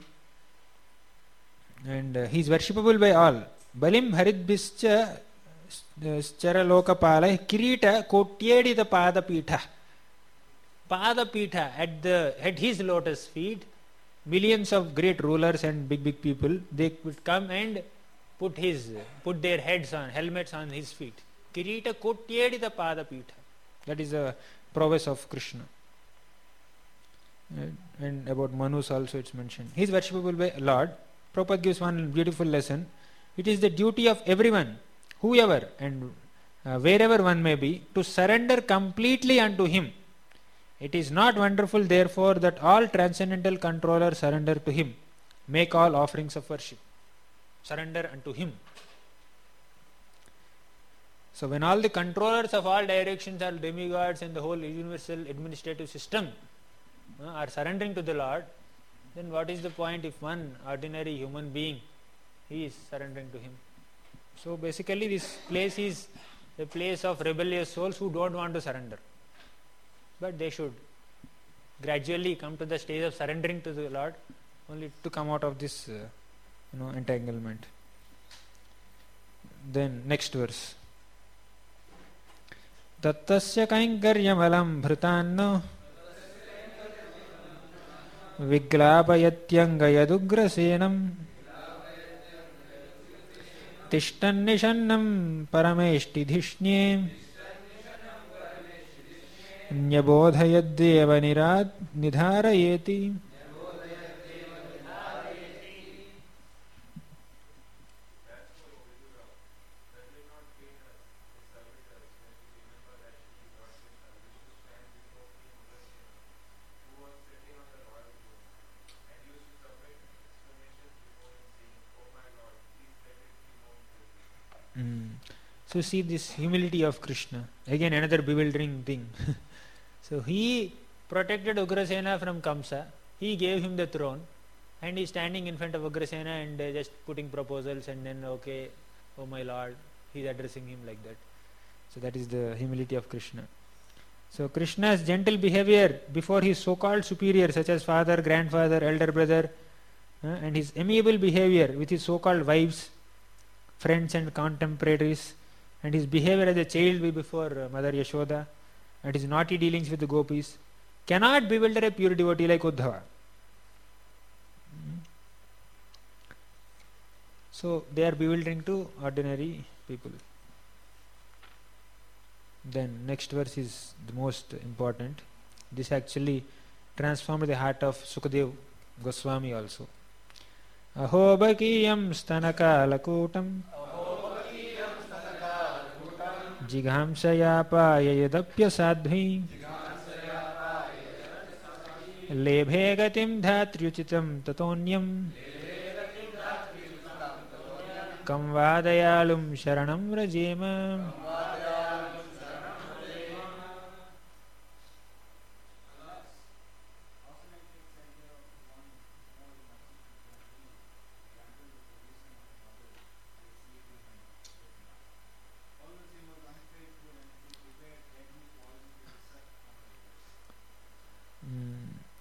Speaker 3: and he is worshipable by all. Balim Haridbhischa Chara Lokapalai Kirita Kotyedita Padapitha. Padapitha, at his lotus feet, millions of great rulers and big people, they would come and put their helmets on his feet. Kirita Kotyedita Padapitha. That is a prowess of Krishna. And about Manus also it's mentioned. He is worshipable by Lord. Prabhupada gives one beautiful lesson. It is the duty of everyone, whoever and wherever one may be, to surrender completely unto him. It is not wonderful, therefore, that all transcendental controllers surrender to him. Make all offerings of worship. Surrender unto him. So when all the controllers of all directions, all demigods and the whole universal administrative system are surrendering to the Lord, then what is the point if one ordinary human being he is surrendering to him? So basically this place is a place of rebellious souls who don't want to surrender. But they should gradually come to the stage of surrendering to the Lord, only to come out of this entanglement. Then next verse. Tattasya kainkaryamalam bhrutanno viglapayatyangayaduggrasenam tishtannishannam parameshtidhishnye nyabodhayaddeva nidharayeti. So see this humility of Krishna. Again another bewildering thing. So he protected Ugrasena from Kamsa. He gave him the throne, and he is standing in front of Ugrasena and just putting proposals, and then okay, oh my Lord, he is addressing him like that. So that is the humility of Krishna. So Krishna's gentle behavior before his so-called superiors such as father, grandfather, elder brother, and his amiable behavior with his so-called wives, friends and contemporaries, and his behavior as a child before Mother Yashoda, and his naughty dealings with the gopis cannot bewilder a pure devotee like Uddhava. So they are bewildering to ordinary people. Then next verse is the most important. This actually transformed the heart of Sukadev Goswami also. Aho bakiyam stanakalakutam jighamsaya yadapya sadhvi lebhe gatim dhatryuchitam tatonyam kam vadayalum sharanam rajema.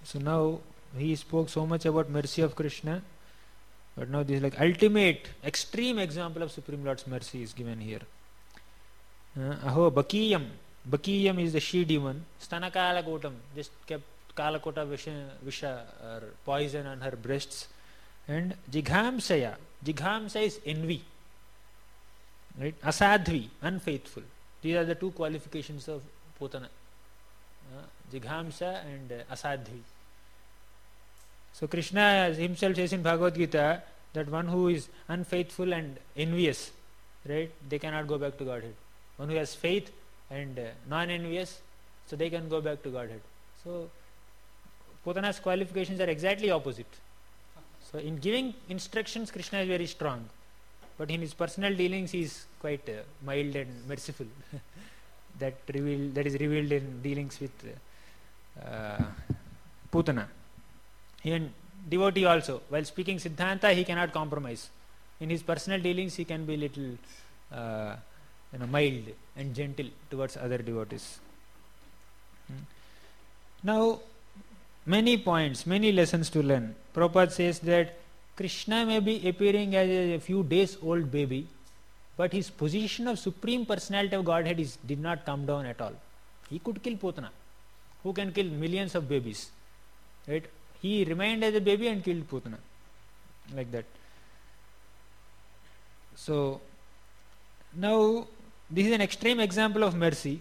Speaker 3: So now he spoke so much about mercy of Krishna, but now this like ultimate, extreme example of Supreme Lord's mercy is given here. Aho Bakiyam. Bakiyam is the she demon. Stana Kalakotam just kept Kalakota Visha or poison on her breasts. And Jighamsaya. Jighamsa is envy. Right? Asadhvi, unfaithful. These are the two qualifications of Putana. Jighamsa and Asadhvi. So Krishna himself says in Bhagavad Gita that one who is unfaithful and envious, right, they cannot go back to Godhead. One who has faith and non-envious, so they can go back to Godhead. So Putana's qualifications are exactly opposite. So in giving instructions, Krishna is very strong, but in his personal dealings he is quite mild and merciful. that is revealed in dealings with Putana. Even devotee also, while speaking Siddhanta, he cannot compromise. In his personal dealings, he can be little mild and gentle towards other devotees. Now, many points, many lessons to learn. Prabhupada says that Krishna may be appearing as a few days old baby, but his position of Supreme Personality of Godhead did not come down at all. He could kill Putana, who can kill millions of babies. Right? He remained as a baby and killed Putana. Like that. So, now this is an extreme example of mercy.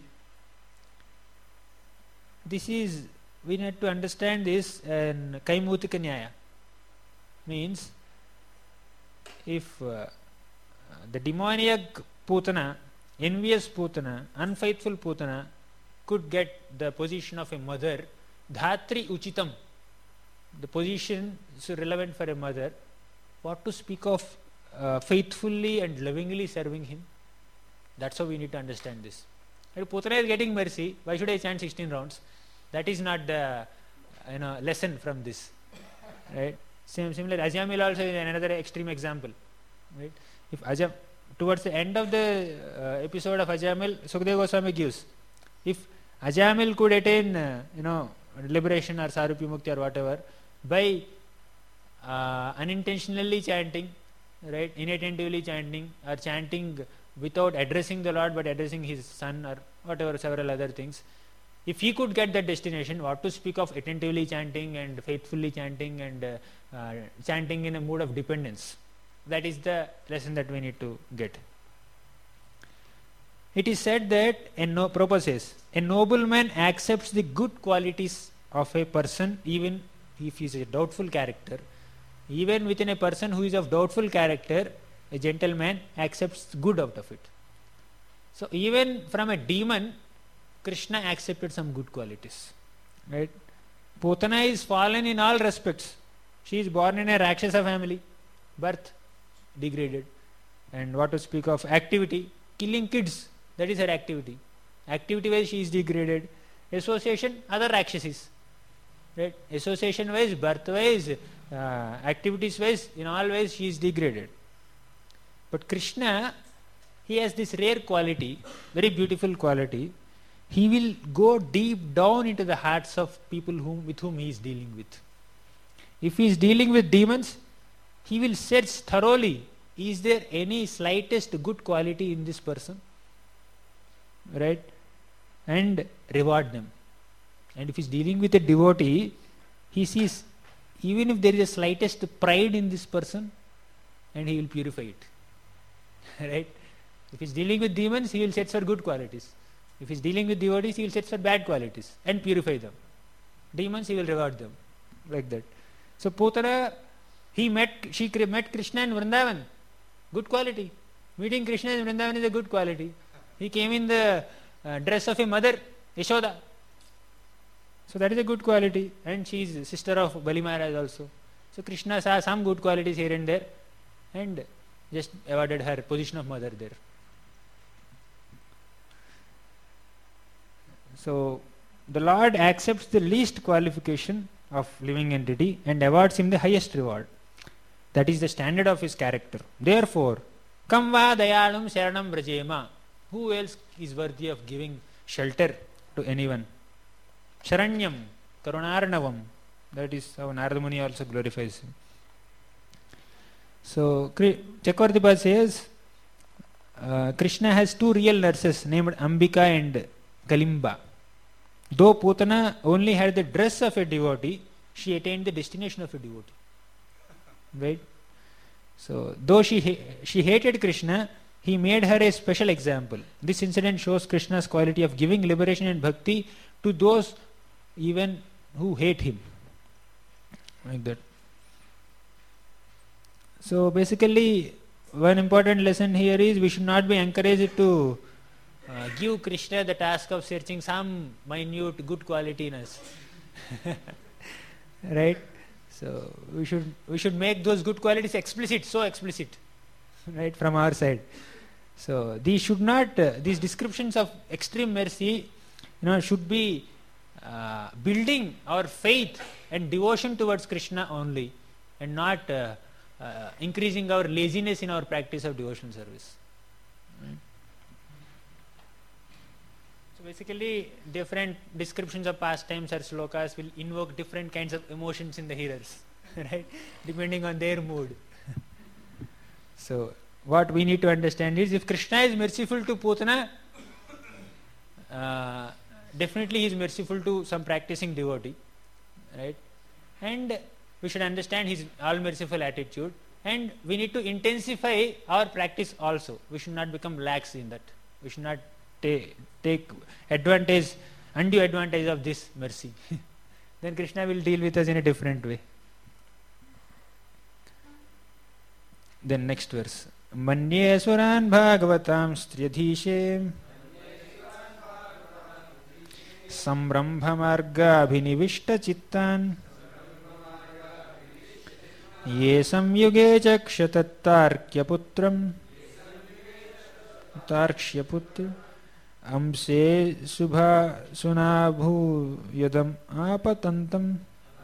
Speaker 3: We need to understand this in Kaimutika Nyaya. Means, if the demoniac Putana, envious Putana, unfaithful Putana could get the position of a mother, Dhatri Uchitam, the position is relevant for a mother, what to speak of faithfully and lovingly serving him? That's how we need to understand this. If Putana is getting mercy, why should I chant 16 rounds? That is not the lesson from this. Right? Similar, Ajamil also is another extreme example. Right? If towards the end of the episode of Ajamil, Sukadeva Goswami gives, if Ajamil could attain liberation or Sarupi Mukti or whatever by unintentionally chanting, right, inattentively chanting, or chanting without addressing the Lord but addressing his son or whatever, several other things, if he could get that destination, what to speak of attentively chanting and faithfully chanting and chanting in a mood of dependence? That is the lesson that we need to get. It is said that, Prabhupada says, a nobleman accepts the good qualities of a person even if he is a doubtful character. Even within a person who is of doubtful character, a gentleman accepts good out of it. So even from a demon, Krishna accepted some good qualities. Right? Putana is fallen in all respects. She is born in a Rakshasa family, birth degraded. And what to speak of activity, killing kids, that is her activity. Activity wise she is degraded. Association, other Rakshasis. Right? Association wise, birth wise, activities wise, in all ways she is degraded. But Krishna, he has this rare quality, very beautiful quality. He will go deep down into the hearts of people with whom he is dealing with. If he is dealing with demons, he will search thoroughly, is there any slightest good quality in this person? Right? And reward them. And if he is dealing with a devotee, he sees even if there is a slightest pride in this person, and he will purify it. Right? If he is dealing with demons, he will search for good qualities. If he is dealing with devotees, he will search for bad qualities and purify them. Demons, he will reward them. Like that. So Putana, she met Krishna in Vrindavan. Good quality. Meeting Krishna in Vrindavan is a good quality. He came in the dress of a mother, Yashoda. So that is a good quality. And she is sister of Bali Maharaj also. So Krishna saw some good qualities here and there and just awarded her position of mother there. So the Lord accepts the least qualification of living entity and awards him the highest reward. That is the standard of his character. Therefore, Kam va dayalam sharanam vrajema. Who else is worthy of giving shelter to anyone? Sharanyam, Karunarnavam, That is how Narada Muni also glorifies him. So Chakravartipad says Krishna has two real nurses named Ambika and Kalimba. Though Putana only had the dress of a devotee, she attained the destination of a devotee. Right? So though she hated Krishna, he made her a special example. This incident shows Krishna's quality of giving liberation and bhakti to those even who hate him. Like that. So basically, one important lesson here is we should not be encouraged to give Krishna the task of searching some minute good quality in us. Right? So we should make those good qualities explicit, so explicit, right, from our side. So these should not these descriptions of extreme mercy, should be building our faith and devotion towards Krishna only, and not increasing our laziness in our practice of devotional service. Right? So basically, different descriptions of pastimes or slokas will invoke different kinds of emotions in the hearers, right? Depending on their mood. So what we need to understand is, if Krishna is merciful to Putana, definitely he is merciful to some practicing devotee, right? And we should understand his all-merciful attitude, and we need to intensify our practice also. We should not become lax in that. We should not take undue advantage of this mercy. Then Krishna will deal with us in a different way. Then next verse. Manye suran bhagavatam striyadhishe samrambha marga abhinivishta chittan ye samyuge chakshatatarkyaputram tarkshyaputram amse subha sunabhu yadam apatantam.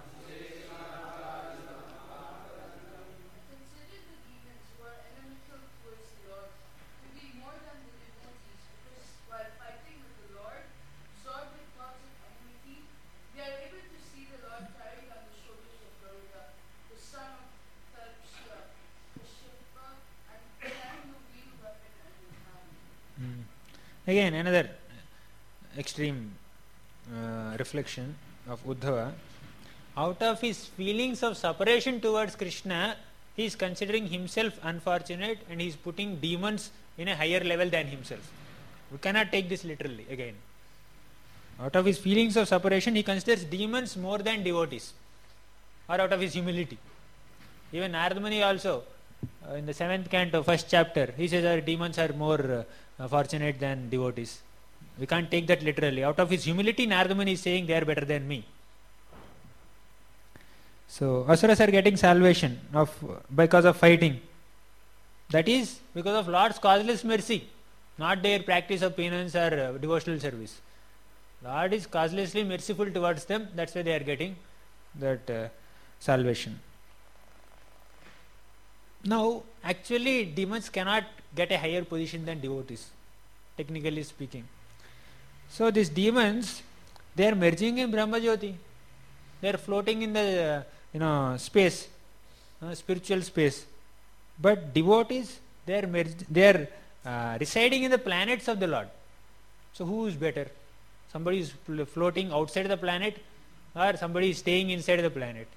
Speaker 3: Again, another extreme reflection of Uddhava. Out of his feelings of separation towards Krishna, he is considering himself unfortunate, and he is putting demons in a higher level than himself. We cannot take this literally again. Out of his feelings of separation, he considers demons more than devotees, or out of his humility. Even Narada Muni also, in the 7th canto, 1st chapter, he says our demons are more fortunate than devotees. We can't take that literally. Out of his humility, Narada Muni is saying they are better than me. So asuras are getting salvation because of fighting. That is because of Lord's causeless mercy, not their practice of penance or devotional service. Lord is causelessly merciful towards them. That's why they are getting that salvation. Now, actually, demons cannot get a higher position than devotees, technically speaking. So these demons, they are merging in Brahma Jyoti. They are floating in the space, spiritual space. But devotees, they are residing in the planets of the Lord. So who is better? Somebody is floating outside the planet, or somebody is staying inside the planet.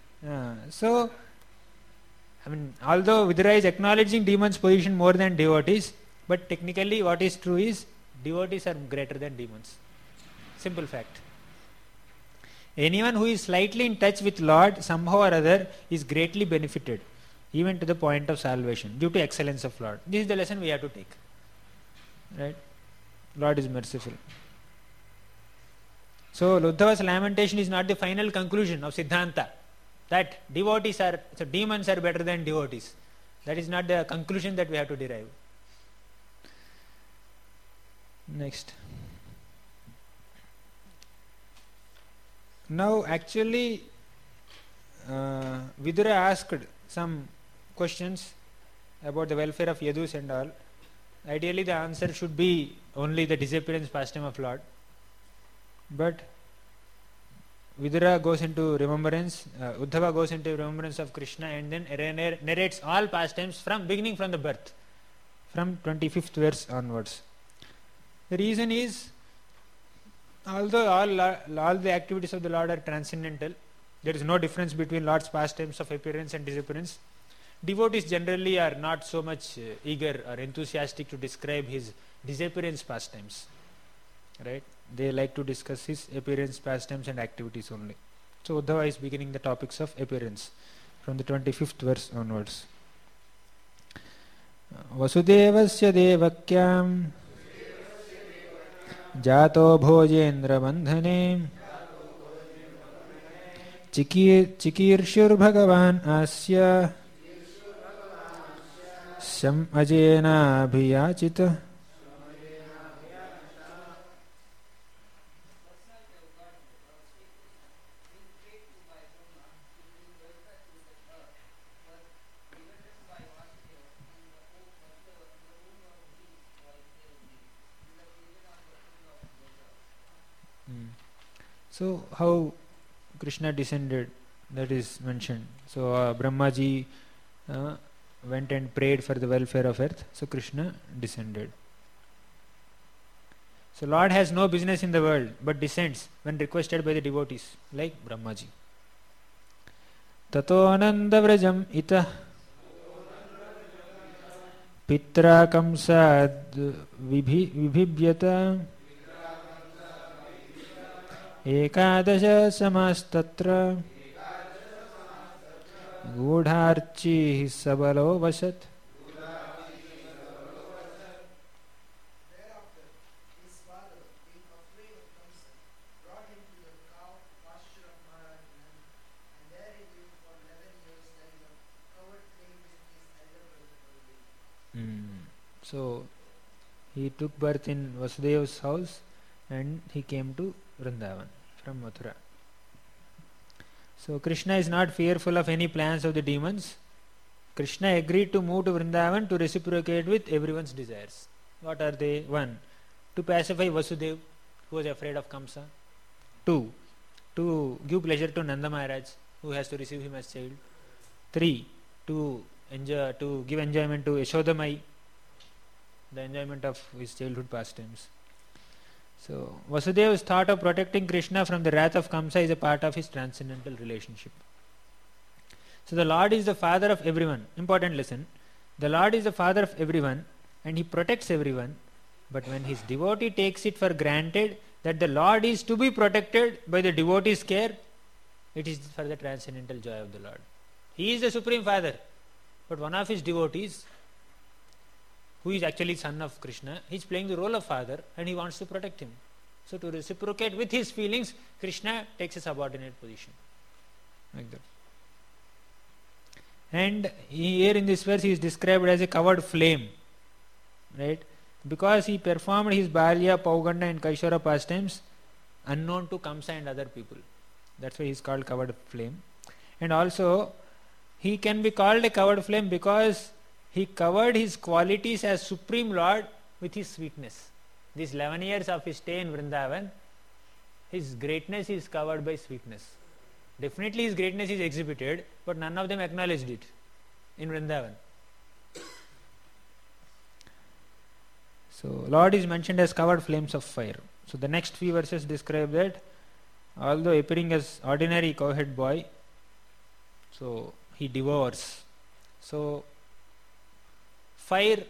Speaker 3: Although Vidura is acknowledging demons' position more than devotees, but technically what is true is devotees are greater than demons. Simple fact. Anyone who is slightly in touch with Lord somehow or other is greatly benefited, even to the point of salvation, due to excellence of Lord. This is the lesson we have to take. Right? Lord is merciful. So Uddhava's lamentation is not the final conclusion of Siddhanta, that demons are better than devotees. That is not the conclusion that we have to derive. Next. Now actually Vidura asked some questions about the welfare of Yadus and all. Ideally the answer should be only the disappearance pastime of Lord. But Vidura goes into remembrance, Uddhava goes into remembrance of Krishna and then narrates all pastimes from beginning from the birth, from 25th verse onwards. The reason is, although all the activities of the Lord are transcendental, there is no difference between Lord's pastimes of appearance and disappearance. Devotees generally are not so much eager or enthusiastic to describe his disappearance pastimes. Right? They like to discuss his appearance, pastimes and activities only. So Uddhava is beginning the topics of appearance from the 25th verse onwards. Vasudevasya devakyam jato bhojendra bandhane chikirshur bhagavan asya sam ajena abhiyachita. So how Krishna descended, that is mentioned. So Brahmaji went and prayed for the welfare of earth. So Krishna descended. So Lord has no business in the world but descends when requested by the devotees, like Brahmaji. Tato ananda vrajam ita pitra kamsad vibhibyata ekadasha samastatra gudharchi sabalo vasat. So he took birth in Vasudeva's house and he came to Vrindavan from Mathura. So Krishna is not fearful of any plans of the demons. Krishna agreed to move to Vrindavan to reciprocate with everyone's desires. What are they? 1. To pacify Vasudeva, who was afraid of Kamsa. 2. To give pleasure to Nanda Maharaj, who has to receive him as child. 3. To give enjoyment to Yashodamai, the enjoyment of his childhood pastimes. So Vasudeva's thought of protecting Krishna from the wrath of Kamsa is a part of his transcendental relationship. So the Lord is the father of everyone. Important lesson. The Lord is the father of everyone and he protects everyone. But when his devotee takes it for granted that the Lord is to be protected by the devotee's care, it is for the transcendental joy of the Lord. He is the Supreme Father. But one of his devotees, who is actually son of Krishna, he is playing the role of father and he wants to protect him. So to reciprocate with his feelings, Krishna takes a subordinate position. Like that. And here in this verse he is described as a covered flame. Right? Because he performed his Balya, Pauganda and Kaishara pastimes unknown to Kamsa and other people. That's why he is called covered flame. And also he can be called a covered flame because he covered his qualities as Supreme Lord with his sweetness. These 11 years of his stay in Vrindavan, his greatness is covered by sweetness. Definitely his greatness is exhibited, but none of them acknowledged it in Vrindavan. So Lord is mentioned as covered flames of fire. So the next few verses describe that although appearing as ordinary cowhead boy, so he devours. So fire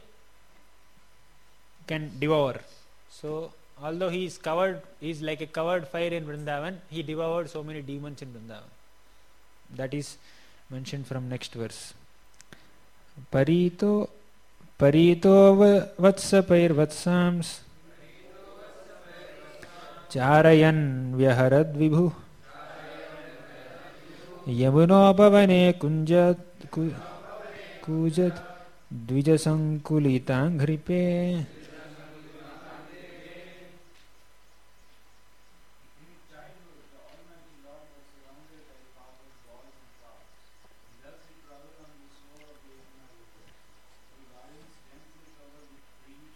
Speaker 3: can devour. So although he is covered, he is like a covered fire in Vrindavan, he devoured so many demons in Vrindavan. That is mentioned from next verse. Parito vatsapair vatsams charayan vyaharad vibhu yamunopavane kujat dvijasankulitang hripe.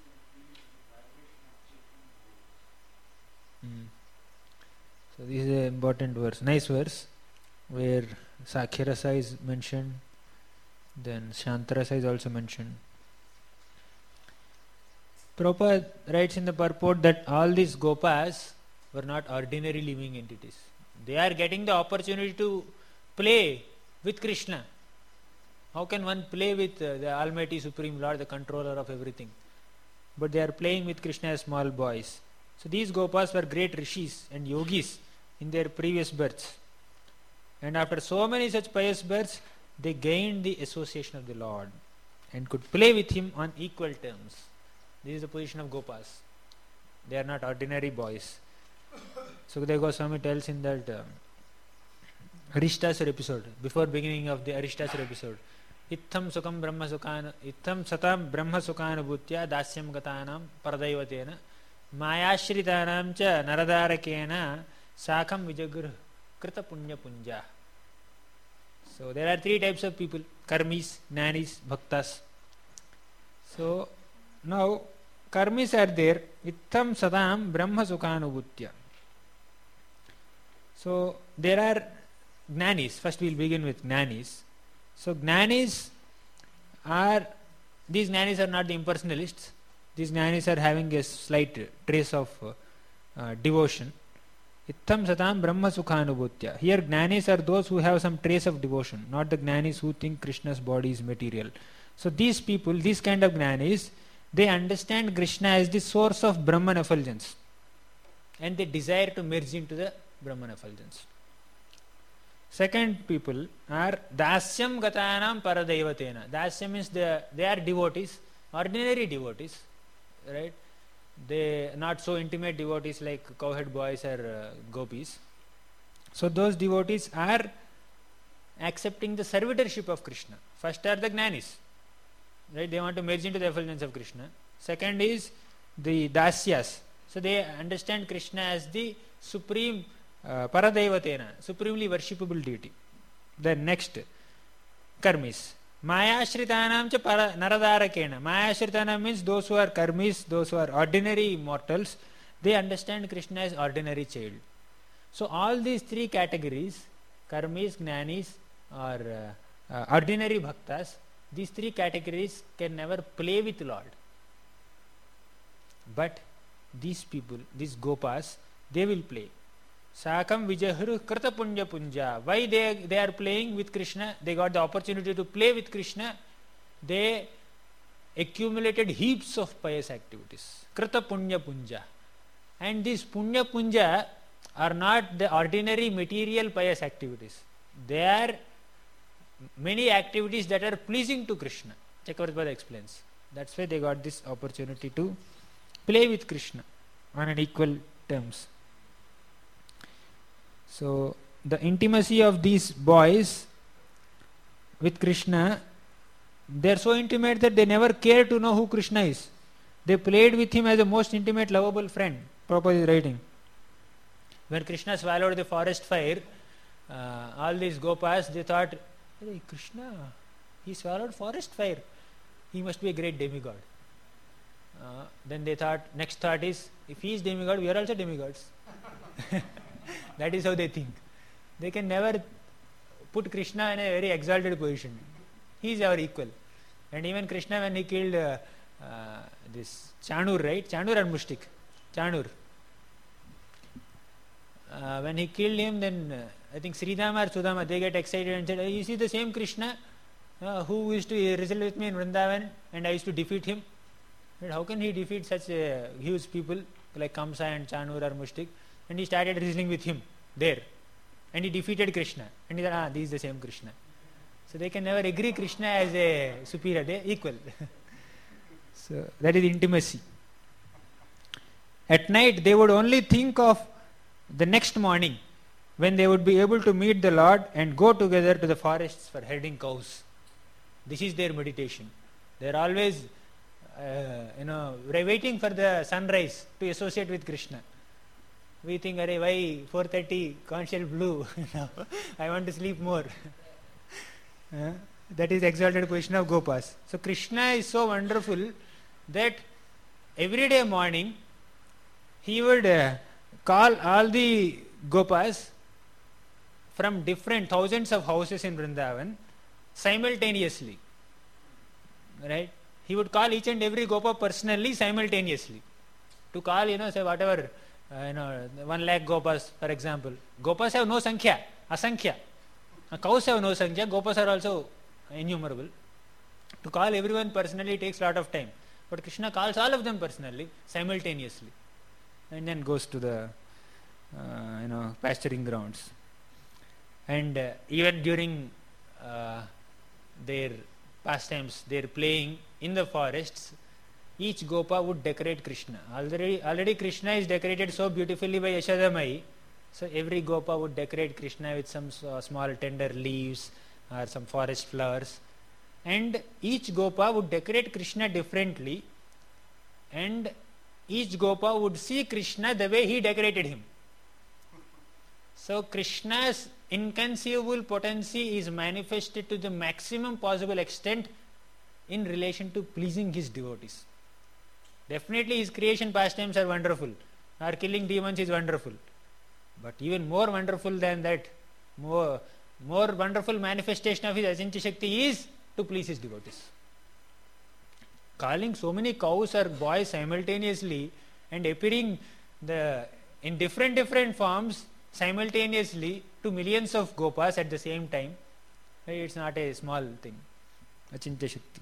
Speaker 3: So this is a important verse, nice verse, where Sakhyarasa is mentioned, then Shantarasa is also mentioned. Prabhupada writes in the purport that all these gopas were not ordinary living entities. They are getting the opportunity to play with Krishna. How can one play with the Almighty Supreme Lord, the controller of everything? But they are playing with Krishna as small boys. So these gopas were great rishis and yogis in their previous births. And after so many such pious births, they gained the association of the Lord and could play with him on equal terms. This is the position of gopas. They are not ordinary boys. Sukadeva Goswami tells in that Arishtasur episode, before beginning of the Arishtasur episode, Itham sukam brahma sukana, itham satam brahma sukana bhutya dasyam gatanam paradaivatena mayashritanam cha naradarakena sakam vijagur krita punya punja. So there are three types of people: karmis, jnanis, bhaktas. So now karmis are there. Itham satam brahma sukhanubhutya. So there are jnanis. First we will begin with jnanis. So jnanis are, these jnanis are not the impersonalists. These jnanis are having a slight trace of devotion. Itham satam brahma sukhanubhutya. Here jnanis are those who have some trace of devotion, not the jnanis who think Krishna's body is material. So these people, these kind of jnanis, they understand Krishna as the source of Brahman effulgence and they desire to merge into the Brahman effulgence. Second people are dasyam gatanam paradaivatena. Dasyam means they are devotees, ordinary devotees, right? They not so intimate devotees like cowhead boys or gopis. So those devotees are accepting the servitorship of Krishna. First are the jnanis, right? They want to merge into the effulgence of Krishna. Second is the dasyas. So they understand Krishna as the supreme paradaivatena, supremely worshipable deity. Then next, karmis. Mayashritanam cha naradarakena. Mayashritanam means those who are karmis, those who are ordinary mortals, they understand Krishna as ordinary child. So all these three categories, karmis, jnanis or ordinary bhaktas, these three categories can never play with Lord. But these people, these gopas, they will play. Sakam vijahru krita punya punja. Why they are playing with Krishna? They got the opportunity to play with Krishna. They accumulated heaps of pious activities. Krita punya punja. And these punya punja are not the ordinary material pious activities. They are many activities that are pleasing to Krishna. Chakravarti explains. That's why they got this opportunity to play with Krishna on an equal terms. So the intimacy of these boys with Krishna, they are so intimate that they never care to know who Krishna is. They played with him as a most intimate, lovable friend. Prabhupada is writing. When Krishna swallowed the forest fire, all these gopas, they thought, hey, Krishna, he swallowed forest fire. He must be a great demigod. Then they thought, next thought is, if he is demigod, we are also demigods. That is how they think. They can never put Krishna in a very exalted position. He is our equal. And even Krishna, when he killed this Chanur, right? Chanur or Mushtik? Chanur. When he killed him, then I think Sridhama or Sudama, they get excited and said, you see the same Krishna who used to wrestle with me in Vrindavan and I used to defeat him. But how can he defeat such huge people like Kamsa and Chanur or Mushtik? And he started wrestling with him there. And he defeated Krishna. And he said, this is the same Krishna. So they can never agree Krishna as a superior, they are equal. So that is intimacy. At night they would only think of the next morning when they would be able to meet the Lord and go together to the forests for herding cows. This is their meditation. They are always waiting for the sunrise to associate with Krishna. We think, arey, why 4:30 conch shell blue? I want to sleep more. That is exalted position of gopas. So Krishna is so wonderful that every day morning he would call all the gopas from different thousands of houses in Vrindavan simultaneously. Right? He would call each and every Gopa personally simultaneously. To call, say whatever, 1 lakh Gopas, for example. Gopas have no sankhya, asankhya. Cows have no sankhya, Gopas are also innumerable. To call everyone personally takes a lot of time. But Krishna calls all of them personally, simultaneously. And then goes to the, pasturing grounds. And even during their pastimes, their playing in the forests, each Gopa would decorate Krishna. Already Krishna is decorated so beautifully by Yashoda Mai. So every Gopa would decorate Krishna with some small tender leaves or some forest flowers. And each Gopa would decorate Krishna differently. And each Gopa would see Krishna the way he decorated him. So Krishna's inconceivable potency is manifested to the maximum possible extent in relation to pleasing his devotees. Definitely his creation pastimes are wonderful. Our killing demons is wonderful. But even more wonderful than that, more wonderful manifestation of his Achintya Shakti is to please his devotees. Calling so many cows or boys simultaneously and appearing in different forms simultaneously to millions of Gopas at the same time, it's not a small thing. Achintya Shakti.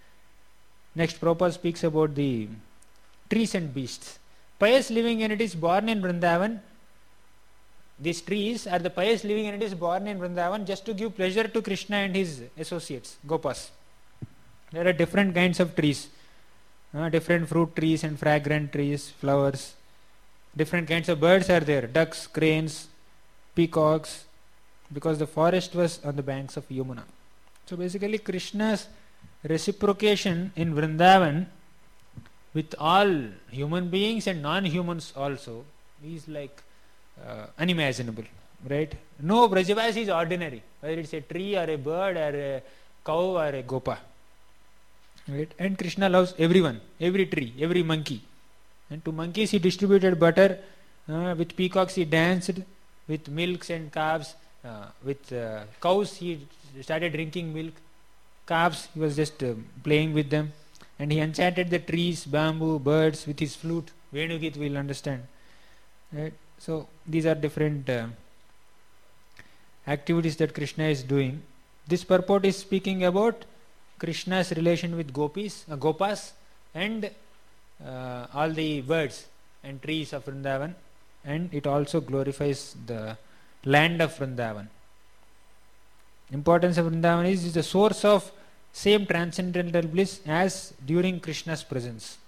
Speaker 3: Next, Prabhupada speaks about the trees and beasts. Pious living entities born in Vrindavan. These trees are the pious living entities born in Vrindavan just to give pleasure to Krishna and his associates, Gopas. There are different kinds of trees. Different fruit trees and fragrant trees, flowers. Different kinds of birds are there. Ducks, cranes, peacocks. Because the forest was on the banks of Yamuna. So basically Krishna's reciprocation in Vrindavan with all human beings and non-humans also is like unimaginable, right? No Brajavasi is ordinary, whether it's a tree or a bird or a cow or a Gopa, right? And Krishna loves everyone, every tree, every monkey. And to monkeys he distributed butter, with peacocks he danced, with milks and calves, with cows he started drinking milk, calves he was just playing with them, and he enchanted the trees, bamboo, birds with his flute. Venugit will understand, right? So these are different activities that Krishna is doing. This purport is speaking about Krishna's relation with Gopas and all the birds and trees of Vrindavan, and it also glorifies the land of Vrindavan. Importance of Vrindavan is the source of same transcendental bliss as during Krishna's presence.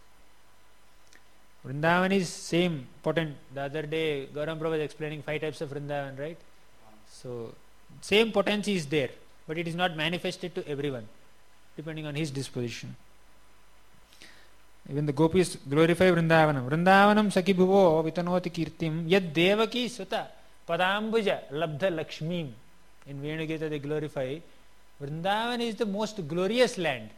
Speaker 3: Vrindavan is same potent. The other day Gauram Prabhu was explaining 5 types of Vrindavan, right? So same potency is there, but it is not manifested to everyone depending on his disposition. Even the gopis glorify Vrindavanam. Vrindavanam Saki Bhuvo Vitanoti Kirtim Yad Devaki Sutta Padambuja Labdha Lakshmim. In Venugita they glorify Vrindavan is the most glorious land.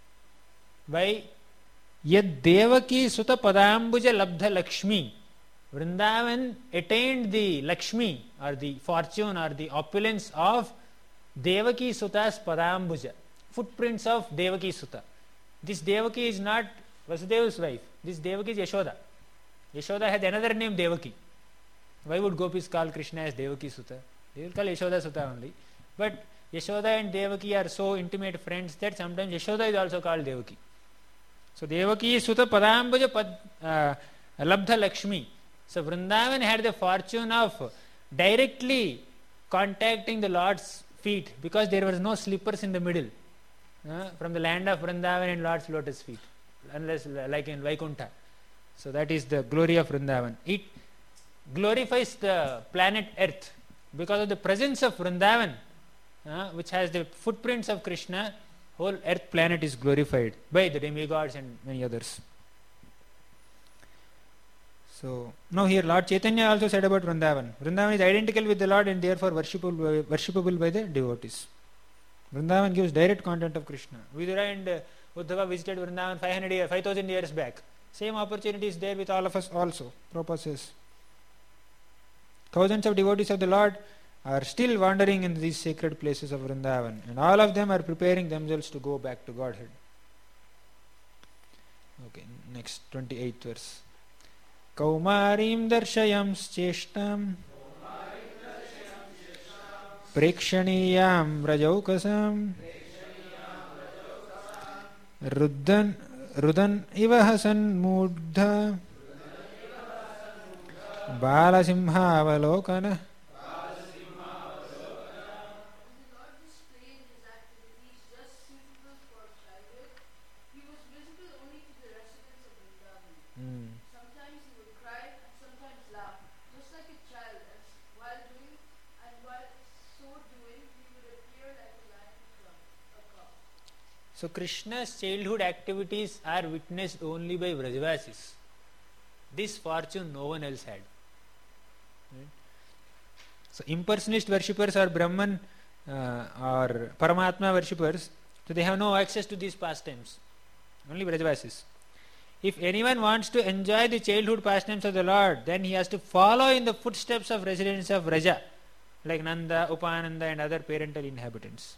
Speaker 3: Why? Yad Devaki Sutta Padambuja Labdha Lakshmi. Vrindavan attained the Lakshmi or the fortune or the opulence of Devaki Suta's Padambuja. Footprints of Devaki Sutta. This Devaki is not Vasudeva's wife. This Devaki is Yashoda. Yashoda had another name Devaki. Why would gopis call Krishna as Devaki Sutta? They will call Yashoda Sutta only. But Yashoda and Devaki are so intimate friends that sometimes Yashoda is also called Devaki. So Devaki is Sutta Padambuja Labdha Lakshmi. So Vrindavan had the fortune of directly contacting the Lord's feet because there was no slippers in the middle from the land of Vrindavan and Lord's lotus feet, unless like in Vaikuntha. So that is the glory of Vrindavan. It glorifies the planet Earth because of the presence of Vrindavan, which has the footprints of Krishna. Whole Earth planet is glorified by the demigods and many others. So now here Lord Chaitanya also said about Vrindavan. Vrindavan is identical with the Lord and therefore worshipable by the devotees. Vrindavan gives direct content of Krishna. Vidura and Uddhava visited Vrindavan 5,000 years back. Same opportunity is there with all of us also. Prabhupada says. Thousands of devotees of the Lord are still wandering in these sacred places of Vrindavan, and all of them are preparing themselves to go back to Godhead. Okay, next 28th verse. Kaumarim darshayam cheshtam prekshaniyam rajaukasam rudan iva hasan mudha balasimhavalokana.
Speaker 2: So Krishna's childhood activities are witnessed only by Vrajavasis. This fortune no one else had. Right? So impersonalist worshippers or Brahman or Paramatma worshippers, so they have no access to these pastimes. Only Vrajavasis. If anyone wants to enjoy the childhood pastimes of the Lord, then he has to follow in the footsteps of residents of Vraja, like Nanda, Upananda and other parental inhabitants.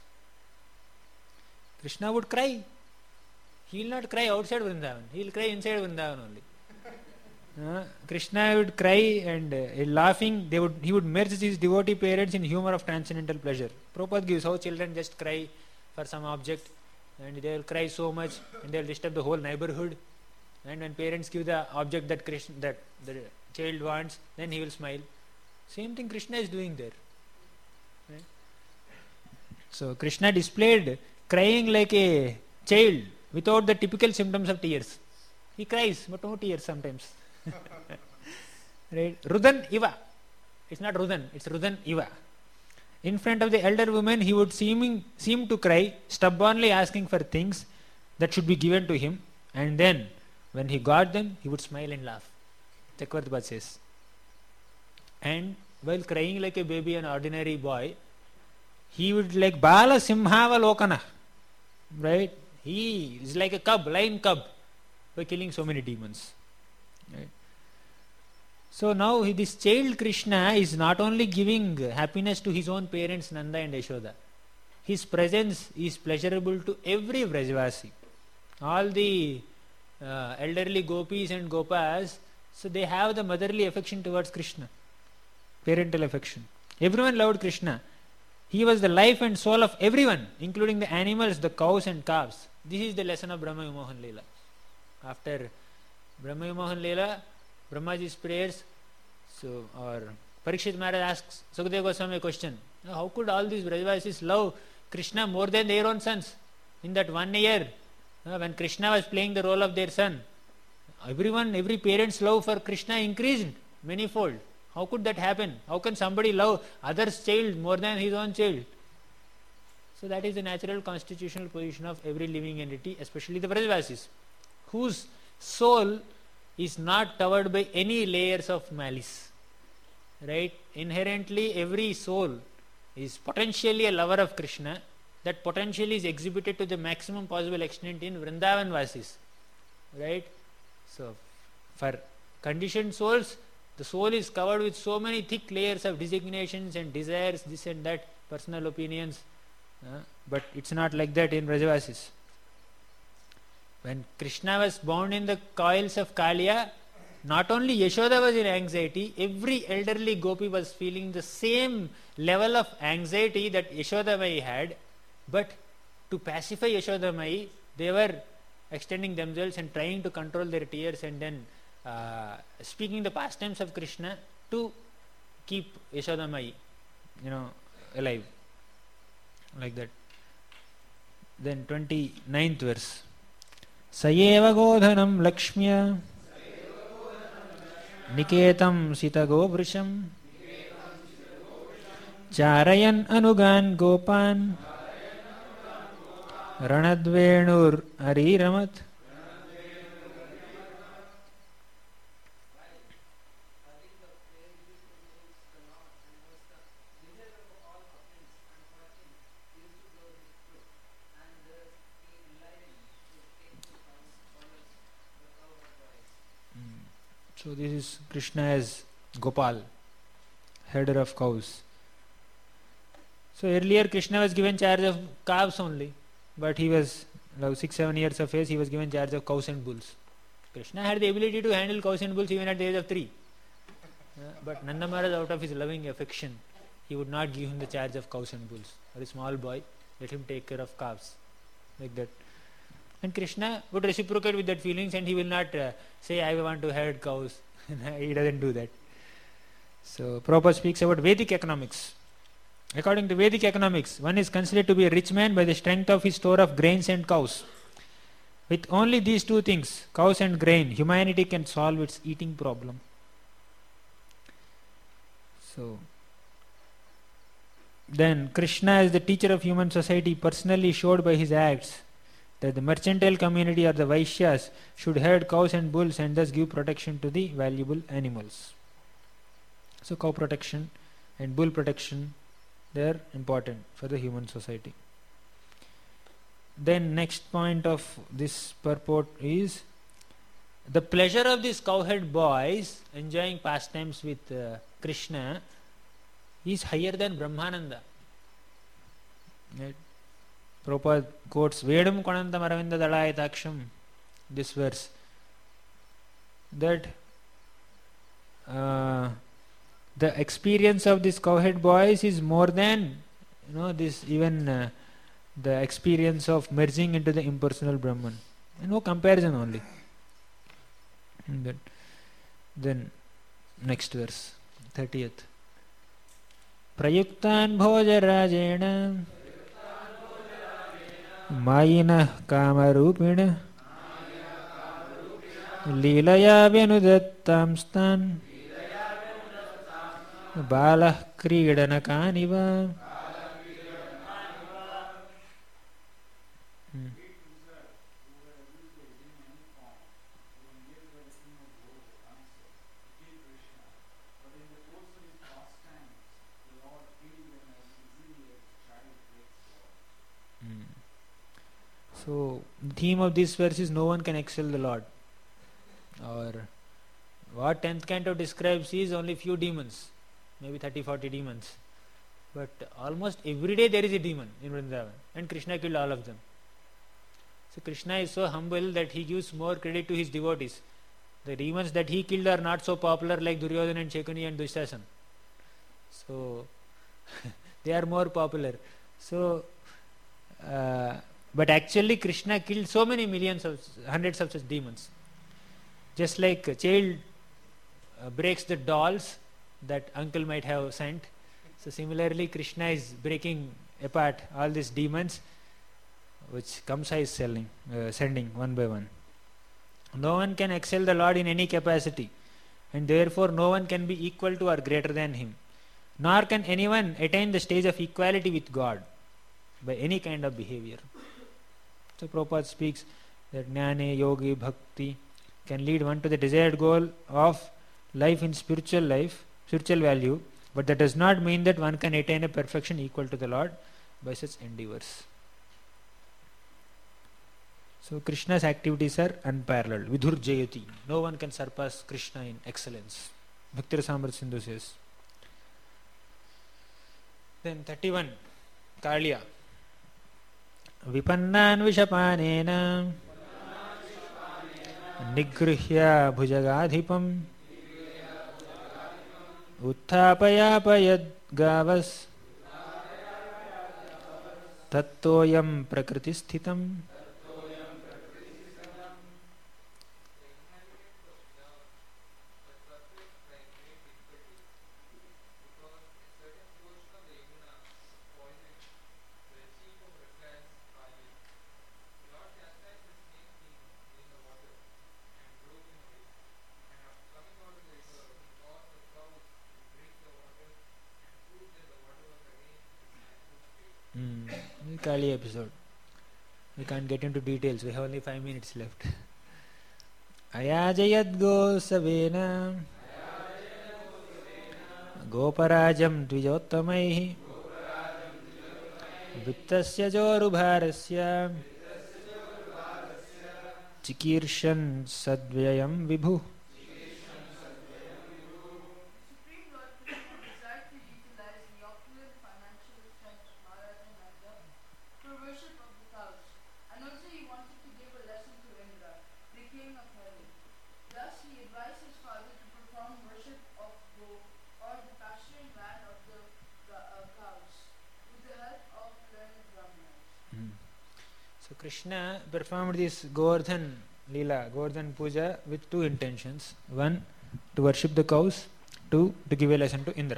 Speaker 2: Krishna would cry. He will not cry outside Vrindavan. He will cry inside Vrindavan only. Krishna would cry and laughing. He would merge his devotee parents in humor of transcendental pleasure. Prabhupada gives how children just cry for some object and they will cry so much and they will disturb the whole neighborhood. And when parents give the object that the child wants, then he will smile. Same thing Krishna is doing there. Right? So Krishna displayed crying like a child without the typical symptoms of tears. He cries, but no tears sometimes. Right? Rudan Iva. It's not Rudan, it's Rudan Iva. In front of the elder woman, he would seem to cry, stubbornly asking for things that should be given to him, and then when he got them, he would smile and laugh. Chakravarti Bhatt says. And while crying like a baby, an ordinary boy, he would like Bala Simhavalokana. Right? He is like a cub, lion cub, by killing so many demons. Right? So now this child Krishna is not only giving happiness to his own parents Nanda and Yashoda. His presence is pleasurable to every Vrajavasi. All the elderly gopis and gopas, so they have the motherly affection towards Krishna. Parental affection. Everyone loved Krishna. He was the life and soul of everyone, including the animals, the cows and calves. This is the lesson of Brahma Vimohan Leela. After Brahma Vimohan Leela, Brahmaji's prayers, or Parikshit Maharaj asks Sukadeva Goswami a question. How could all these Vrajavasis love Krishna more than their own sons? In that 1 year, when Krishna was playing the role of their son, every parent's love for Krishna increased manifold. How could that happen? How can somebody love other's child more than his own child? So that is the natural constitutional position of every living entity, especially the Vrajavasis, whose soul is not covered by any layers of malice. Right? Inherently, every soul is potentially a lover of Krishna. That potential is exhibited to the maximum possible extent in Vrindavan Vasis. Right? So, for conditioned souls, the soul is covered with so many thick layers of designations and desires, this and that, personal opinions. But it's not like that in Vrajavasis. When Krishna was bound in the coils of Kaliya, not only Yashoda was in anxiety, every elderly gopi was feeling the same level of anxiety that Yashodamai had, but to pacify Yashodamai, they were extending themselves and trying to control their tears and then speaking the pastimes of Krishna to keep Yashodamai, alive. Like that. Then 29th verse. Sayeva godhanam lakshmya niketam sitago vrisham charayan anugan gopan ranadvenur ariramat. So this is Krishna as Gopal, herder of cows.
Speaker 3: So earlier Krishna was given charge of calves only, but he was 6-7 years of age, he was given charge of cows and bulls. Krishna had the ability to handle cows and bulls even at the age of 3. But Nanda Maharaj, out of his loving affection, he would not give him the charge of cows and bulls. For a small boy, let him take care of calves. Like that. And Krishna would reciprocate with that feelings, and he will not say, I want to herd cows. He doesn't do that. So Prabhupada speaks about Vedic economics. According to Vedic economics, one is considered to be a rich man by the strength of his store of grains and cows. With only these two things, cows and grain, humanity can solve its eating problem. So, then Krishna, as the teacher of human society, personally showed by his acts that the mercantile community or the Vaishyas should herd cows and bulls and thus give protection to the valuable animals. So cow protection and bull protection, they are important for the human society. Then next point of this purport is the pleasure of these cowherd boys enjoying pastimes with Krishna is higher than Brahmananda. Right? Prabhupada quotes Vedam Konantam Aravinda Dalayatакsham, this verse, that the experience of these cowherd boys is more than this even the experience of merging into the impersonal Brahman. No comparison only. Then next verse, 30th. Prayuktan bhojarajena mayinah kamarupina leelaya vyanudattamstan balah kridanakaniva. So, the theme of this verse is no one can excel the Lord. Or what 10th canto describes is only few demons, maybe 30-40 demons. But almost every day there is a demon in Vrindavan, and Krishna killed all of them. So Krishna is so humble that he gives more credit to his devotees. The demons that he killed are not so popular like Duryodhana and Shakuni and Dushasana. So they are more popular. So but actually Krishna killed so many hundreds of such demons. Just like a child breaks the dolls that uncle might have sent. So similarly Krishna is breaking apart all these demons which Kamsa is sending one by one. No one can excel the Lord in any capacity, and therefore no one can be equal to or greater than him. Nor can anyone attain the stage of equality with God by any kind of behavior. So Prabhupada speaks that Jnane, Yogi, Bhakti can lead one to the desired goal of life in spiritual value, but that does not mean that one can attain a perfection equal to the Lord by such endeavors. So Krishna's activities are unparalleled. Vidhur Jayati. No one can surpass Krishna in excellence. Bhakti Rasamrita Sindhu says. Then 31. Kaliya. Vipannan Vishapanena Nigrihya Bhujagadhipam Uthapayapayad Gavas Tattoyam Prakriti Sthitam. Kali episode. We can't get into details. We have only 5 minutes left. Ayajayad Gosavena Goparajam Dvijottamaihi Vittasya Jorubharasya Chikirshan Sadvyayam Vibhu.
Speaker 4: Supreme Lord Krishna desired to utilize the opulent financial strength
Speaker 3: So Krishna performed this Govardhan Leela, Govardhan Puja with two intentions. One, to worship the cows. Two, to give a lesson to Indra.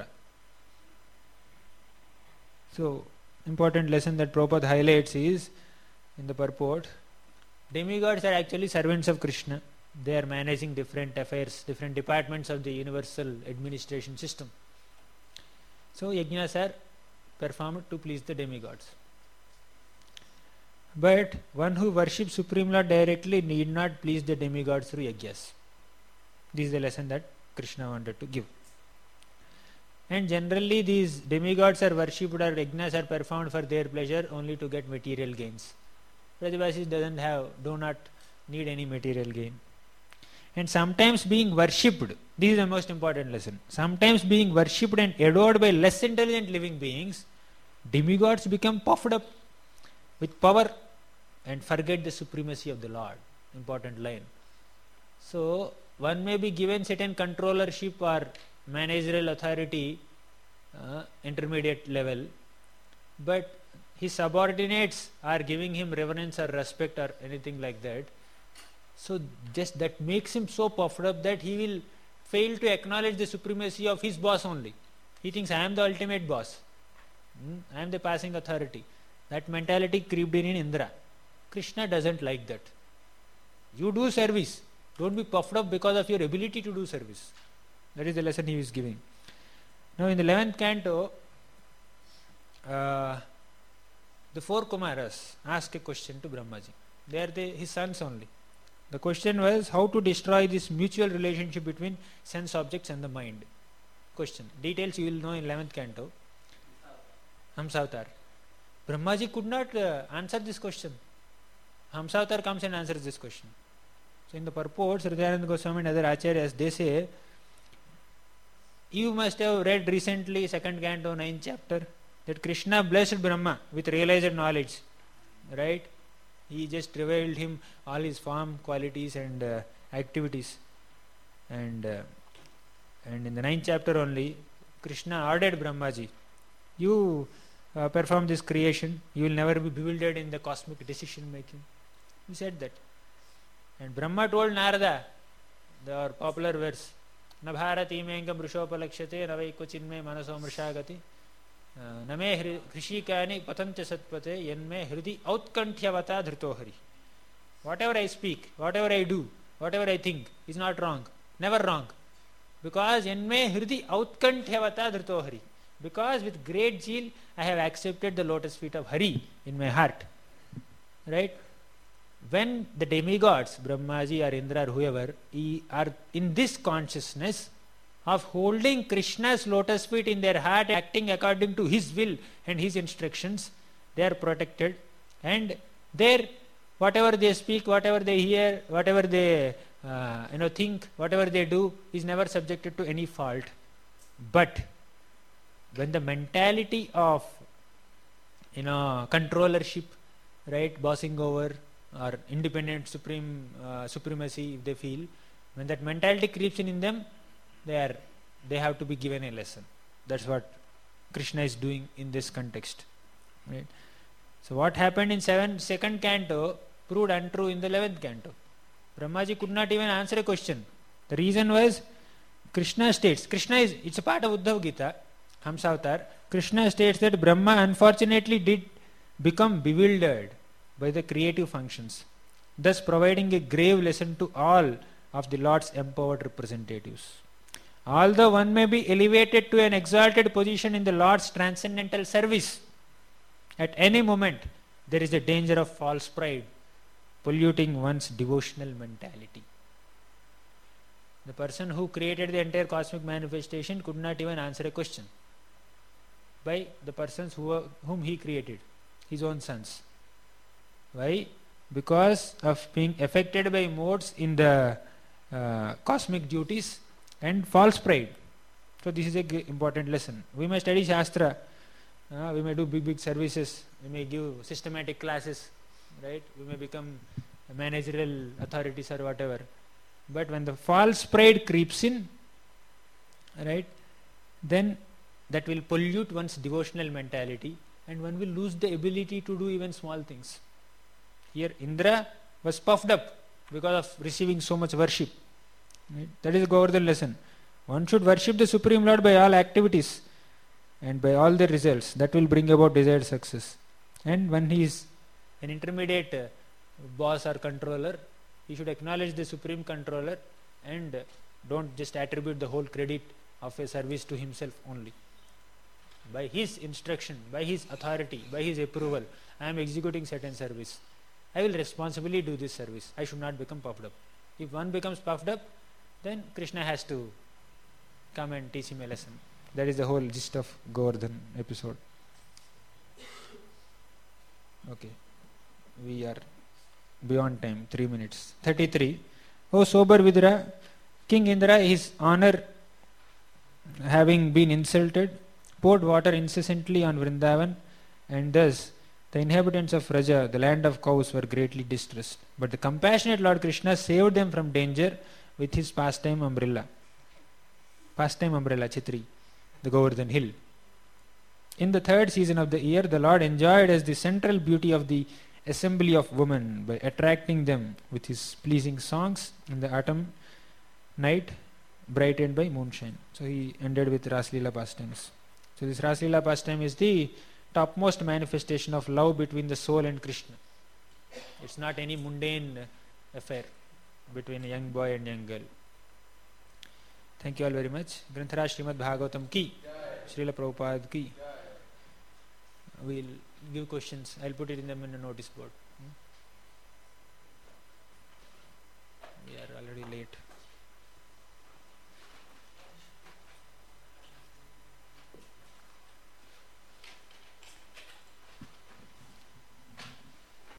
Speaker 3: So, important lesson that Prabhupada highlights is, in the purport, demigods are actually servants of Krishna. They are managing different affairs, different departments of the universal administration system. So, yajnas are performed to please the demigods. But one who worships Supreme Lord directly need not please the demigods through yajnas. This is the lesson that Krishna wanted to give. And generally these demigods are worshipped or yajnas are performed for their pleasure only to get material gains. Brajabasis do not need any material gain. And sometimes being worshipped, this is the most important lesson, sometimes being worshipped and adored by less intelligent living beings, demigods become puffed up with power and forget the supremacy of the Lord. Important line. So, one may be given certain controllership or managerial authority, intermediate level, but his subordinates are giving him reverence or respect or anything like that. So just that makes him so puffed up that he will fail to acknowledge the supremacy of his boss only. He thinks, I am the ultimate boss. I am the passing authority. That mentality creeped in Indra. Krishna doesn't like that. You do service. Don't be puffed up because of your ability to do service. That is the lesson he is giving. Now in the 11th canto, the four Kumaras ask a question to Brahmaji. They are his sons only. The question was how to destroy this mutual relationship between sense objects and the mind. Question. Details you will know in 11th canto. Hamsavatar. Brahmaji could not answer this question. Hamsavatar comes and answers this question. So in the purports, Hridayananda Goswami and other acharyas, they say, you must have read recently 2nd canto 9th chapter that Krishna blessed Brahma with realized knowledge, right? He just revealed him all his form, qualities and activities, and in the 9th chapter only Krishna ordered Brahmaji, you perform this creation, you will never be bewildered in the cosmic decision making. He said that. And Brahma told Narada, the popular verse, Na bharati mengam vrushopalakshate navaiko chinme manaso mrishagati name hrishikani patancha satpate yenme hridi outkantyavata dhritohari. Whatever I speak, whatever I do, whatever I think is not wrong, never wrong. Because yenme hridi outkantyavata dhritohari. Because with great zeal I have accepted the lotus feet of Hari in my heart. Right? When the demigods, Brahmaji or Indra or whoever, are in this consciousness of holding Krishna's lotus feet in their heart, acting according to his will and his instructions, they are protected, and whatever they speak, whatever they hear, whatever they think, whatever they do is never subjected to any fault. But when the mentality of controllership, right, bossing over, or independent supremacy, if they feel, when that mentality creeps in them, they have to be given a lesson. That's what Krishna is doing in this context. Right? So what happened in 2nd canto proved untrue in the 11th canto. Brahmaji could not even answer a question. The reason was, Krishna states, it's a part of Uddhav Gita, Hamsavatar. Krishna states that Brahma unfortunately did become bewildered by the creative functions, thus providing a grave lesson to all of the Lord's empowered representatives. Although one may be elevated to an exalted position in the Lord's transcendental service, at any moment there is a danger of false pride polluting one's devotional mentality. The person who created the entire cosmic manifestation could not even answer a question by the persons whom he created, his own sons. Why? Because of being affected by modes in the cosmic duties and false pride. So this is a important lesson. We may study Shastra, we may do big services, we may give systematic classes, right? We may become managerial authorities or whatever. But when the false pride creeps in, right, then that will pollute one's devotional mentality and one will lose the ability to do even small things. Here Indra was puffed up because of receiving so much worship. Right? That is a Govardhan lesson. One should worship the Supreme Lord by all activities and by all their results. That will bring about desired success. And when he is an intermediate boss or controller, he should acknowledge the Supreme Controller and don't just attribute the whole credit of a service to himself only. By his instruction, by his authority, by his approval, I am executing certain service. I will responsibly do this service. I should not become puffed up. If one becomes puffed up, then Krishna has to come and teach him a lesson. That is the whole gist of Govardhan episode. Okay. We are beyond time, 3 minutes. 33. O sober Vidura, King Indra, his honor having been insulted, poured water incessantly on Vrindavan, and thus the inhabitants of Vraja, the land of cows, were greatly distressed. But the compassionate Lord Krishna saved them from danger with his pastime umbrella. Pastime umbrella, Chitri, the Govardhan hill. In the third season of the year, the Lord enjoyed as the central beauty of the assembly of women by attracting them with his pleasing songs in the autumn night brightened by moonshine. So he ended with Raslila pastimes. So this Raslila pastime is the topmost manifestation of love between the soul and Krishna. It's not any mundane affair between a young boy and young girl. Thank you all very much. Granthara Srimad Bhagavatam ki, Srila Prabhupada ki. We'll give questions. I'll put it in them in a notice board. We are already late.